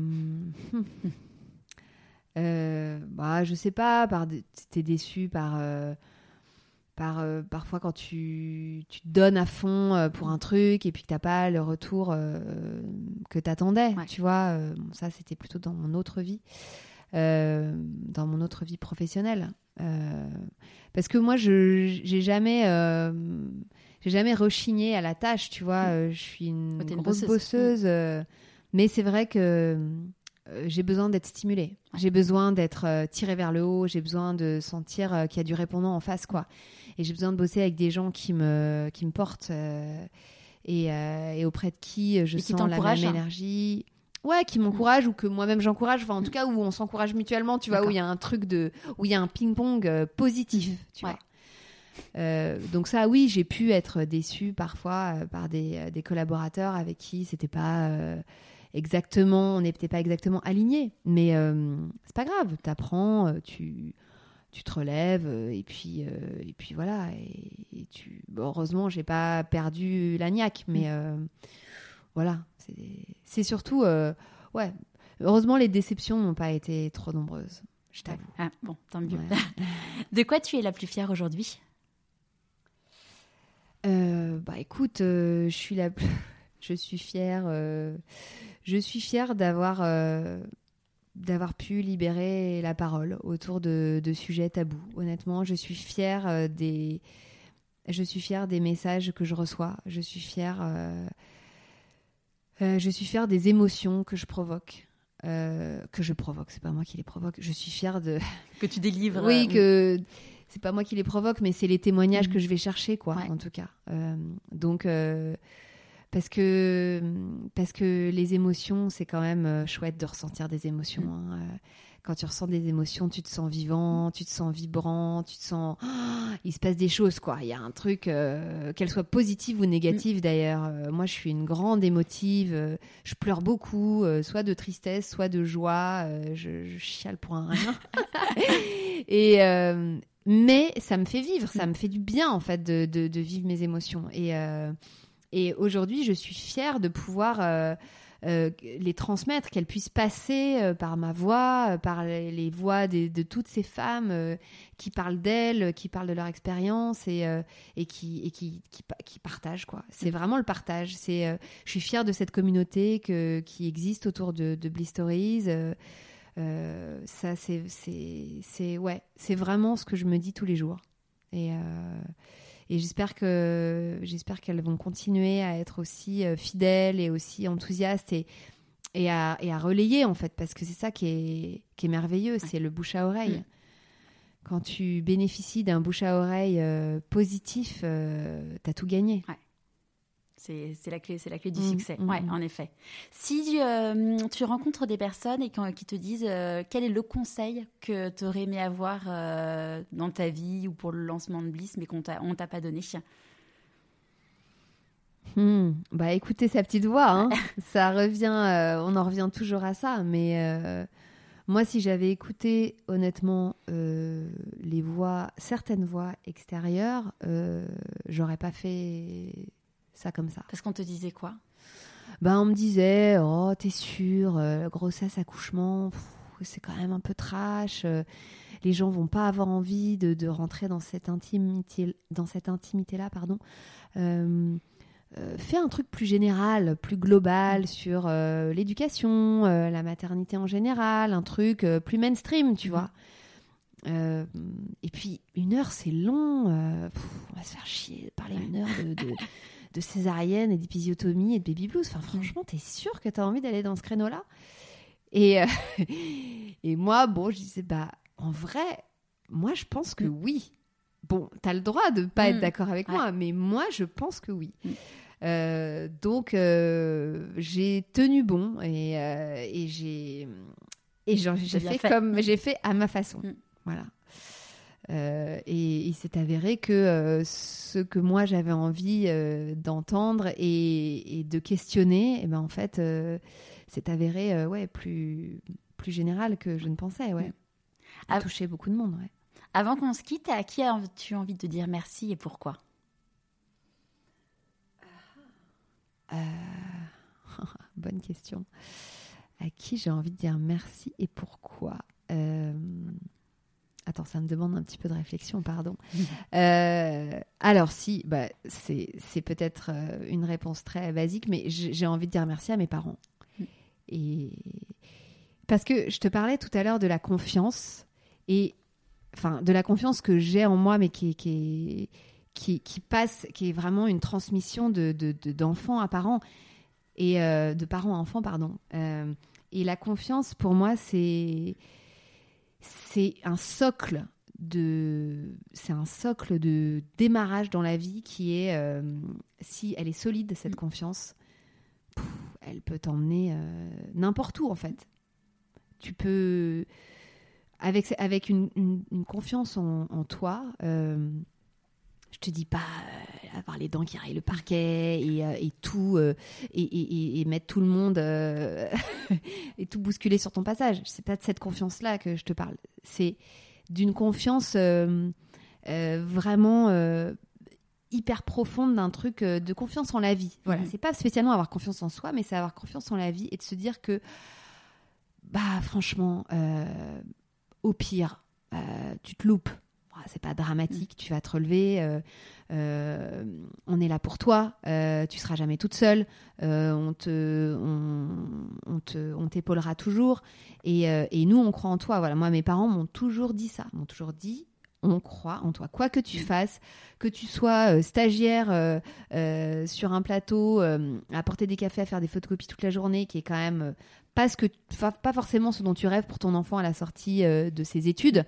Speaker 2: euh, bah, je sais pas, par des... t'es déçu par, euh... par euh, parfois quand tu... tu te donnes à fond euh, pour un truc et puis que t'as pas le retour euh, que t'attendais,
Speaker 1: ouais.
Speaker 2: tu vois. Euh, bon, ça, c'était plutôt dans mon autre vie, euh, dans mon autre vie professionnelle. Euh... Parce que moi, je j'ai jamais, euh... j'ai jamais rechigné à la tâche, tu vois. Euh, je suis une
Speaker 1: oh,
Speaker 2: grosse
Speaker 1: une bosseuse.
Speaker 2: bosseuse. Euh... Mais c'est vrai que euh, j'ai besoin d'être stimulée. Ouais. J'ai besoin d'être euh, tirée vers le haut. J'ai besoin de sentir euh, qu'il y a du répondant en face, quoi. Et j'ai besoin de bosser avec des gens qui me, qui me portent euh, et, euh, et auprès de qui je
Speaker 1: et
Speaker 2: sens
Speaker 1: qui
Speaker 2: la même énergie. Ouais, qui m'encouragent mmh. ou que moi-même j'encourage. Enfin, en tout cas, où on s'encourage mutuellement, tu vois, D'accord. où il y a un truc de... où il y a un ping-pong euh, positif, mmh. tu ouais. vois. Euh, donc ça, oui, j'ai pu être déçue parfois euh, par des, euh, des collaborateurs avec qui c'était pas... Euh, exactement, on n'était pas exactement alignés, mais euh, c'est pas grave, t'apprends, euh, tu, tu te relèves, euh, et puis, euh, et puis voilà. Et, et tu, bon, heureusement, j'ai pas perdu la niaque, mais euh, voilà, c'est, c'est surtout, euh, ouais, heureusement, les déceptions n'ont pas été trop nombreuses, je t'avoue.
Speaker 1: Ah, bon, tant mieux.
Speaker 2: Ouais.
Speaker 1: De quoi tu es la plus fière aujourd'hui ?
Speaker 2: euh, Bah écoute, euh, je suis la plus... Je suis fière, euh, je suis fière d'avoir, euh, d'avoir pu libérer la parole autour de, de sujets tabous. Honnêtement, je suis fière euh, des, je suis fière des messages que je reçois. Je suis fière, euh, euh, je suis fière des émotions que je provoque, euh, que je provoque. C'est pas moi qui les provoque. Je suis fière de
Speaker 1: que tu délivres.
Speaker 2: Oui, que c'est pas moi qui les provoque, mais c'est les témoignages mmh. que je vais chercher, quoi,
Speaker 1: ouais.
Speaker 2: en tout cas. Euh, donc euh, Parce que, parce que les émotions, c'est quand même euh, chouette de ressentir des émotions. Hein. Euh, quand tu ressens des émotions, tu te sens vivant, tu te sens vibrant, tu te sens... Oh, il se passe des choses, quoi. Il y a un truc, euh, qu'elle soit positive ou négative, d'ailleurs. Euh, moi, je suis une grande émotive. Euh, je pleure beaucoup, euh, soit de tristesse, soit de joie. Euh, je, je chiale pour un rien. Et... Euh, mais ça me fait vivre, ça me fait du bien, en fait, de, de, de vivre mes émotions. Et... Euh, Et aujourd'hui, je suis fière de pouvoir euh, euh, les transmettre, qu'elles puissent passer euh, par ma voix, euh, par les, les voix des, de toutes ces femmes euh, qui parlent d'elles, qui parlent de leur expérience et, euh, et, qui, et qui, qui, qui partagent, quoi. C'est vraiment le partage. C'est, euh, je suis fière de cette communauté que, qui existe autour de, de Bliss Stories. Euh, euh, ça, c'est, c'est, c'est, ouais, c'est vraiment ce que je me dis tous les jours. Et... Euh, Et j'espère que j'espère qu'elles vont continuer à être aussi euh, fidèles et aussi enthousiastes et, et, à, et à relayer, en fait, parce que c'est ça qui est, qui est merveilleux, c'est le bouche à oreille. Mmh. Quand tu bénéficies d'un bouche à oreille euh, positif, euh, t'as tout gagné.
Speaker 1: Ouais. C'est, c'est, la clé, c'est la clé du
Speaker 2: mmh,
Speaker 1: succès,
Speaker 2: mmh.
Speaker 1: ouais, en effet. Si euh, tu rencontres des personnes et qui te disent euh, quel est le conseil que tu aurais aimé avoir euh, dans ta vie ou pour le lancement de Bliss, mais qu'on t'a, on t'a pas donné
Speaker 2: mmh, Bah, écoutez sa petite voix, hein. Ça revient, euh, on en revient toujours à ça, mais euh, moi, si j'avais écouté honnêtement euh, les voix, certaines voix extérieures, euh, j'aurais pas fait... ça comme ça.
Speaker 1: Parce qu'on te disait quoi ?
Speaker 2: Ben, on me disait, oh, t'es sûre, euh, grossesse, accouchement, pff, c'est quand même un peu trash. Euh, les gens vont pas avoir envie de, de rentrer dans cette intimité, dans cette intimité-là, pardon. Euh, euh, fais un truc plus général, plus global sur euh, l'éducation, euh, la maternité en général, un truc euh, plus mainstream, tu mmh. vois. Euh, et puis, une heure, c'est long. Euh, pff, on va se faire chier de parler une heure de... de de césarienne et d'épisiotomie et de baby blues. Enfin, franchement, t'es sûre que t'as envie d'aller dans ce créneau-là ? Et, euh, et moi, bon, je disais, bah, en vrai, moi, je pense que oui. Bon, t'as le droit de pas mmh. être d'accord avec ouais. moi, mais moi, je pense que oui. Mmh. Euh, donc, euh, j'ai tenu bon et, euh, et j'ai, Et genre, j'ai fait, fait comme j'ai fait à ma façon. Mm. Voilà. Euh, et il s'est avéré que euh, ce que moi j'avais envie euh, d'entendre et, et de questionner, et ben en fait, euh, c'est avéré euh, ouais, plus, plus général que je ne pensais. Ouais. Ça a touché beaucoup de monde. Ouais.
Speaker 1: Avant qu'on se quitte, à qui as-tu envie de dire merci et pourquoi ?
Speaker 2: euh... Bonne question. À qui j'ai envie de dire merci et pourquoi ? euh... Attends, ça me demande un petit peu de réflexion, pardon. euh, alors si, bah, c'est, c'est peut-être euh, une réponse très basique, mais j'ai, j'ai envie de dire merci à mes parents. Et... Parce que je te parlais tout à l'heure de la confiance, et enfin de la confiance que j'ai en moi, mais qui, qui, qui, qui passe, qui est vraiment une transmission de, de, de, d'enfants à parents, et euh, de parents à enfants, pardon. Euh, et la confiance, pour moi, c'est... c'est un socle de c'est un socle de démarrage dans la vie qui est euh, si elle est solide, cette confiance, pouf, elle peut t'emmener euh, n'importe où en fait. Tu peux avec avec une, une, une confiance en, en toi. Euh, je te dis pas euh, avoir les dents qui rayent le parquet et, euh, et tout euh, et, et, et mettre tout le monde euh, et tout bousculer sur ton passage. C'est pas de cette confiance-là que je te parle. C'est d'une confiance euh, euh, vraiment euh, hyper profonde, d'un truc euh, de confiance en la vie. Voilà, mmh. C'est pas spécialement avoir confiance en soi, mais c'est avoir confiance en la vie et de se dire que bah franchement, euh, au pire, euh, tu te loupes. C'est pas dramatique, tu vas te relever, euh, euh, on est là pour toi, euh, tu seras jamais toute seule, euh, on, te, on, on, te, on t'épaulera toujours, et, euh, et nous on croit en toi. Voilà, moi mes parents m'ont toujours dit ça, m'ont toujours dit on croit en toi, quoi que tu fasses, que tu sois euh, stagiaire euh, euh, sur un plateau, euh, à porter des cafés, à faire des photocopies toute la journée, qui est quand même euh, pas, ce que, pas forcément ce dont tu rêves pour ton enfant à la sortie euh, de ses études.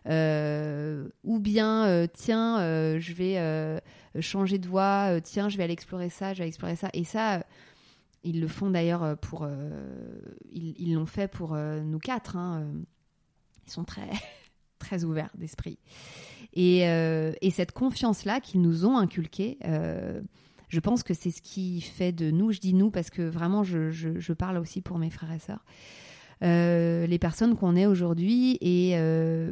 Speaker 2: Euh, ou bien euh, tiens euh, je vais euh, changer de voie, euh, tiens je vais aller explorer ça, je vais aller explorer ça, et ça euh, ils le font d'ailleurs pour euh, ils, ils l'ont fait pour euh, nous quatre, hein. Ils sont très très ouverts d'esprit, et, euh, et cette confiance là qu'ils nous ont inculquée, euh, je pense que c'est ce qui fait de nous, je dis nous parce que vraiment je, je, je parle aussi pour mes frères et sœurs, Euh, les personnes qu'on est aujourd'hui, et, euh,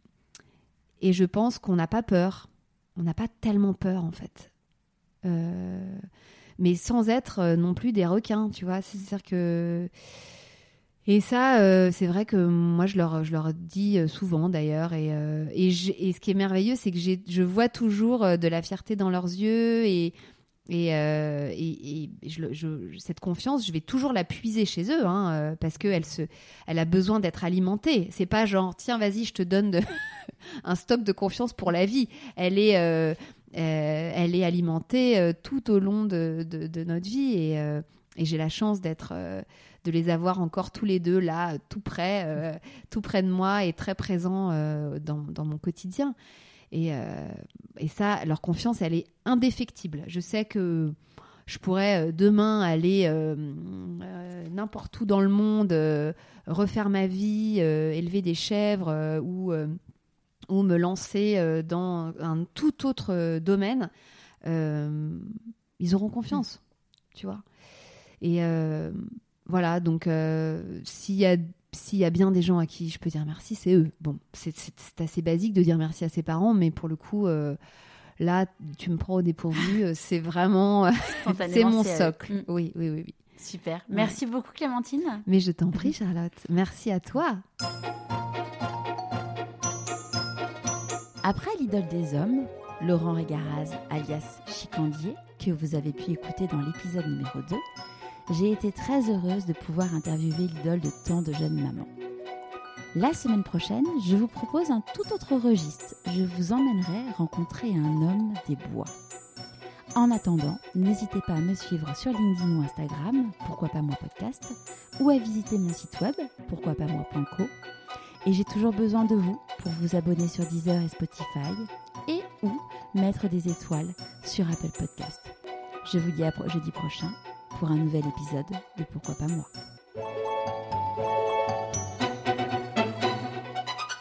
Speaker 2: et je pense qu'on n'a pas peur. On n'a pas tellement peur, en fait. Euh, mais sans être non plus des requins, tu vois. C'est-à-dire que... Et ça, euh, c'est vrai que moi, je leur, je leur dis souvent, d'ailleurs. Et, euh, et, et ce qui est merveilleux, c'est que j'ai, je vois toujours de la fierté dans leurs yeux, et... Et, euh, et, et je, je, cette confiance, je vais toujours la puiser chez eux, hein, euh, parce qu'elle se, elle a besoin d'être alimentée. C'est pas genre, tiens, vas-y, je te donne de un stock de confiance pour la vie. Elle est, euh, euh, elle est alimentée euh, tout au long de, de, de notre vie. Et, euh, et j'ai la chance d'être, euh, de les avoir encore tous les deux là, tout près, euh, tout près de moi, et très présents euh, dans, dans mon quotidien. Et, euh, et ça, leur confiance, elle est indéfectible. Je sais que je pourrais euh, demain aller euh, euh, n'importe où dans le monde, euh, refaire ma vie, euh, élever des chèvres, euh, ou, euh, ou me lancer euh, dans un tout autre euh, domaine. Euh, ils auront confiance, mmh. tu vois. Et euh, voilà, donc euh, s'il y a S'il y a bien des gens à qui je peux dire merci, c'est eux. Bon, c'est, c'est, c'est assez basique de dire merci à ses parents, mais pour le coup, euh, là, tu me prends au dépourvu. euh, c'est vraiment... Euh, c'est mon c'est socle. Mm. Oui, oui, oui, oui.
Speaker 1: Super. Merci ouais. beaucoup, Clémentine.
Speaker 2: Mais je t'en prie, Charlotte. Merci à toi.
Speaker 1: Après l'idole des hommes, Laurent Régaraz, alias Chicandier, que vous avez pu écouter dans l'épisode numéro deux, j'ai été très heureuse de pouvoir interviewer l'idole de tant de jeunes mamans. La semaine prochaine, je vous propose un tout autre registre. Je vous emmènerai rencontrer un homme des bois. En attendant, n'hésitez pas à me suivre sur LinkedIn ou Instagram, pourquoi pas moi podcast, ou à visiter mon site web, pourquoi pas moi point co. Et j'ai toujours besoin de vous pour vous abonner sur Deezer et Spotify, et ou mettre des étoiles sur Apple Podcast. Je vous dis à jeudi prochain pour un nouvel épisode de Pourquoi pas moi.